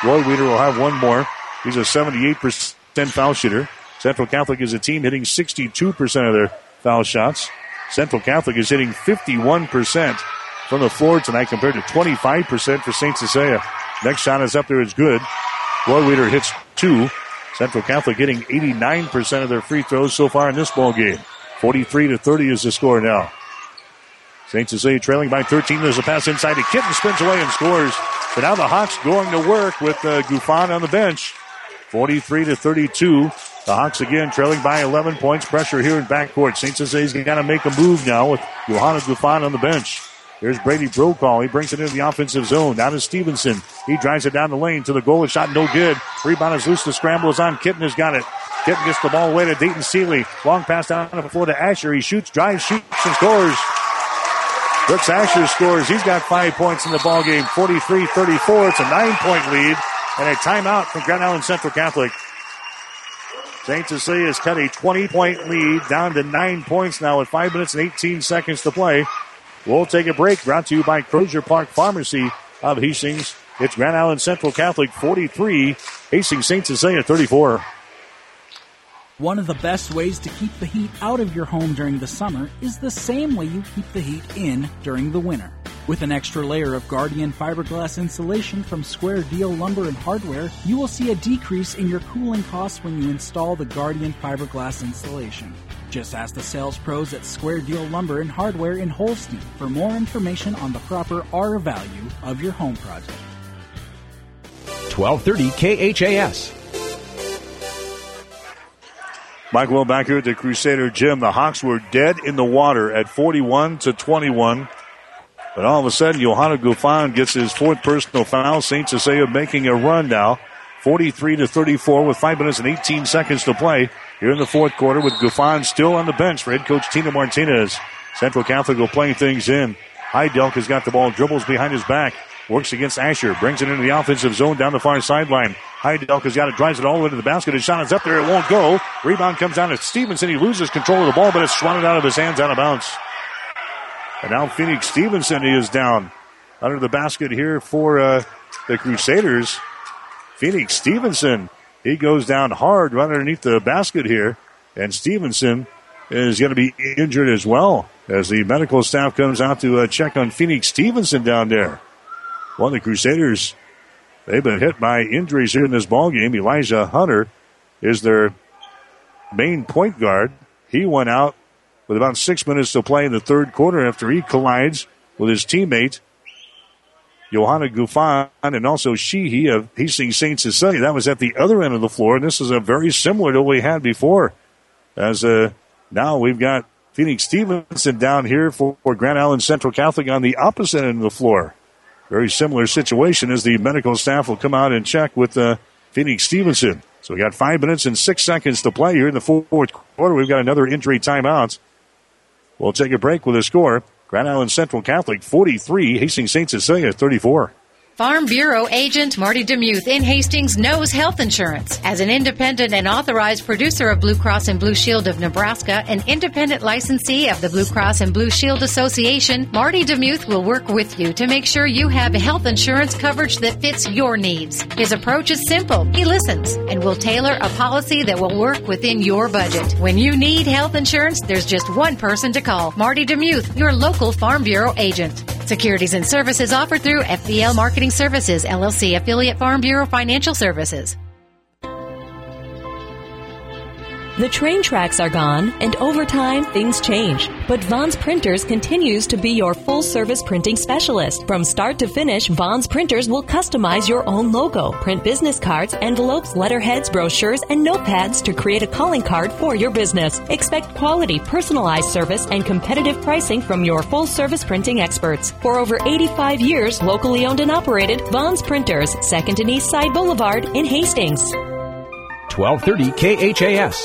[SPEAKER 3] Roy Weeder will have one more. He's a 78% foul shooter. Central Catholic is a team hitting 62% of their foul shots. Central Catholic is hitting 51% from the floor tonight compared to 25% for St. Cecilia. Next shot is up there. It's good. Roy Weeder hits 2. Central Catholic hitting 89% of their free throws so far in this ball game. 43-30 is the score now. St. Cecilia trailing by 13. There's a pass inside to Kitten, spins away and scores. So now the Hawks going to work with Gouffin on the bench. 43-32. The Hawks again trailing by 11 points. Pressure here in backcourt. St. Cecilia's got to make a move now with Johanna Gouffin on the bench. Here's Brady Brokaw. He brings it into the offensive zone. Down to Stevenson. He drives it down the lane to the goal. A shot no good. Rebound is loose. The scramble is on. Kitten has got it. Kitten gets the ball away to Dayton Seeley. Long pass down the floor to Asher. He shoots, drives, shoots, and scores. Brooks Asher scores. He's got 5 points in the ball game. 43-34. It's a 9-point lead and a timeout from Grand Island Central Catholic. St. Cecilia has cut a 20-point lead down to 9 points now with 5 minutes and 18 seconds to play. We'll take a break. Brought to you by Crozier Park Pharmacy of Hastings. It's Grand Island Central Catholic 43, Hastings St. Cecilia 34.
[SPEAKER 12] One of the best ways to keep the heat out of your home during the summer is the same way you keep the heat in during the winter. With an extra layer of Guardian fiberglass insulation from Square Deal Lumber and Hardware, you will see a decrease in your cooling costs when you install the Guardian fiberglass insulation. Just ask the sales pros at Square Deal Lumber and Hardware in Holstein for more information on the proper R value of your home project.
[SPEAKER 7] 1230 KHAS.
[SPEAKER 3] Mike Will back here at the Crusader Gym. The Hawks were dead in the water at 41-21. But all of a sudden, Johanna Gouffin gets his fourth personal foul. St. Cecilia making a run now. 43-34 with 5 minutes and 18 seconds to play here in the fourth quarter with Gouffin still on the bench for head coach Tina Martinez. Central Catholic will play things in. Heidelk has got the ball, dribbles behind his back, works against Asher, brings it into the offensive zone down the far sideline. Heidelk has got it, drives it all the way to the basket. His shot is up there, it won't go. Rebound comes down to Stevenson. He loses control of the ball, but it's swatted out of his hands, out of bounds. And now Phoenix Stevenson is down under the basket here for the Crusaders. Phoenix Stevenson, he goes down hard right underneath the basket here. And Stevenson is going to be injured as well as the medical staff comes out to check on Phoenix Stevenson down there. One of the Crusaders, they've been hit by injuries here in this ballgame. Elijah Hunter is their main point guard. He went out with about 6 minutes to play in the third quarter after he collides with his teammate, Johanna Gouffin, and also Sheehy of Hastings St. Cecilia. That was at the other end of the floor, and this is a very similar to what we had before. As now we've got Phoenix Stevenson down here for Grand Island Central Catholic on the opposite end of the floor. Very similar situation as the medical staff will come out and check with Phoenix Stevenson. So we got 5 minutes and 6 seconds to play here in the fourth quarter. We've got another injury timeout. We'll take a break with a score. Grand Island Central Catholic 43, Hastings St. Cecilia 34.
[SPEAKER 9] Farm Bureau agent Marty DeMuth in Hastings knows health insurance. As an independent and authorized producer of Blue Cross and Blue Shield of Nebraska, an independent licensee of the Blue Cross and Blue Shield Association, Marty DeMuth will work with you to make sure you have health insurance coverage that fits your needs. His approach is simple. He listens and will tailor a policy that will work within your budget. When you need health insurance, there's just one person to call. Marty DeMuth, your local Farm Bureau agent. Securities and services offered through FBL Marketing Services, LLC, affiliate Farm Bureau Financial Services.
[SPEAKER 13] The train tracks are gone, and over time, things change. But Vaughn's Printers continues to be your full-service printing specialist. From start to finish, Vaughn's Printers will customize your own logo, print business cards, envelopes, letterheads, brochures, and notepads to create a calling card for your business. Expect quality, personalized service and competitive pricing from your full-service printing experts. For over 85 years, locally owned and operated, Vaughn's Printers, 2nd and East Side Boulevard in Hastings.
[SPEAKER 7] 1230 KHAS.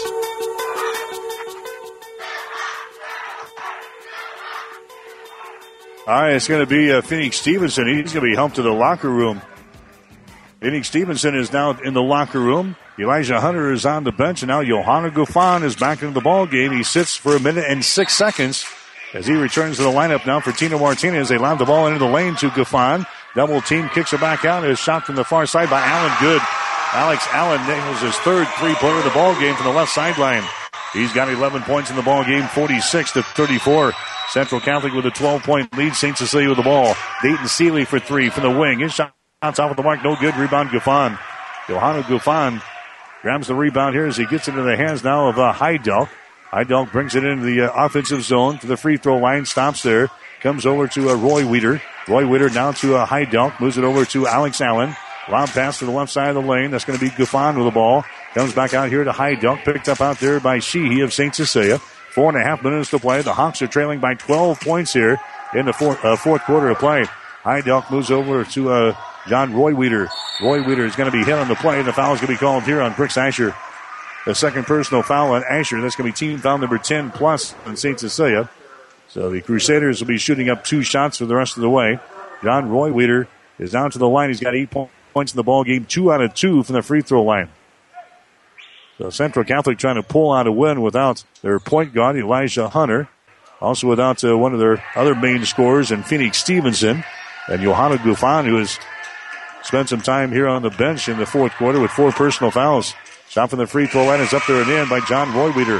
[SPEAKER 3] All right, it's going to be Phoenix Stevenson. He's going to be helped to the locker room. Phoenix Stevenson is now in the locker room. Elijah Hunter is on the bench, and now Johanna Gouffin is back into the ball game. He sits for 1 minute and 6 seconds as he returns to the lineup now for Tina Martinez. They lob the ball into the lane to Gouffin. Double team, kicks it back out. Is shot from the far side by Allen. Good. Alex Allen nails his third three-pointer of the ball game from the left sideline. He's got 11 points in the ball game, 46-34. Central Catholic with a 12-point lead. St. Cecilia with the ball. Dayton Seeley for three from the wing. His shot's off of the mark. No good. Rebound Guffin. Johanna Guffin grabs the rebound here as he gets into the hands now of Heidelk. Heidelk brings it into the offensive zone to the free throw line. Stops there. Comes over to Roy Weeder. Roy Weeder down to Heidelk. Moves it over to Alex Allen. Lob pass to the left side of the lane. That's going to be Guffin with the ball. Comes back out here to Heidelk. Picked up out there by Sheehy of St. Cecilia. 4.5 minutes to play. The Hawks are trailing by 12 points here in the fourth quarter of play. Heidelk moves over to John Roy Weeder. Roy Weeder is going to be hit on the play, and the foul is going to be called here on Brooks Asher. The second personal foul on Asher. That's going to be team foul number 10 plus on St. Cecilia. So the Crusaders will be shooting up 2 shots for the rest of the way. John Roy Weeder is down to the line. He's got 8 points in the ball game, 2 out of 2 from the free throw line. So Central Catholic trying to pull out a win without their point guard, Elijah Hunter. Also without one of their other main scorers in Phoenix Stevenson. And Johanna Guffin, who has spent some time here on the bench in the fourth quarter with 4 personal fouls. Shot from the free throw line is up there and in by John Roy Weeder.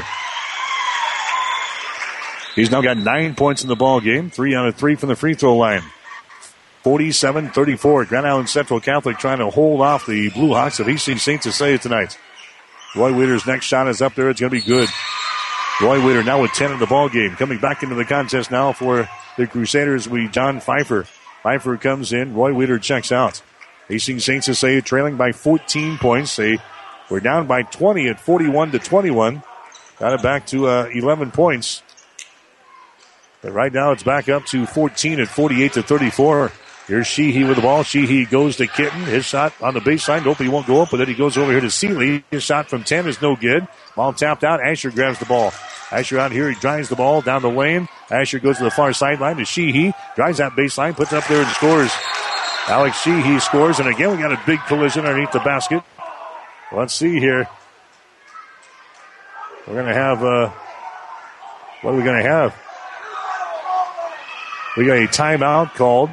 [SPEAKER 3] He's now got 9 points in the ball game, 3 out of 3 from the free throw line. 47-34. Grand Island Central Catholic trying to hold off the Blue Hawks of Hastings St. Cecilia tonight. Roy Weeder's next shot is up there. It's going to be good. Roy Weeder now with 10 in the ball game. Coming back into the contest now for the Crusaders will be John Pfeiffer. Pfeiffer comes in. Roy Weeder checks out. Hastings St. Cecilia trailing by 14 points. They were down by 20 at 41-21. Got it back to 11 points. But right now it's back up to 14 at 48-34. Here's Sheehy with the ball. Sheehy goes to Kitten. His shot on the baseline. Nope, he won't go up with it. He goes over here to Seeley. His shot from 10 is no good. Ball tapped out. Asher grabs the ball. Asher out here. He drives the ball down the lane. Asher goes to the far sideline to Sheehy. Drives that baseline. Puts it up there and scores. Alex Sheehy scores. And again, we got a big collision underneath the basket. Let's see here. We're going to have, what are we going to have? We got a timeout called.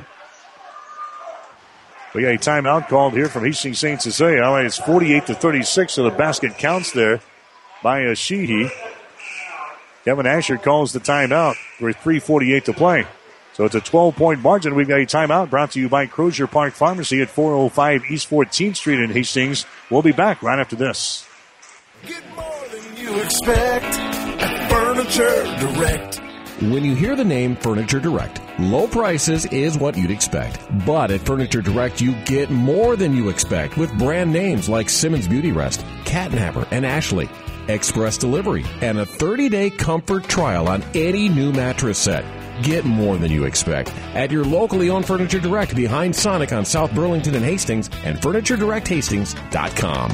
[SPEAKER 3] We got a timeout called here from Hastings St. Cecilia. All right, it's 48-36, so the basket counts there by Sheehy. Kevin Asher calls the timeout with 3:48 to play. So it's a 12-point margin. We've got a timeout brought to you by Crozier Park Pharmacy at 405 East 14th Street in Hastings. We'll be back right after this.
[SPEAKER 6] Get more than you expect at Furniture Direct.
[SPEAKER 7] When you hear the name Furniture Direct, low prices is what you'd expect. But at Furniture Direct, you get more than you expect with brand names like Simmons Beauty Rest, Catnapper, and Ashley. Express delivery, and a 30-day comfort trial on any new mattress set. Get more than you expect at your locally owned Furniture Direct behind Sonic on South Burlington and Hastings and FurnitureDirectHastings.com.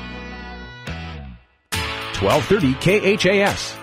[SPEAKER 2] 1230 KHAS.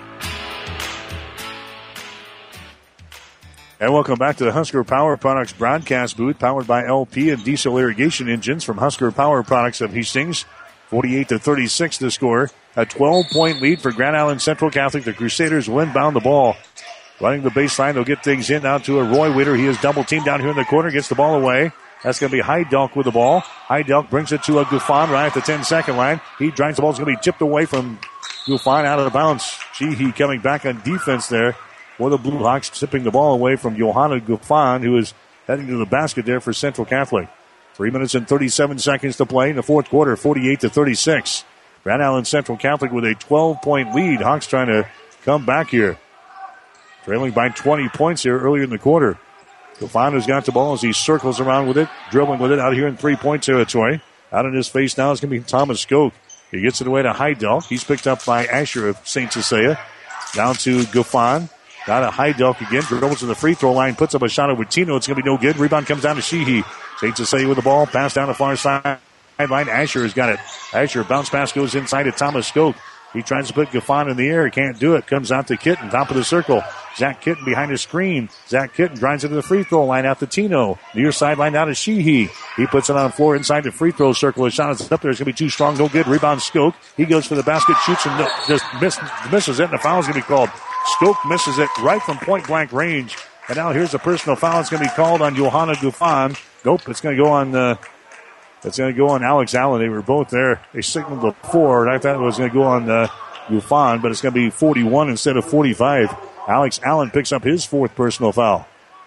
[SPEAKER 3] And welcome back to the Husker Power Products broadcast booth, powered by LP and diesel irrigation engines from Husker Power Products of Hastings. 48-36 the score. A 12-point lead for Grand Island Central Catholic. The Crusaders windbound the ball. Running the baseline, they'll get things in now to a Roy Witter. He is double teamed down here in the corner, gets the ball away. That's going to be Heidelk with the ball. Heidelk brings it to a Guffin right at the 10-second line. He drives the ball. It's going to be tipped away from Guffin out of the bounce. Sheehy coming back on defense there for the Blue Hawks, tipping the ball away from Johanna Guffin, who is heading to the basket there for Central Catholic. 3 minutes and 37 seconds to play in the fourth quarter, 48-36. Grand Island Central Catholic with a 12-point lead. Hawks trying to come back here. Trailing by 20 points here earlier in the quarter. Guffin has got the ball as he circles around with it, dribbling with it out here in 3-point territory. Out in his face now is going to be Thomas Skoke. He gets it away to Heidelk. He's picked up by Asher of St. Cecilia. Down to Guffin. Down to Heidelk again. Dribbles to the free throw line. Puts up a shot over Tino. It's going to be no good. Rebound comes down to Sheehy. St. Cecilia with the ball. Pass down the far sideline. Asher has got it. Asher, bounce pass goes inside to Thomas Skoke. He tries to put Guffin in the air. He can't do it. Comes out to Kitten, top of the circle. Zach Kitten behind his screen. Zach Kitten drives into the free throw line out to Tino. Near sideline down to Sheehy. He puts it on the floor inside the free throw circle. His shot is up there. It's going to be too strong. No good. Rebound Skoke. He goes for the basket, shoots and just misses it, and the foul is going to be called. Skoke misses it right from point blank range. And now here's a personal foul. It's going to be called on Johanna Guffin. Nope, it's going to go on. It's going to go on Alex Allen. They were both there. They signaled before, and I thought it was going to go on Gufan, but it's going to be 41 instead of 45. Alex Allen picks up his 4th personal foul.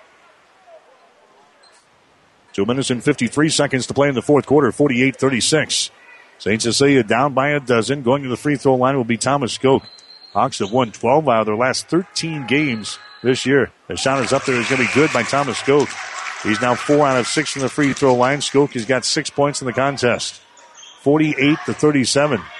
[SPEAKER 3] 2 minutes and 53 seconds to play in the 4th quarter, 48-36. St. Cecilia down by a dozen. Going to the free throw line will be Thomas Skoke. Hawks have won 12 out of their last 13 games this year. The shot is up there. Is going to be good by Thomas Skoke. He's now 4 out of 6 from the free throw line. Skoke has got 6 points in the contest. 48-37.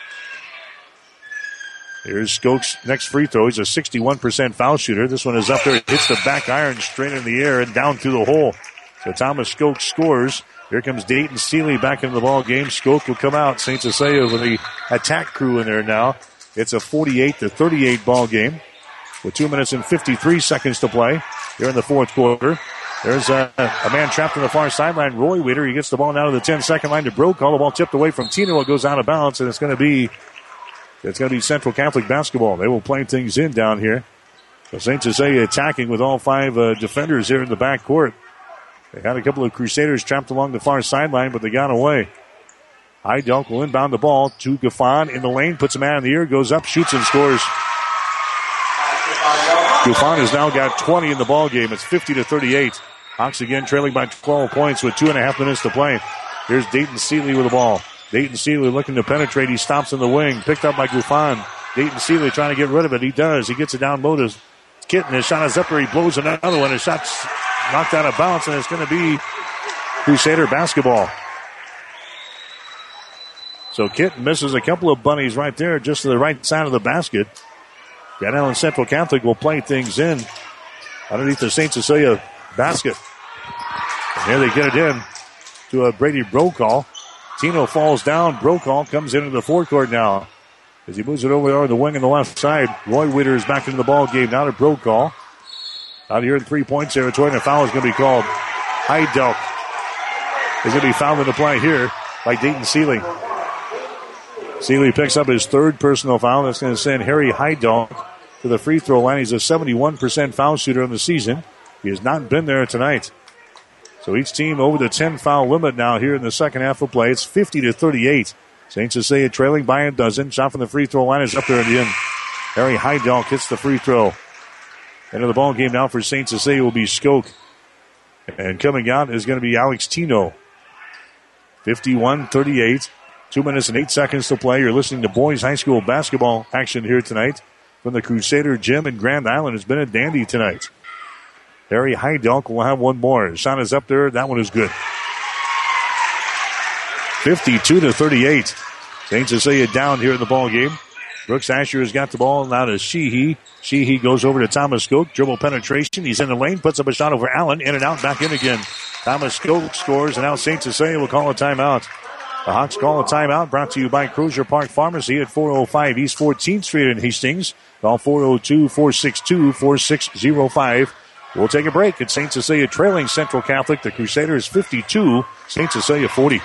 [SPEAKER 3] Here's Skoke's next free throw. He's a 61% foul shooter. This one is up there. It hits the back iron straight in the air and down through the hole. So Thomas Skoke scores. Here comes Dayton Seeley back into the ball game. Skoke will come out. St. Cecilia with the attack crew in there now. It's a 48-38 ball game with 2 minutes and 53 seconds to play here in the 4th quarter. There's a man trapped on the far sideline, Roy Weeder. He gets the ball down to the 10-second line to Brokaw. The ball tipped away from Tino. It goes out of bounds, and it's going to be Central Catholic basketball. They will play things in down here. So St. Cecilia attacking with all 5 defenders here in the backcourt. They had a couple of Crusaders trapped along the far sideline, but they got away. Heidelk will inbound the ball to Gufan in the lane, puts a man in the air, goes up, shoots and scores. Gufan has now got 20 in the ball game. It's 50-38. Hawks again trailing by 12 points with 2.5 minutes to play. Here's Dayton Seeley with the ball. Dayton Seeley looking to penetrate. He stops in the wing. Picked up by Gufan. Dayton Seeley trying to get rid of it. He does. He gets it down low to Kitten. His shot is up there. He blows another one. His shot's knocked out of bounds, and it's going to be Crusader basketball. So Kitten misses a couple of bunnies right there just to the right side of the basket. Grand Island Central Catholic will play things in underneath the St. Cecilia basket. And here they get it in to Brady Brokaw. Tino falls down. Brokaw comes into the forecourt now as he moves it over there on the wing on the left side. Roy Witter is back into the ball game. Now to Brokaw. Out here in 3-point territory, and a foul is going to be called. Heidelk is going to be fouled in the play here by Dayton Seeley. Seeley picks up his 3rd personal foul. That's going to send Harry Heidelk to the free throw line. He's a 71% foul shooter in the season. He has not been there tonight. So each team over the 10 foul limit now here in the second half of play. It's 50-38. St. Cecilia trailing by a dozen. Shot from the free throw line is up there at the end. Harry Heidelk hits the free throw. Into the ball game now for St. Cecilia will be Skoke. And coming out is going to be Alex Tino. 51-38. 2 minutes and 8 seconds to play. You're listening to boys high school basketball action here tonight from the Crusader Gym in Grand Island. It's been a dandy tonight. Harry Heidelk will have one more. His shot is up there. That one is good. 52-38. St. Cecilia down here in the ball game. Brooks Asher has got the ball now to Sheehy. Sheehy goes over to Thomas Skoke. Dribble penetration. He's in the lane. Puts up a shot over Allen. In and out. Back in again. Thomas Skoke scores. And now St. Cecilia will call a timeout. The Hawks call a timeout. Brought to you by Crozier Park Pharmacy at 405 East 14th Street in Hastings. Call 402-462-4605. We'll take a break at St. Cecilia trailing Central Catholic. The Crusaders 52. St. Cecilia 40.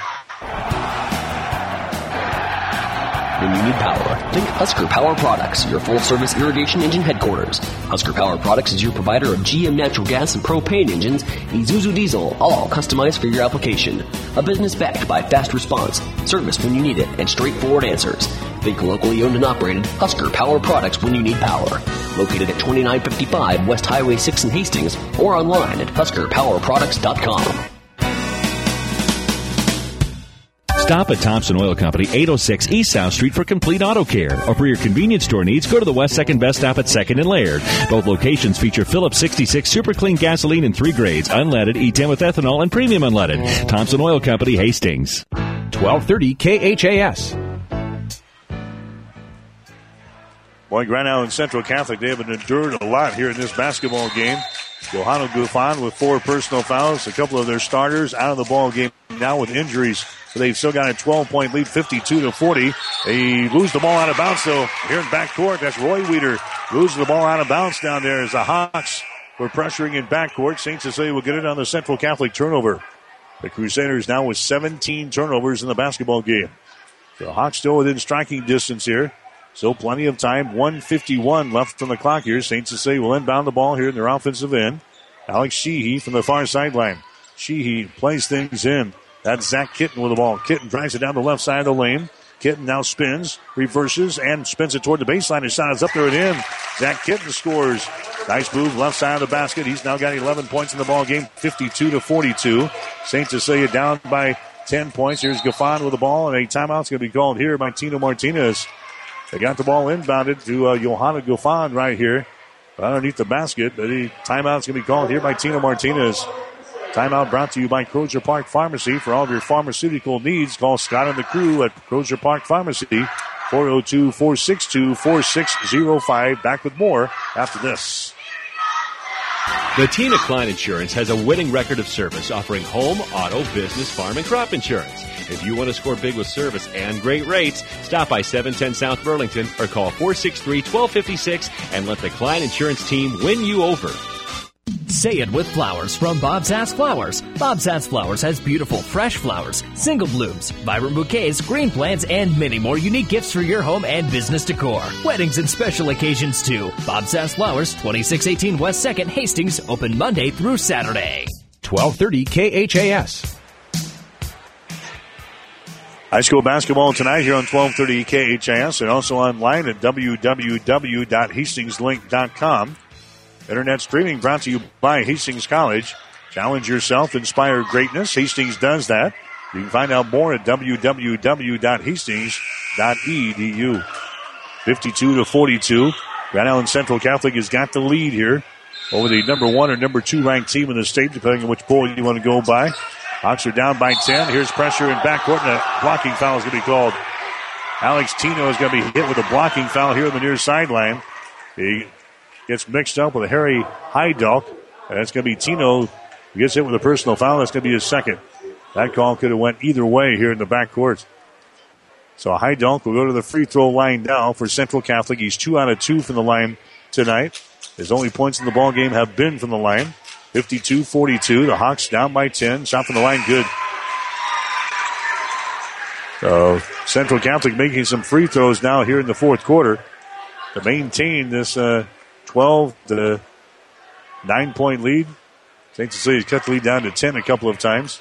[SPEAKER 1] When you need power, think Husker Power Products, your full-service irrigation engine headquarters. Husker Power Products is your provider of GM natural gas and propane engines, Isuzu diesel, all customized for your application. A business backed by fast response, service when you need it, and straightforward answers. Think locally owned and operated Husker Power Products when you need power. Located at 2955 West Highway 6 in Hastings or online at HuskerPowerProducts.com.
[SPEAKER 16] Stop at Thompson Oil Company, 806 East South Street for complete auto care. Or for your convenience store needs, go to the West 2nd Best Stop at 2nd and Laird. Both locations feature Phillips 66 Super Clean gasoline in 3 grades, unleaded, E10 with ethanol, and premium unleaded. Thompson Oil Company, Hastings.
[SPEAKER 7] 1230 KHAS.
[SPEAKER 3] Boy, Grand Island Central Catholic, they have endured a lot here in this basketball game. Johanna Gufan with 4 personal fouls. A couple of their starters out of the ball game now with injuries. So they've still got a 12-point lead, 52-40. They lose the ball out of bounds, though, here in backcourt. That's Roy Weeder. Loses the ball out of bounds down there as the Hawks were pressuring in backcourt. St. Cecilia will get it on the Central Catholic turnover. The Crusaders now with 17 turnovers in the basketball game. The Hawks still within striking distance here. Still plenty of time. 1:51 left from the clock here. St. Cecilia will inbound the ball here in their offensive end. Alex Sheehy from the far sideline. Sheehy plays things in. That's Zach Kitten with the ball. Kitten drives it down the left side of the lane. Kitten now spins, reverses, and spins it toward the baseline. His shot is up there and in. Zach Kitten scores. Nice move left side of the basket. He's now got 11 points in the ball game, 52-42. St. Cecilia down by 10 points. Here's Gaffon with the ball, and a timeout's going to be called here by Tino Martinez. They got the ball inbounded to Johanna Gaffon right here underneath the basket, but the timeout's going to be called here by Tino Martinez. Timeout brought to you by Crozier Park Pharmacy. For all of your pharmaceutical needs, call Scott and the crew at Crozier Park Pharmacy, 402-462-4605. Back with more after this.
[SPEAKER 16] The Tina Klein Insurance has a winning record of service, offering home, auto, business, farm, and crop insurance. If you want to score big with service and great rates, stop by 710 South Burlington or call 463-1256 and let the Klein Insurance team win you over.
[SPEAKER 17] Say it with flowers from Bob Sass Flowers. Bob Sass Flowers has beautiful, fresh flowers, single blooms, vibrant bouquets, green plants, and many more unique gifts for your home and business decor. Weddings and special occasions, too. Bob Sass Flowers, 2618 West 2nd, Hastings, open Monday through Saturday.
[SPEAKER 2] 1230 KHAS.
[SPEAKER 3] High school basketball tonight here on 1230 KHAS and also online at www.hastingslink.com. Internet streaming brought to you by Hastings College. Challenge yourself, inspire greatness. Hastings does that. You can find out more at www.hastings.edu. 52-42. Grand Island Central Catholic has got the lead here over the number 1 or number 2 ranked team in the state, depending on which poll you want to go by. Hawks are down by 10. Here's pressure in backcourt, and a blocking foul is going to be called. Alex Tino is going to be hit with a blocking foul here on the near sideline. He gets mixed up with a Harry Heidelk, and that's going to be Tino who gets hit with a personal foul. That's going to be his second. That call could have went either way here in the backcourt. So Heidelk will go to the free throw line now for Central Catholic. He's 2 out of 2 from the line tonight. His only points in the ball game have been from the line. 52-42. The Hawks down by 10. Shot from the line, good. So Central Catholic making some free throws now here in the fourth quarter to maintain this 12 to 9-point lead. St. Cecilia's cut the lead down to 10 a couple of times.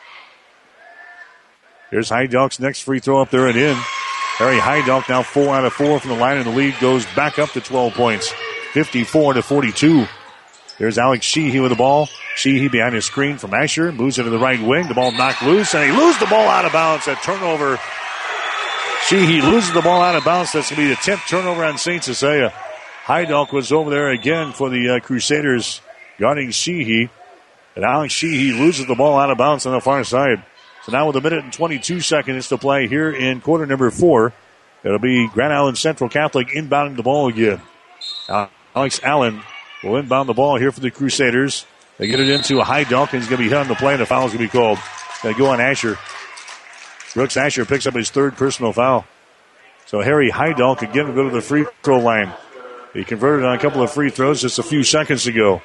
[SPEAKER 3] Here's Heidelk's next free throw up there and in. Harry Heidelk now 4 out of 4 from the line, and the lead goes back up to 12 points. 54-42. There's Alex Sheehy with the ball. Sheehy behind his screen from Asher. Moves into the right wing. The ball knocked loose, and he loses the ball out of bounds. A turnover. Sheehy loses the ball out of bounds. That's going to be the 10th turnover on St. Cecilia. Heidelk was over there again for the Crusaders guarding Sheehy. And Alex Sheehy loses the ball out of bounds on the far side. So now with 1 minute and 22 seconds to play here in quarter number 4, it'll be Grand Island Central Catholic inbounding the ball again. Alex Allen will inbound the ball here for the Crusaders. They get it into a Heidelk, and he's going to be hit on the play, and the foul is going to be called. It's going to go on Asher. Brooks Asher picks up his 3rd personal foul. So Harry Heidelk again will go to the free throw line. He converted on a couple of free throws just a few seconds ago.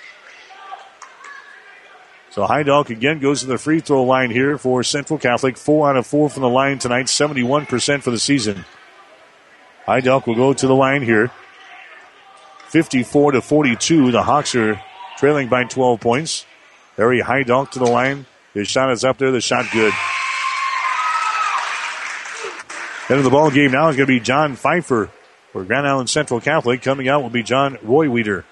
[SPEAKER 3] So Heidelk again goes to the free throw line here for Central Catholic. 4 out of 4 from the line tonight, 71% for the season. Heidelk will go to the line here. 54-42. The Hawks are trailing by 12 points. Harry Heidelk to the line. His shot is up there. The shot good. End of the ball game now is going to be John Pfeiffer for Grand Island Central Catholic. Coming out will be John Royweeder.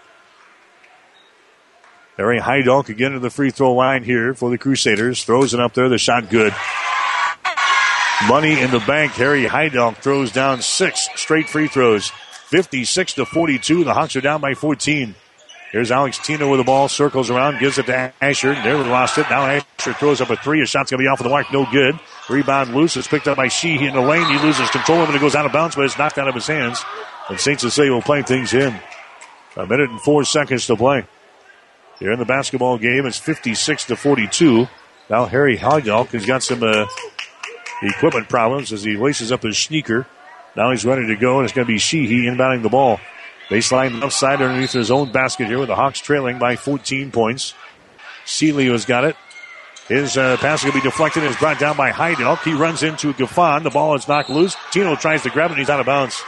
[SPEAKER 3] Harry Heidelk again to the free throw line here for the Crusaders. Throws it up there. The shot good. Money in the bank. Harry Heidelk throws down 6 straight free throws. 56-42. The Hawks are down by 14. Here's Alex Tino with the ball. Circles around. Gives it to Asher. Nearly lost it. Now Asher throws up a 3. His shot's going to be off of the mark. No good. Rebound loose. It's picked up by Sheehy in the lane. He loses control of it. It goes out of bounds, but it's knocked out of his hands. And St. Cecilia will play things in. 1 minute and 4 seconds to play. Here in the basketball game, it's 56-42. Now Harry Heidelk has got some equipment problems as he laces up his sneaker. Now he's ready to go, and it's going to be Sheehy inbounding the ball. Baseline left side underneath his own basket here with the Hawks trailing by 14 points. Seeley has got it. His pass is going to be deflected and is brought down by Heidelk. He runs into Gaffon. The ball is knocked loose. Tino tries to grab it, and he's out of bounds.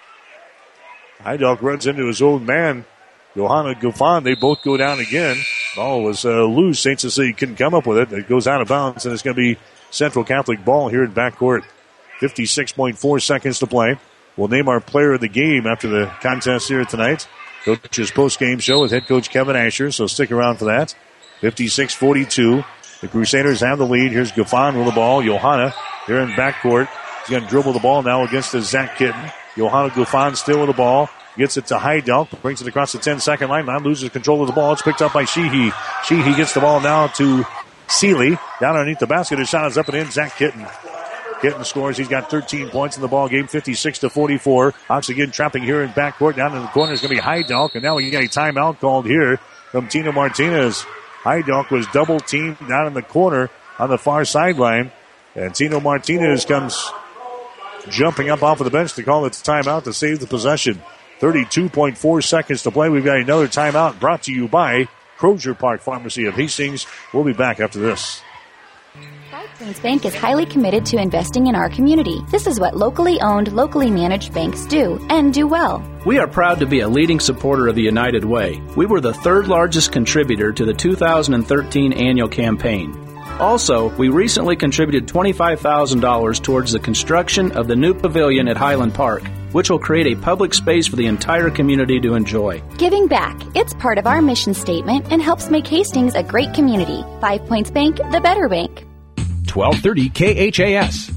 [SPEAKER 3] Heidelk runs into his old man, Johanna Gaffon. They both go down again. Ball was loose. St. Cecilia couldn't come up with it. It goes out of bounds, and it's going to be Central Catholic ball here in backcourt. 56.4 seconds to play. We'll name our player of the game after the contest here tonight. Coach's post-game show with head coach Kevin Asher, so stick around for that. 56-42. The Crusaders have the lead. Here's Gaffon with the ball. Johanna here in backcourt. He's going to dribble the ball now against the Zach Kitten. Johanna Gaffon still with the ball. Gets it to Heidelk. Brings it across the 10-second line. Now loses control of the ball. It's picked up by Sheehy. Sheehy gets the ball now to Seeley. Down underneath the basket. His shot is up and in. Zach Kitten. Kitten scores. He's got 13 points in the ball game. 56-44. Hawks again trapping here in backcourt. Down in the corner is going to be Heidelk. And now we get a timeout called here from Tina Martinez. Heidelk was double teamed down in the corner on the far sideline. And Tino Martinez comes jumping up off of the bench to call it timeout to save the possession. 32.4 seconds to play. We've got another timeout brought to you by Crozier Park Pharmacy of Hastings. We'll be back after this.
[SPEAKER 14] Five Points Bank is highly committed to investing in our community. This is what locally owned, locally managed banks do, and do well.
[SPEAKER 15] We are proud to be a leading supporter of the United Way. We were the third largest contributor to the 2013 annual campaign. Also, we recently contributed $25,000 towards the construction of the new pavilion at Highland Park, which will create a public space for the entire community to enjoy.
[SPEAKER 14] Giving back. It's part of our mission statement and helps make Hastings a great community. 5 Points Bank, the better bank.
[SPEAKER 2] 1230 KHAS.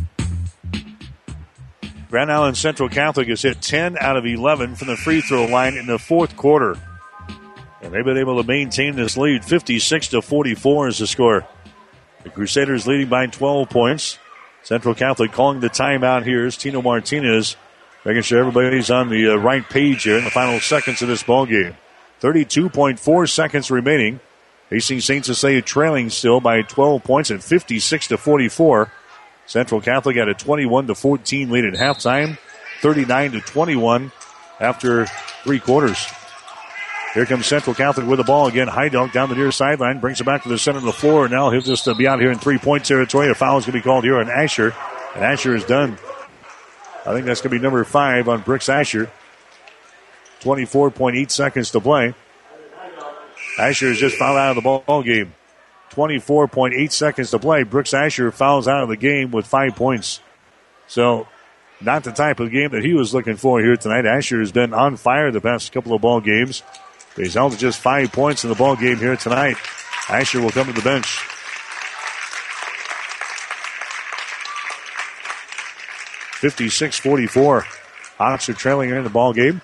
[SPEAKER 3] Grand Island Central Catholic has hit 10 out of 11 from the free throw line in the fourth quarter. And they've been able to maintain this lead. 56-44 is the score. The Crusaders leading by 12 points. Central Catholic calling the timeout here is Tino Martinez, making sure everybody's on the right page here in the final seconds of this ball game. 32.4 seconds remaining. Hastings St. Cecilia trailing still by 12 points at 56-44. Central Catholic had a 21-14 lead at halftime, 39-21 after three quarters. Here comes Central Catholic with the ball again. Heidelk down the near sideline, brings it back to the center of the floor. Now he'll just be out here in 3-point territory. A foul is going to be called here on Asher, and Asher is done. I think that's going to be number 5 on Brooks Asher. 24.8 seconds to play. Asher is just fouled out of the ball game. 24.8 seconds to play. Brooks Asher fouls out of the game with 5 points. So, not the type of game that he was looking for here tonight. Asher has been on fire the past couple of ball games. He's held to just 5 points in the ball game here tonight. Asher will come to the bench. (56-44). Hawks are trailing here in the ball game.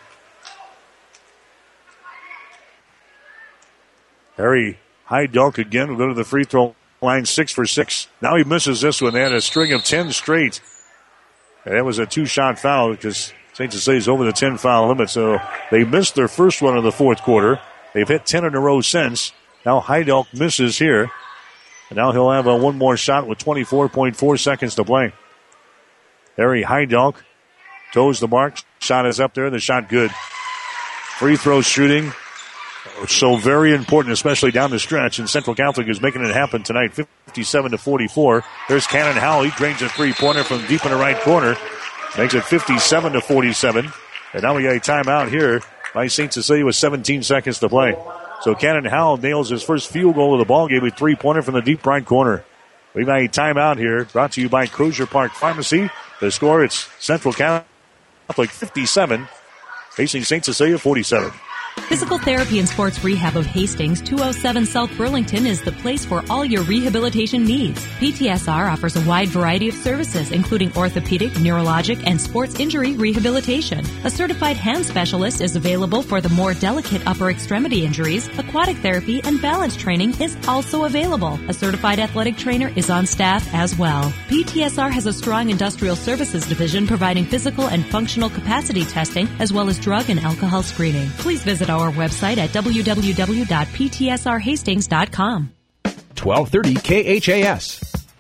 [SPEAKER 3] Harry Heidelk again will go to the free throw line, 6 for 6. Now he misses this one. They had a string of 10 straight. And that was a 2-shot foul because St. Cecilia's over the 10 foul limit. So they missed their first one of the fourth quarter. They've hit 10 in a row since. Now Heidelk misses here. And now he'll have one more shot with 24.4 seconds to play. Harry Heidelk toes the mark. Shot is up there. The shot good. Free throw shooting. So very important, especially down the stretch. And Central Catholic is making it happen tonight, 57-44. There's Cannon Howell. He drains a three-pointer from deep in the right corner. Makes it 57-47. And now we got a timeout here by St. Cecilia with 17 seconds to play. So Cannon Howell nails his first field goal of the ball game with three-pointer from the deep right corner. We've got a timeout here brought to you by Crozier Park Pharmacy. The score, it's Central Catholic 57, Hastings St. Cecilia 47.
[SPEAKER 13] Physical Therapy and Sports Rehab of Hastings, 207 South Burlington is the place for all your rehabilitation needs. PTSR offers a wide variety of services, including orthopedic, neurologic, and sports injury rehabilitation. A certified hand specialist is available for the more delicate upper extremity injuries. Aquatic therapy and balance training is also available. A certified athletic trainer is on staff as well. PTSR has a strong industrial services division providing physical and functional capacity testing, as well as drug and alcohol screening. Please visit our website at www.ptsrhastings.com.
[SPEAKER 2] 1230 KHAS.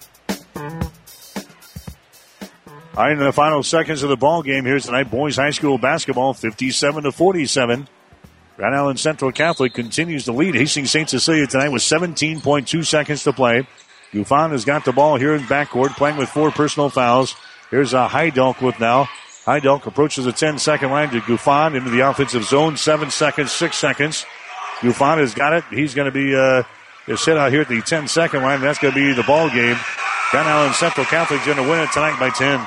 [SPEAKER 3] All right, in the final seconds of the ball game here tonight, boys high school basketball, 57-47. Grand Island Central Catholic continues to lead Hastings St. Cecilia tonight with 17.2 seconds to play. Gufan has got the ball here in backcourt, playing with 4 personal fouls. Here's a Heidelk with now. Heidelk approaches the 10-second line to Gufan into the offensive zone. 7 seconds, 6 seconds. Gufan has got it. He's going to be sit out here at the 10-second line. That's going to be the ball game. Grand Island Central Catholic's going to win it tonight by 10.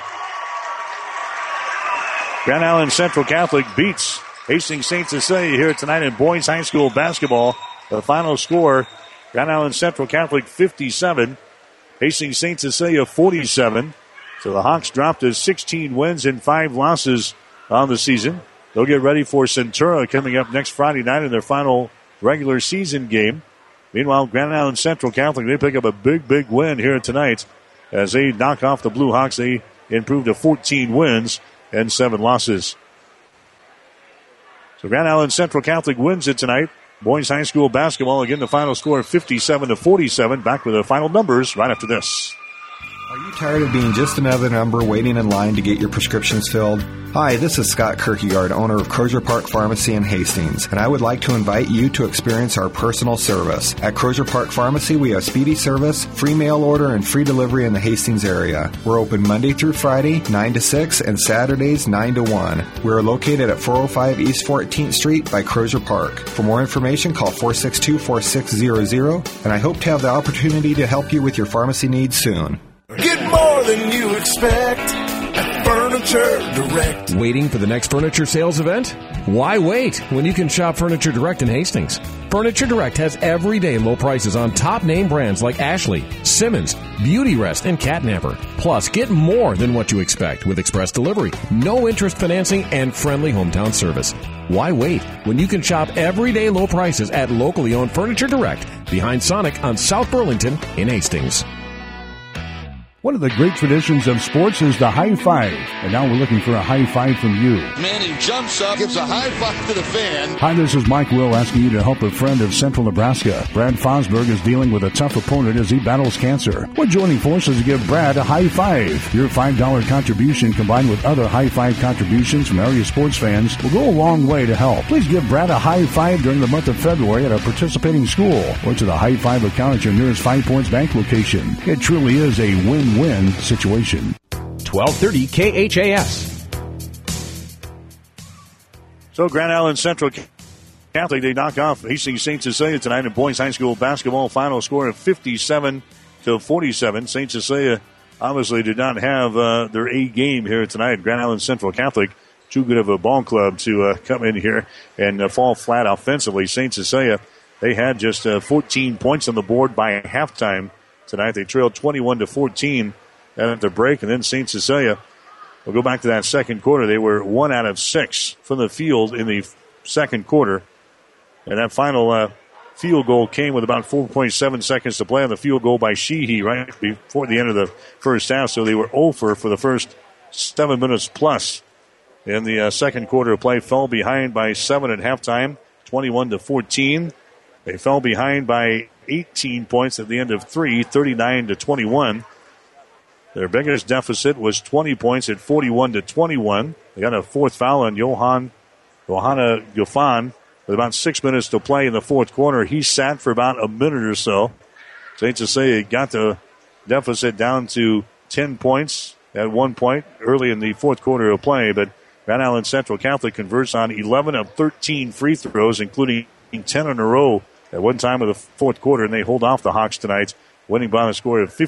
[SPEAKER 3] Grand Island Central Catholic beats Hastings St. Cecilia here tonight in boys high school basketball. The final score, Grand Island Central Catholic 57, Hastings St. Cecilia 47. So the Hawks dropped to 16 wins and 5 losses on the season. They'll get ready for Centura coming up next Friday night in their final regular season game. Meanwhile, Grand Island Central Catholic, they pick up a big win here tonight as they knock off the Blue Hawks. They improved to 14 wins and 7 losses. So Grand Island Central Catholic wins it tonight. Boys high school basketball, again, the final score 57-47. Back with the final numbers right after this.
[SPEAKER 4] Are you tired of being just another number waiting in line to get your prescriptions filled? Hi, this is Scott Kierkegaard, owner of Crozier Park Pharmacy in Hastings, and I would like to invite you to experience our personal service. At Crozier Park Pharmacy, we have speedy service, free mail order, and free delivery in the Hastings area. We're open Monday through Friday, 9 to 6, and Saturdays, 9 to 1. We're located at 405 East 14th Street by Crozier Park. For more information, call 462-4600, and I hope to have the opportunity to help you with your pharmacy needs soon.
[SPEAKER 6] Get more than you expect at Furniture Direct.
[SPEAKER 7] Waiting for the next furniture sales event? Why wait when you can shop Furniture Direct in Hastings? Furniture Direct has everyday low prices on top name brands like Ashley, Simmons, Beauty Rest, and Catnapper. Plus, get more than what you expect with express delivery, no interest financing, and friendly hometown service. Why wait when you can shop everyday low prices at locally owned Furniture Direct behind Sonic on South Burlington in Hastings.
[SPEAKER 3] One of the great traditions of sports is the high five. And now we're looking for a high five from you.
[SPEAKER 8] Man, he jumps up, gives a high five to the fan.
[SPEAKER 3] Hi, this is Mike Will asking you to help a friend of Central Nebraska. Brad Fosberg is dealing with a tough opponent as he battles cancer. We're joining forces to give Brad a high five. Your $5 contribution combined with other high five contributions from area sports fans will go a long way to help. Please give Brad a high five during the month of February at a participating school or to the high five account at your nearest 5 Points Bank location. It truly is a win-win situation.
[SPEAKER 2] 1230 KHAS.
[SPEAKER 3] So Grand Island Central Catholic, they knock off Hastings St. Cecilia tonight in boys high school basketball. Final score of 57-47. St. Cecilia obviously did not have their A game here tonight. Grand Island Central Catholic, too good of a ball club to come in here and fall flat offensively. St. Cecilia, they had just 14 points on the board by halftime tonight. They trailed 21-14 at the break, and then St. Cecilia will go back to that second quarter. They were 1 out of 6 from the field in the second quarter, and that final field goal came with about 4.7 seconds to play on the field goal by Sheehy right before the end of the first half. So they were 0 for the first 7 minutes plus in the second quarter of play. Fell behind by 7 at halftime, 21-14. They fell behind by 18 points at the end of 3, 39-21. Their biggest deficit was 20 points at 41-21. They got a fourth foul on Johanna Gufan with about 6 minutes to play in the fourth quarter. He sat for about a minute or so. St. Cecilia got the deficit down to 10 points at one point early in the fourth quarter of play, but Grand Island Central Catholic converts on 11 of 13 free throws, including 10 in a row at one time of the fourth quarter, and they hold off the Hawks tonight, winning by a score of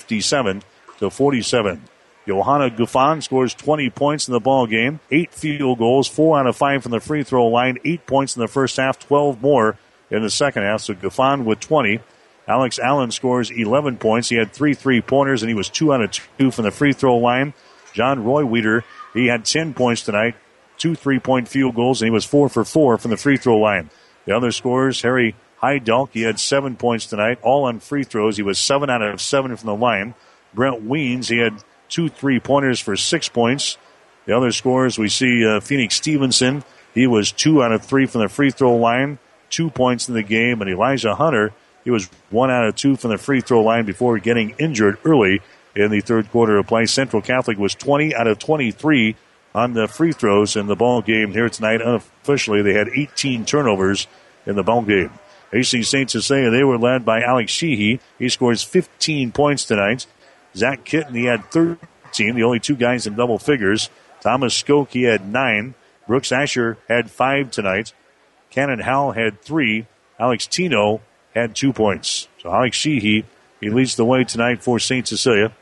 [SPEAKER 3] 57-47. Johanna Gufan scores 20 points in the ball game, 8 field goals, 4 out of 5 from the free throw line, 8 points in the first half, 12 more in the second half. So Gufan with 20. Alex Allen scores 11 points. He had 3 3-pointers, and he was 2 out of 2 from the free throw line. John Royweeder, he had 10 points tonight, 2 3-point field goals, and he was 4 for 4 from the free throw line. The other scorers, Harry Heidalk, he had 7 points tonight, all on free throws. He was 7 out of 7 from the line. Brent Weens, he had 2 3-pointers for 6 points. The other scorers, we see Phoenix Stevenson. He was 2 out of 3 from the free throw line, 2 points in the game. And Elijah Hunter, he was 1 out of 2 from the free throw line before getting injured early in the third quarter of play. Central Catholic was 20 out of 23 on the free throws in the ball game here tonight. Unofficially, they had 18 turnovers in the ball game. Hastings St. Cecilia, they were led by Alex Sheehy. He scores 15 points tonight. Zach Kitten, he had 13, the only 2 guys in double figures. Thomas Skoke, he had 9. Brooks Asher had 5 tonight. Cannon Howell had 3. Alex Tino had 2 points. So Alex Sheehy, he leads the way tonight for St. Cecilia.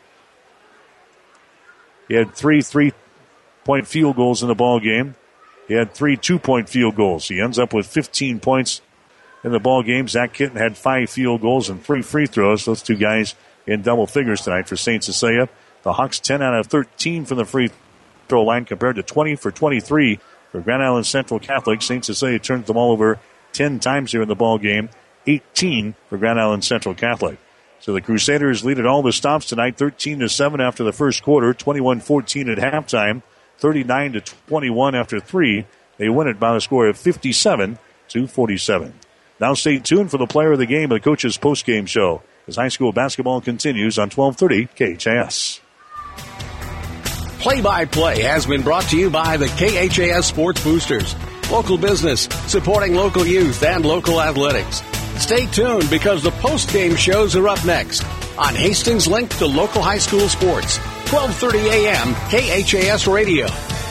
[SPEAKER 3] He had 3 3-point field goals in the ball game. He had 3 2-point field goals. He ends up with 15 points in the ball game. Zach Kitten had 5 field goals and 3 free throws. Those two guys in double figures tonight for St. Cecilia. The Hawks 10 out of 13 from the free throw line compared to 20 for 23 for Grand Island Central Catholic. St. Cecilia turns the ball over 10 times here in the ball game, 18 for Grand Island Central Catholic. So the Crusaders lead at all the stops tonight, 13-7 after the first quarter, 21-14 at halftime, 39-21 after 3. They win it by the score of 57-47. Now stay tuned for the player of the game of the coach's postgame show as high school basketball continues on 1230 KHAS.
[SPEAKER 11] Play-by-play has been brought to you by the KHAS Sports Boosters. Local business, supporting local youth and local athletics. Stay tuned because the post-game shows are up next on Hastings Link to local high school sports. 12:30 a.m. KHAS Radio.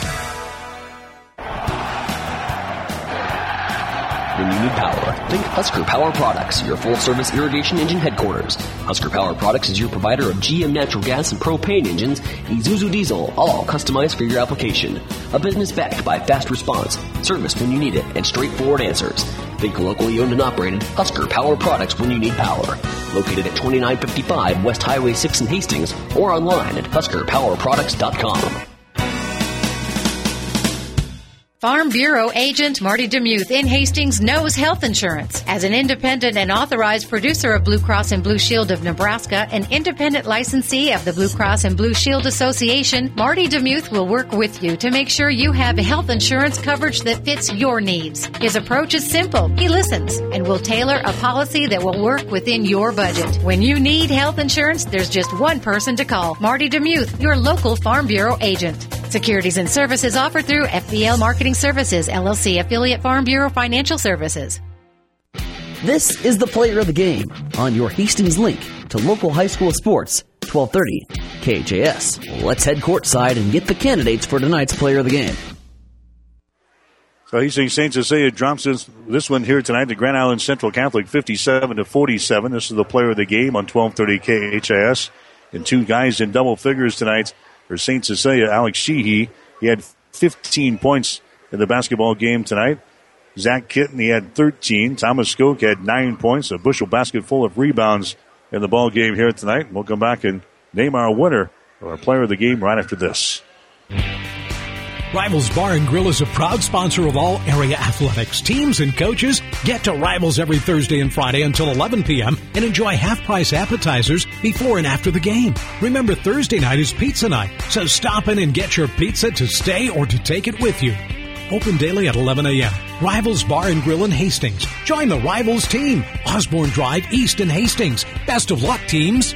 [SPEAKER 1] When you need power, think Husker Power Products, your full-service irrigation engine headquarters. Husker Power Products is your provider of GM natural gas and propane engines, Isuzu diesel, all customized for your application. A business backed by fast response, service when you need it, and straightforward answers. Think locally owned and operated Husker Power Products when you need power. Located at 2955 West Highway 6 in Hastings or online at HuskerPowerProducts.com.
[SPEAKER 9] Farm Bureau agent Marty DeMuth in Hastings knows health insurance. As an independent and authorized producer of Blue Cross and Blue Shield of Nebraska, an independent licensee of the Blue Cross and Blue Shield Association, Marty DeMuth will work with you to make sure you have health insurance coverage that fits your needs. His approach is simple. He listens and will tailor a policy that will work within your budget. When you need health insurance, there's just one person to call. Marty DeMuth, your local Farm Bureau agent. Securities and services offered through FBL Marketing Services, LLC, affiliate Farm Bureau Financial Services.
[SPEAKER 18] This is the player of the game on your Hastings link to local high school sports, 1230 KHAS. Let's head courtside and get the candidates for tonight's player of the game.
[SPEAKER 3] So Hastings St. Cecilia drops this one here tonight to Grand Island Central Catholic, 57-47. This is the player of the game on 1230 KHAS. And two guys in double figures tonight for St. Cecilia. Alex Sheehy, he had 15 points in the basketball game tonight. Zach Kitten, he had 13. Thomas Skoke had 9 points, a bushel basket full of rebounds in the ball game here tonight. We'll come back and name our winner, or our player of the game, right after this.
[SPEAKER 2] Rivals Bar and Grill is a proud sponsor of all area athletics. Teams and coaches get to Rivals every Thursday and Friday until 11 p.m. and enjoy half-price appetizers before and after the game. Remember, Thursday night is pizza night, so stop in and get your pizza to stay or to take it with you. Open daily at 11 a.m. Rivals Bar and Grill in Hastings. Join the Rivals team. Osborne Drive East in Hastings. Best of luck, teams.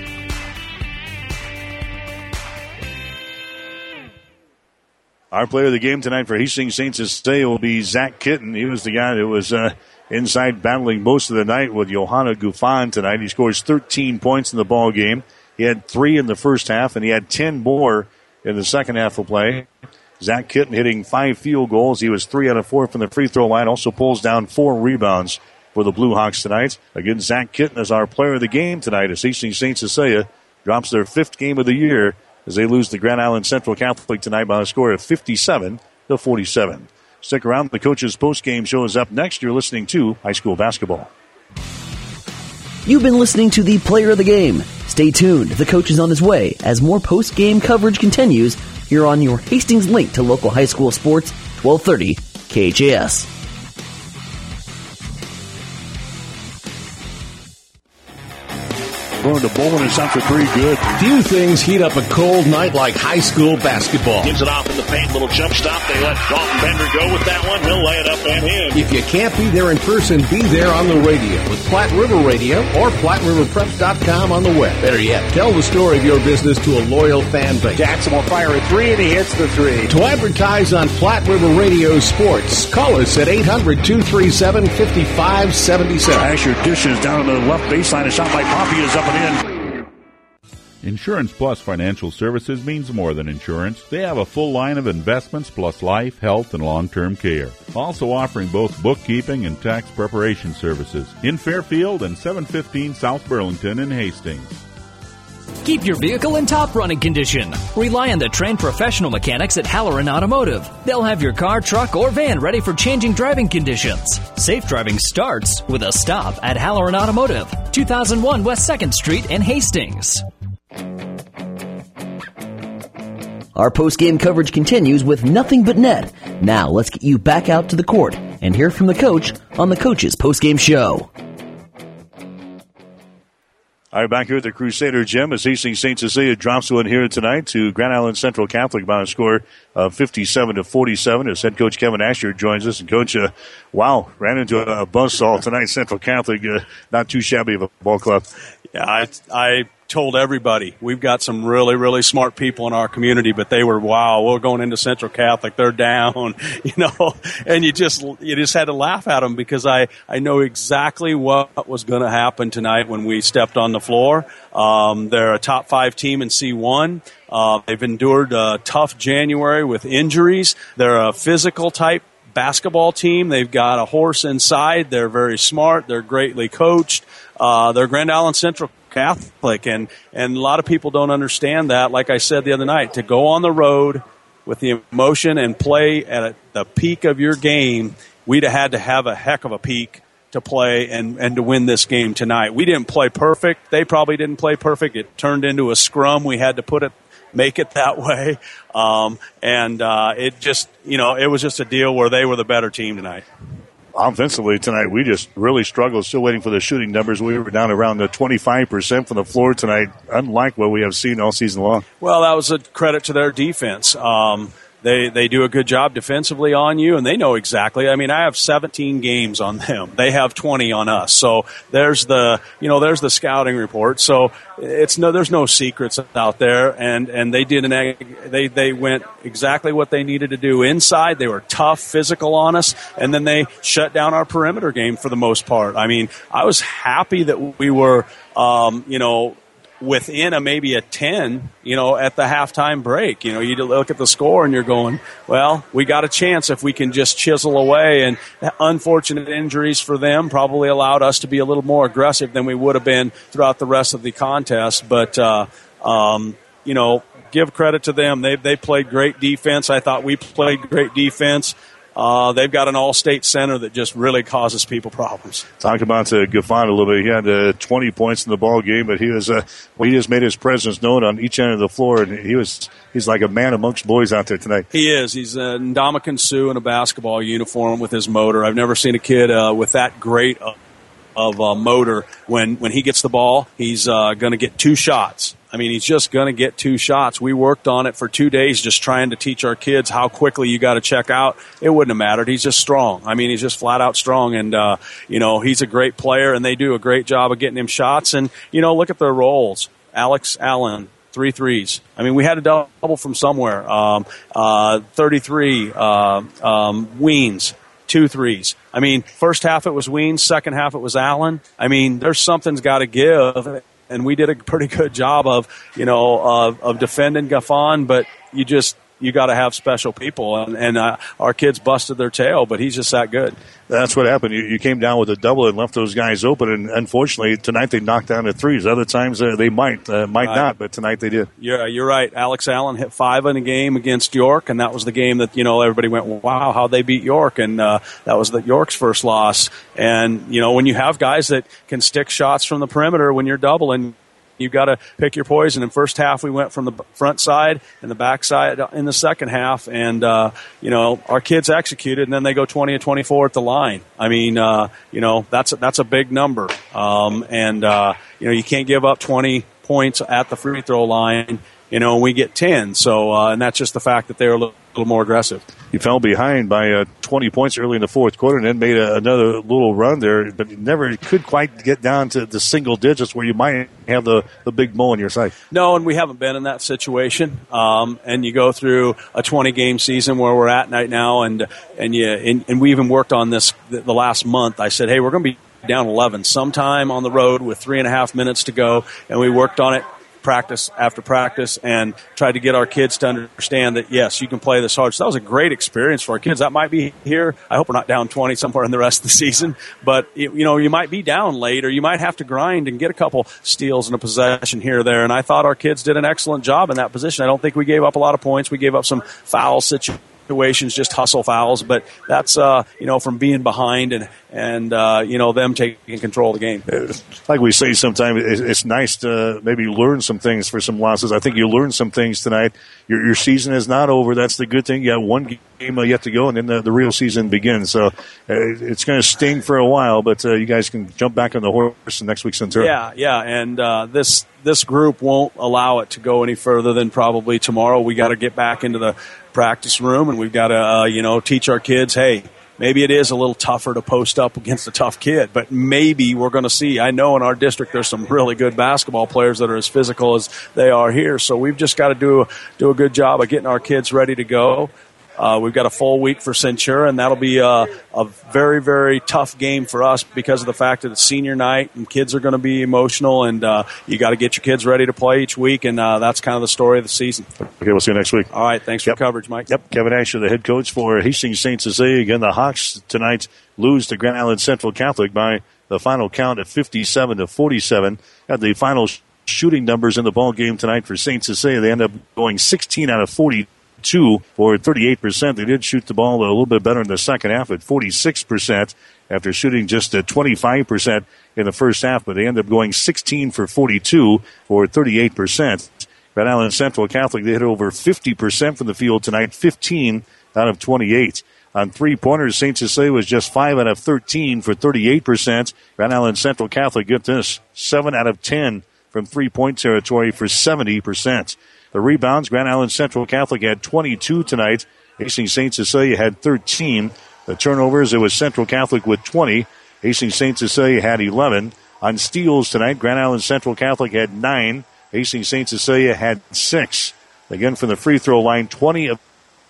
[SPEAKER 3] Our player of the game tonight for Hastings St. Cecilia will be Zach Kitten. He was the guy that was inside battling most of the night with Johanna Gufan tonight. He scores 13 points in the ball game. He had 3 in the first half, and he had 10 more in the second half of play. Zach Kitten hitting 5 field goals. He was 3 out of 4 from the free throw line. Also pulls down 4 rebounds for the Blue Hawks tonight. Again, Zach Kitten is our player of the game tonight as Hastings St. Cecilia drops their 5th game of the year as they lose to Grand Island Central Catholic tonight by a score of 57-47. Stick around. The coach's postgame show is up next. You're listening to high school basketball.
[SPEAKER 18] You've been listening to the player of the game. Stay tuned. The coach is on his way as more post-game coverage continues here on your Hastings link to local high school sports, 1230 KHAS.
[SPEAKER 3] Going to Bowman and Central pretty good.
[SPEAKER 11] Few things heat up a cold night like high school basketball.
[SPEAKER 19] Gives it off in the paint, little jump stop. They let Dalton Bender go with that one. He'll lay it up and in.
[SPEAKER 11] If you can't be there in person, be there on the radio with Platte River Radio or PlatteRiverPreps.com on the web. Better yet, tell the story of your business to a loyal fan base.
[SPEAKER 19] Jackson will fire a 3 and he hits the 3.
[SPEAKER 11] To advertise on Platte River Radio Sports, call us at 800-237-5577.
[SPEAKER 3] Asher dishes down to the left baseline. A shot by Poppy is up and in.
[SPEAKER 20] Insurance Plus Financial Services means more than insurance. They have a full line of investments plus life, health, and long-term care. Also offering both bookkeeping and tax preparation services in Fairfield and 715 South Burlington in Hastings.
[SPEAKER 17] Keep your vehicle in top running condition. Rely on the trained professional mechanics at Halloran Automotive. They'll have your car, truck, or van ready for changing driving conditions. Safe driving starts with a stop at Halloran Automotive, 2001 West 2nd Street in Hastings.
[SPEAKER 18] Our post-game coverage continues with nothing but net. Now let's get you back out to the court and hear from the coach on the Coach's post-game show.
[SPEAKER 3] All right, back here at the Crusader Gym as Hastings St. Cecilia drops one here tonight to Grand Island Central Catholic by a score of 57-47 as head coach Kevin Asher joins us. And Coach, ran into a buzzsaw tonight. Central Catholic, not too shabby of a ball club.
[SPEAKER 21] Yeah, I told everybody we've got some really, really smart people in our community, but they were, we're going into Central Catholic, they're down, and you just had to laugh at them because I know exactly what was going to happen tonight when we stepped on the floor. They're a top 5 team in C1. They've endured a tough January with injuries. They're a physical type basketball team. They've got a horse inside. They're very smart. They're greatly coached. They're Grand Island Central Catholic, and a lot of people don't understand that. Like I said the other night, to go on the road with the emotion and play at the peak of your game, we'd have had to have a heck of a peak to play and to win this game tonight. We didn't play perfect. They probably didn't play perfect. It turned into a scrum. We had to make it that way. It just, it was just a deal where they were the better team tonight.
[SPEAKER 3] Offensively tonight, we just really struggled. Still waiting for the shooting numbers. We were down around the 25% from the floor tonight, unlike what we have seen all season long.
[SPEAKER 21] Well, that was a credit to their defense. They do a good job defensively on you, and they know exactly. I mean, I have 17 games on them. They have 20 on us. So there's the scouting report. So there's no secrets out there, and they went exactly what they needed to do inside. They were tough, physical on us, and then they shut down our perimeter game for the most part. I mean, I was happy that we were, within maybe a 10, at the halftime break. You look at the score and you're going, well, we got a chance if we can just chisel away. And unfortunate injuries for them probably allowed us to be a little more aggressive than we would have been throughout the rest of the contest. But, give credit to them. They played great defense. I thought we played great defense. They've got an all-state center that just really causes people problems.
[SPEAKER 3] Talk about Gaffon a little bit. He had 20 points in the ball game, but he just made his presence known on each end of the floor, and he's like a man amongst boys out there tonight.
[SPEAKER 21] He is. He's a Ndamukong Suh in a basketball uniform with his motor. I've never seen a kid with that great of motor. When he gets the ball, he's going to get 2 shots. I mean, he's just going to get 2 shots. We worked on it for 2 days just trying to teach our kids how quickly you got to check out. It wouldn't have mattered. He's just strong. I mean, he's just flat out strong. And, he's a great player, and they do a great job of getting him shots. And, look at their roles. Alex Allen, 3 threes. I mean, we had a double from somewhere. 33, Weens, 2 threes. I mean, first half it was Weens, second half it was Allen. I mean, there's something's got to give. And we did a pretty good job of defending Gaffon, but you got to have special people, and our kids busted their tail, but he's just that good.
[SPEAKER 3] That's what happened. You came down with a double and left those guys open, and unfortunately tonight they knocked down the threes. Other times they might not, but tonight they did.
[SPEAKER 21] Yeah, you're right. Alex Allen hit 5 in a game against York, and that was the game that everybody went, wow, how'd they beat York? And that was York's first loss. And when you have guys that can stick shots from the perimeter when you're doubling, you've got to pick your poison. In first half, we went from the front side and the back side in the second half, and our kids executed, and then they go 20 of 24 at the line. I mean, that's a big number, you can't give up 20 points at the free throw line. We get 10. So, and that's just the fact that they're a little more aggressive.
[SPEAKER 3] You fell behind by 20 points early in the fourth quarter and then made another little run there, but you never could quite get down to the single digits where you might have the big mo on your side.
[SPEAKER 21] No, and we haven't been in that situation. And you go through a 20-game season where we're at right now, and we even worked on this the last month. I said, hey, we're going to be down 11 sometime on the road with 3.5 minutes to go, and we worked on it practice after practice and tried to get our kids to understand that, yes, you can play this hard. So that was a great experience for our kids. That might be here. I hope we're not down 20 somewhere in the rest of the season. But, you might be down late, or you might have to grind and get a couple steals and a possession here or there. And I thought our kids did an excellent job in that position. I don't think we gave up a lot of points. We gave up some foul situations, just hustle fouls, but that's from being behind and them taking control of the game.
[SPEAKER 3] Like we say sometimes, it's nice to maybe learn some things for some losses. I think you learned some things tonight. Your season is not over. That's the good thing. You have one game yet to go, and then the real season begins. So it's going to sting for a while, but you guys can jump back on the horse in next week's Centura.
[SPEAKER 21] Yeah, and this group won't allow it to go any further than probably tomorrow. We got to get back into the practice room, and we've got to teach our kids, hey, maybe it is a little tougher to post up against a tough kid, but maybe we're going to see. I know in our district there's some really good basketball players that are as physical as they are here, so we've just got to do a good job of getting our kids ready to go. We've got a full week for Centura, and that'll be a very, very tough game for us because of the fact that it's senior night and kids are going to be emotional, and you got to get your kids ready to play each week, and that's kind of the story of the season.
[SPEAKER 3] Okay, we'll see you next week.
[SPEAKER 21] All right, thanks for your coverage, Mike.
[SPEAKER 3] Yep, Kevin Asher, the head coach for Hastings St. Cecilia. Again, the Hawks tonight lose to Grand Island Central Catholic by the final count of 57-47. At the final shooting numbers in the ball game tonight for St. Cecilia, they end up going 16 out of 42 for 38%. They did shoot the ball a little bit better in the second half at 46% after shooting just at 25% in the first half, but they end up going 16 for 42 for 38%. Grand Island Central Catholic, they hit over 50% from the field tonight, 15 out of 28. On three-pointers, St. Cecilia was just 5 out of 13 for 38%. Grand Island Central Catholic, get this, 7 out of 10 from three-point territory for 70%. The rebounds, Grand Island Central Catholic had 22 tonight. Hastings St. Cecilia had 13. The turnovers, it was Central Catholic with 20. Hastings St. Cecilia had 11. On steals tonight, Grand Island Central Catholic had 9. Hastings St. Cecilia had 6. Again, from the free throw line, 20 of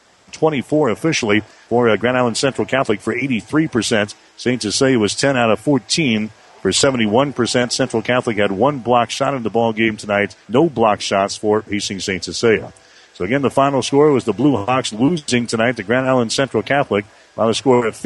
[SPEAKER 3] 24 officially for Grand Island Central Catholic for 83%. St. Cecilia was 10 out of 14 for 71%. Central Catholic had 1 block shot in the ball game tonight. No block shots for Hastings St. Cecilia. So again, the final score was the Blue Hawks losing tonight to Grand Island Central Catholic by the score of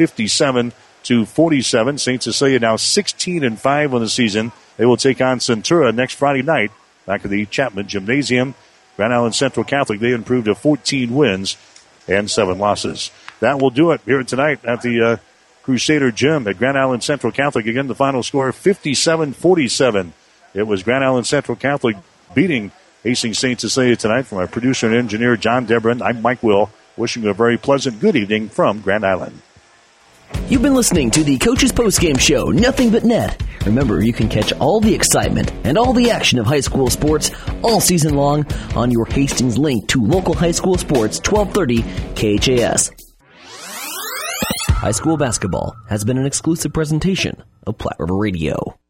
[SPEAKER 3] 57-47. St. Cecilia now 16-5 on the season. They will take on Centura next Friday night back at the Chapman Gymnasium. Grand Island Central Catholic, they improved to 14 wins and 7 losses. That will do it here tonight at the Crusader Gym at Grand Island Central Catholic. Again, the final score 57-47. It was Grand Island Central Catholic beating Hastings St. Cecilia tonight. From our producer and engineer, John Debron, I'm Mike Will, wishing you a very pleasant good evening from Grand Island.
[SPEAKER 18] You've been listening to the Coach's Postgame Show, Nothing But Net. Remember, you can catch all the excitement and all the action of high school sports all season long on your Hastings link to local high school sports, 1230 KHAS. High school basketball has been an exclusive presentation of Platte River Radio.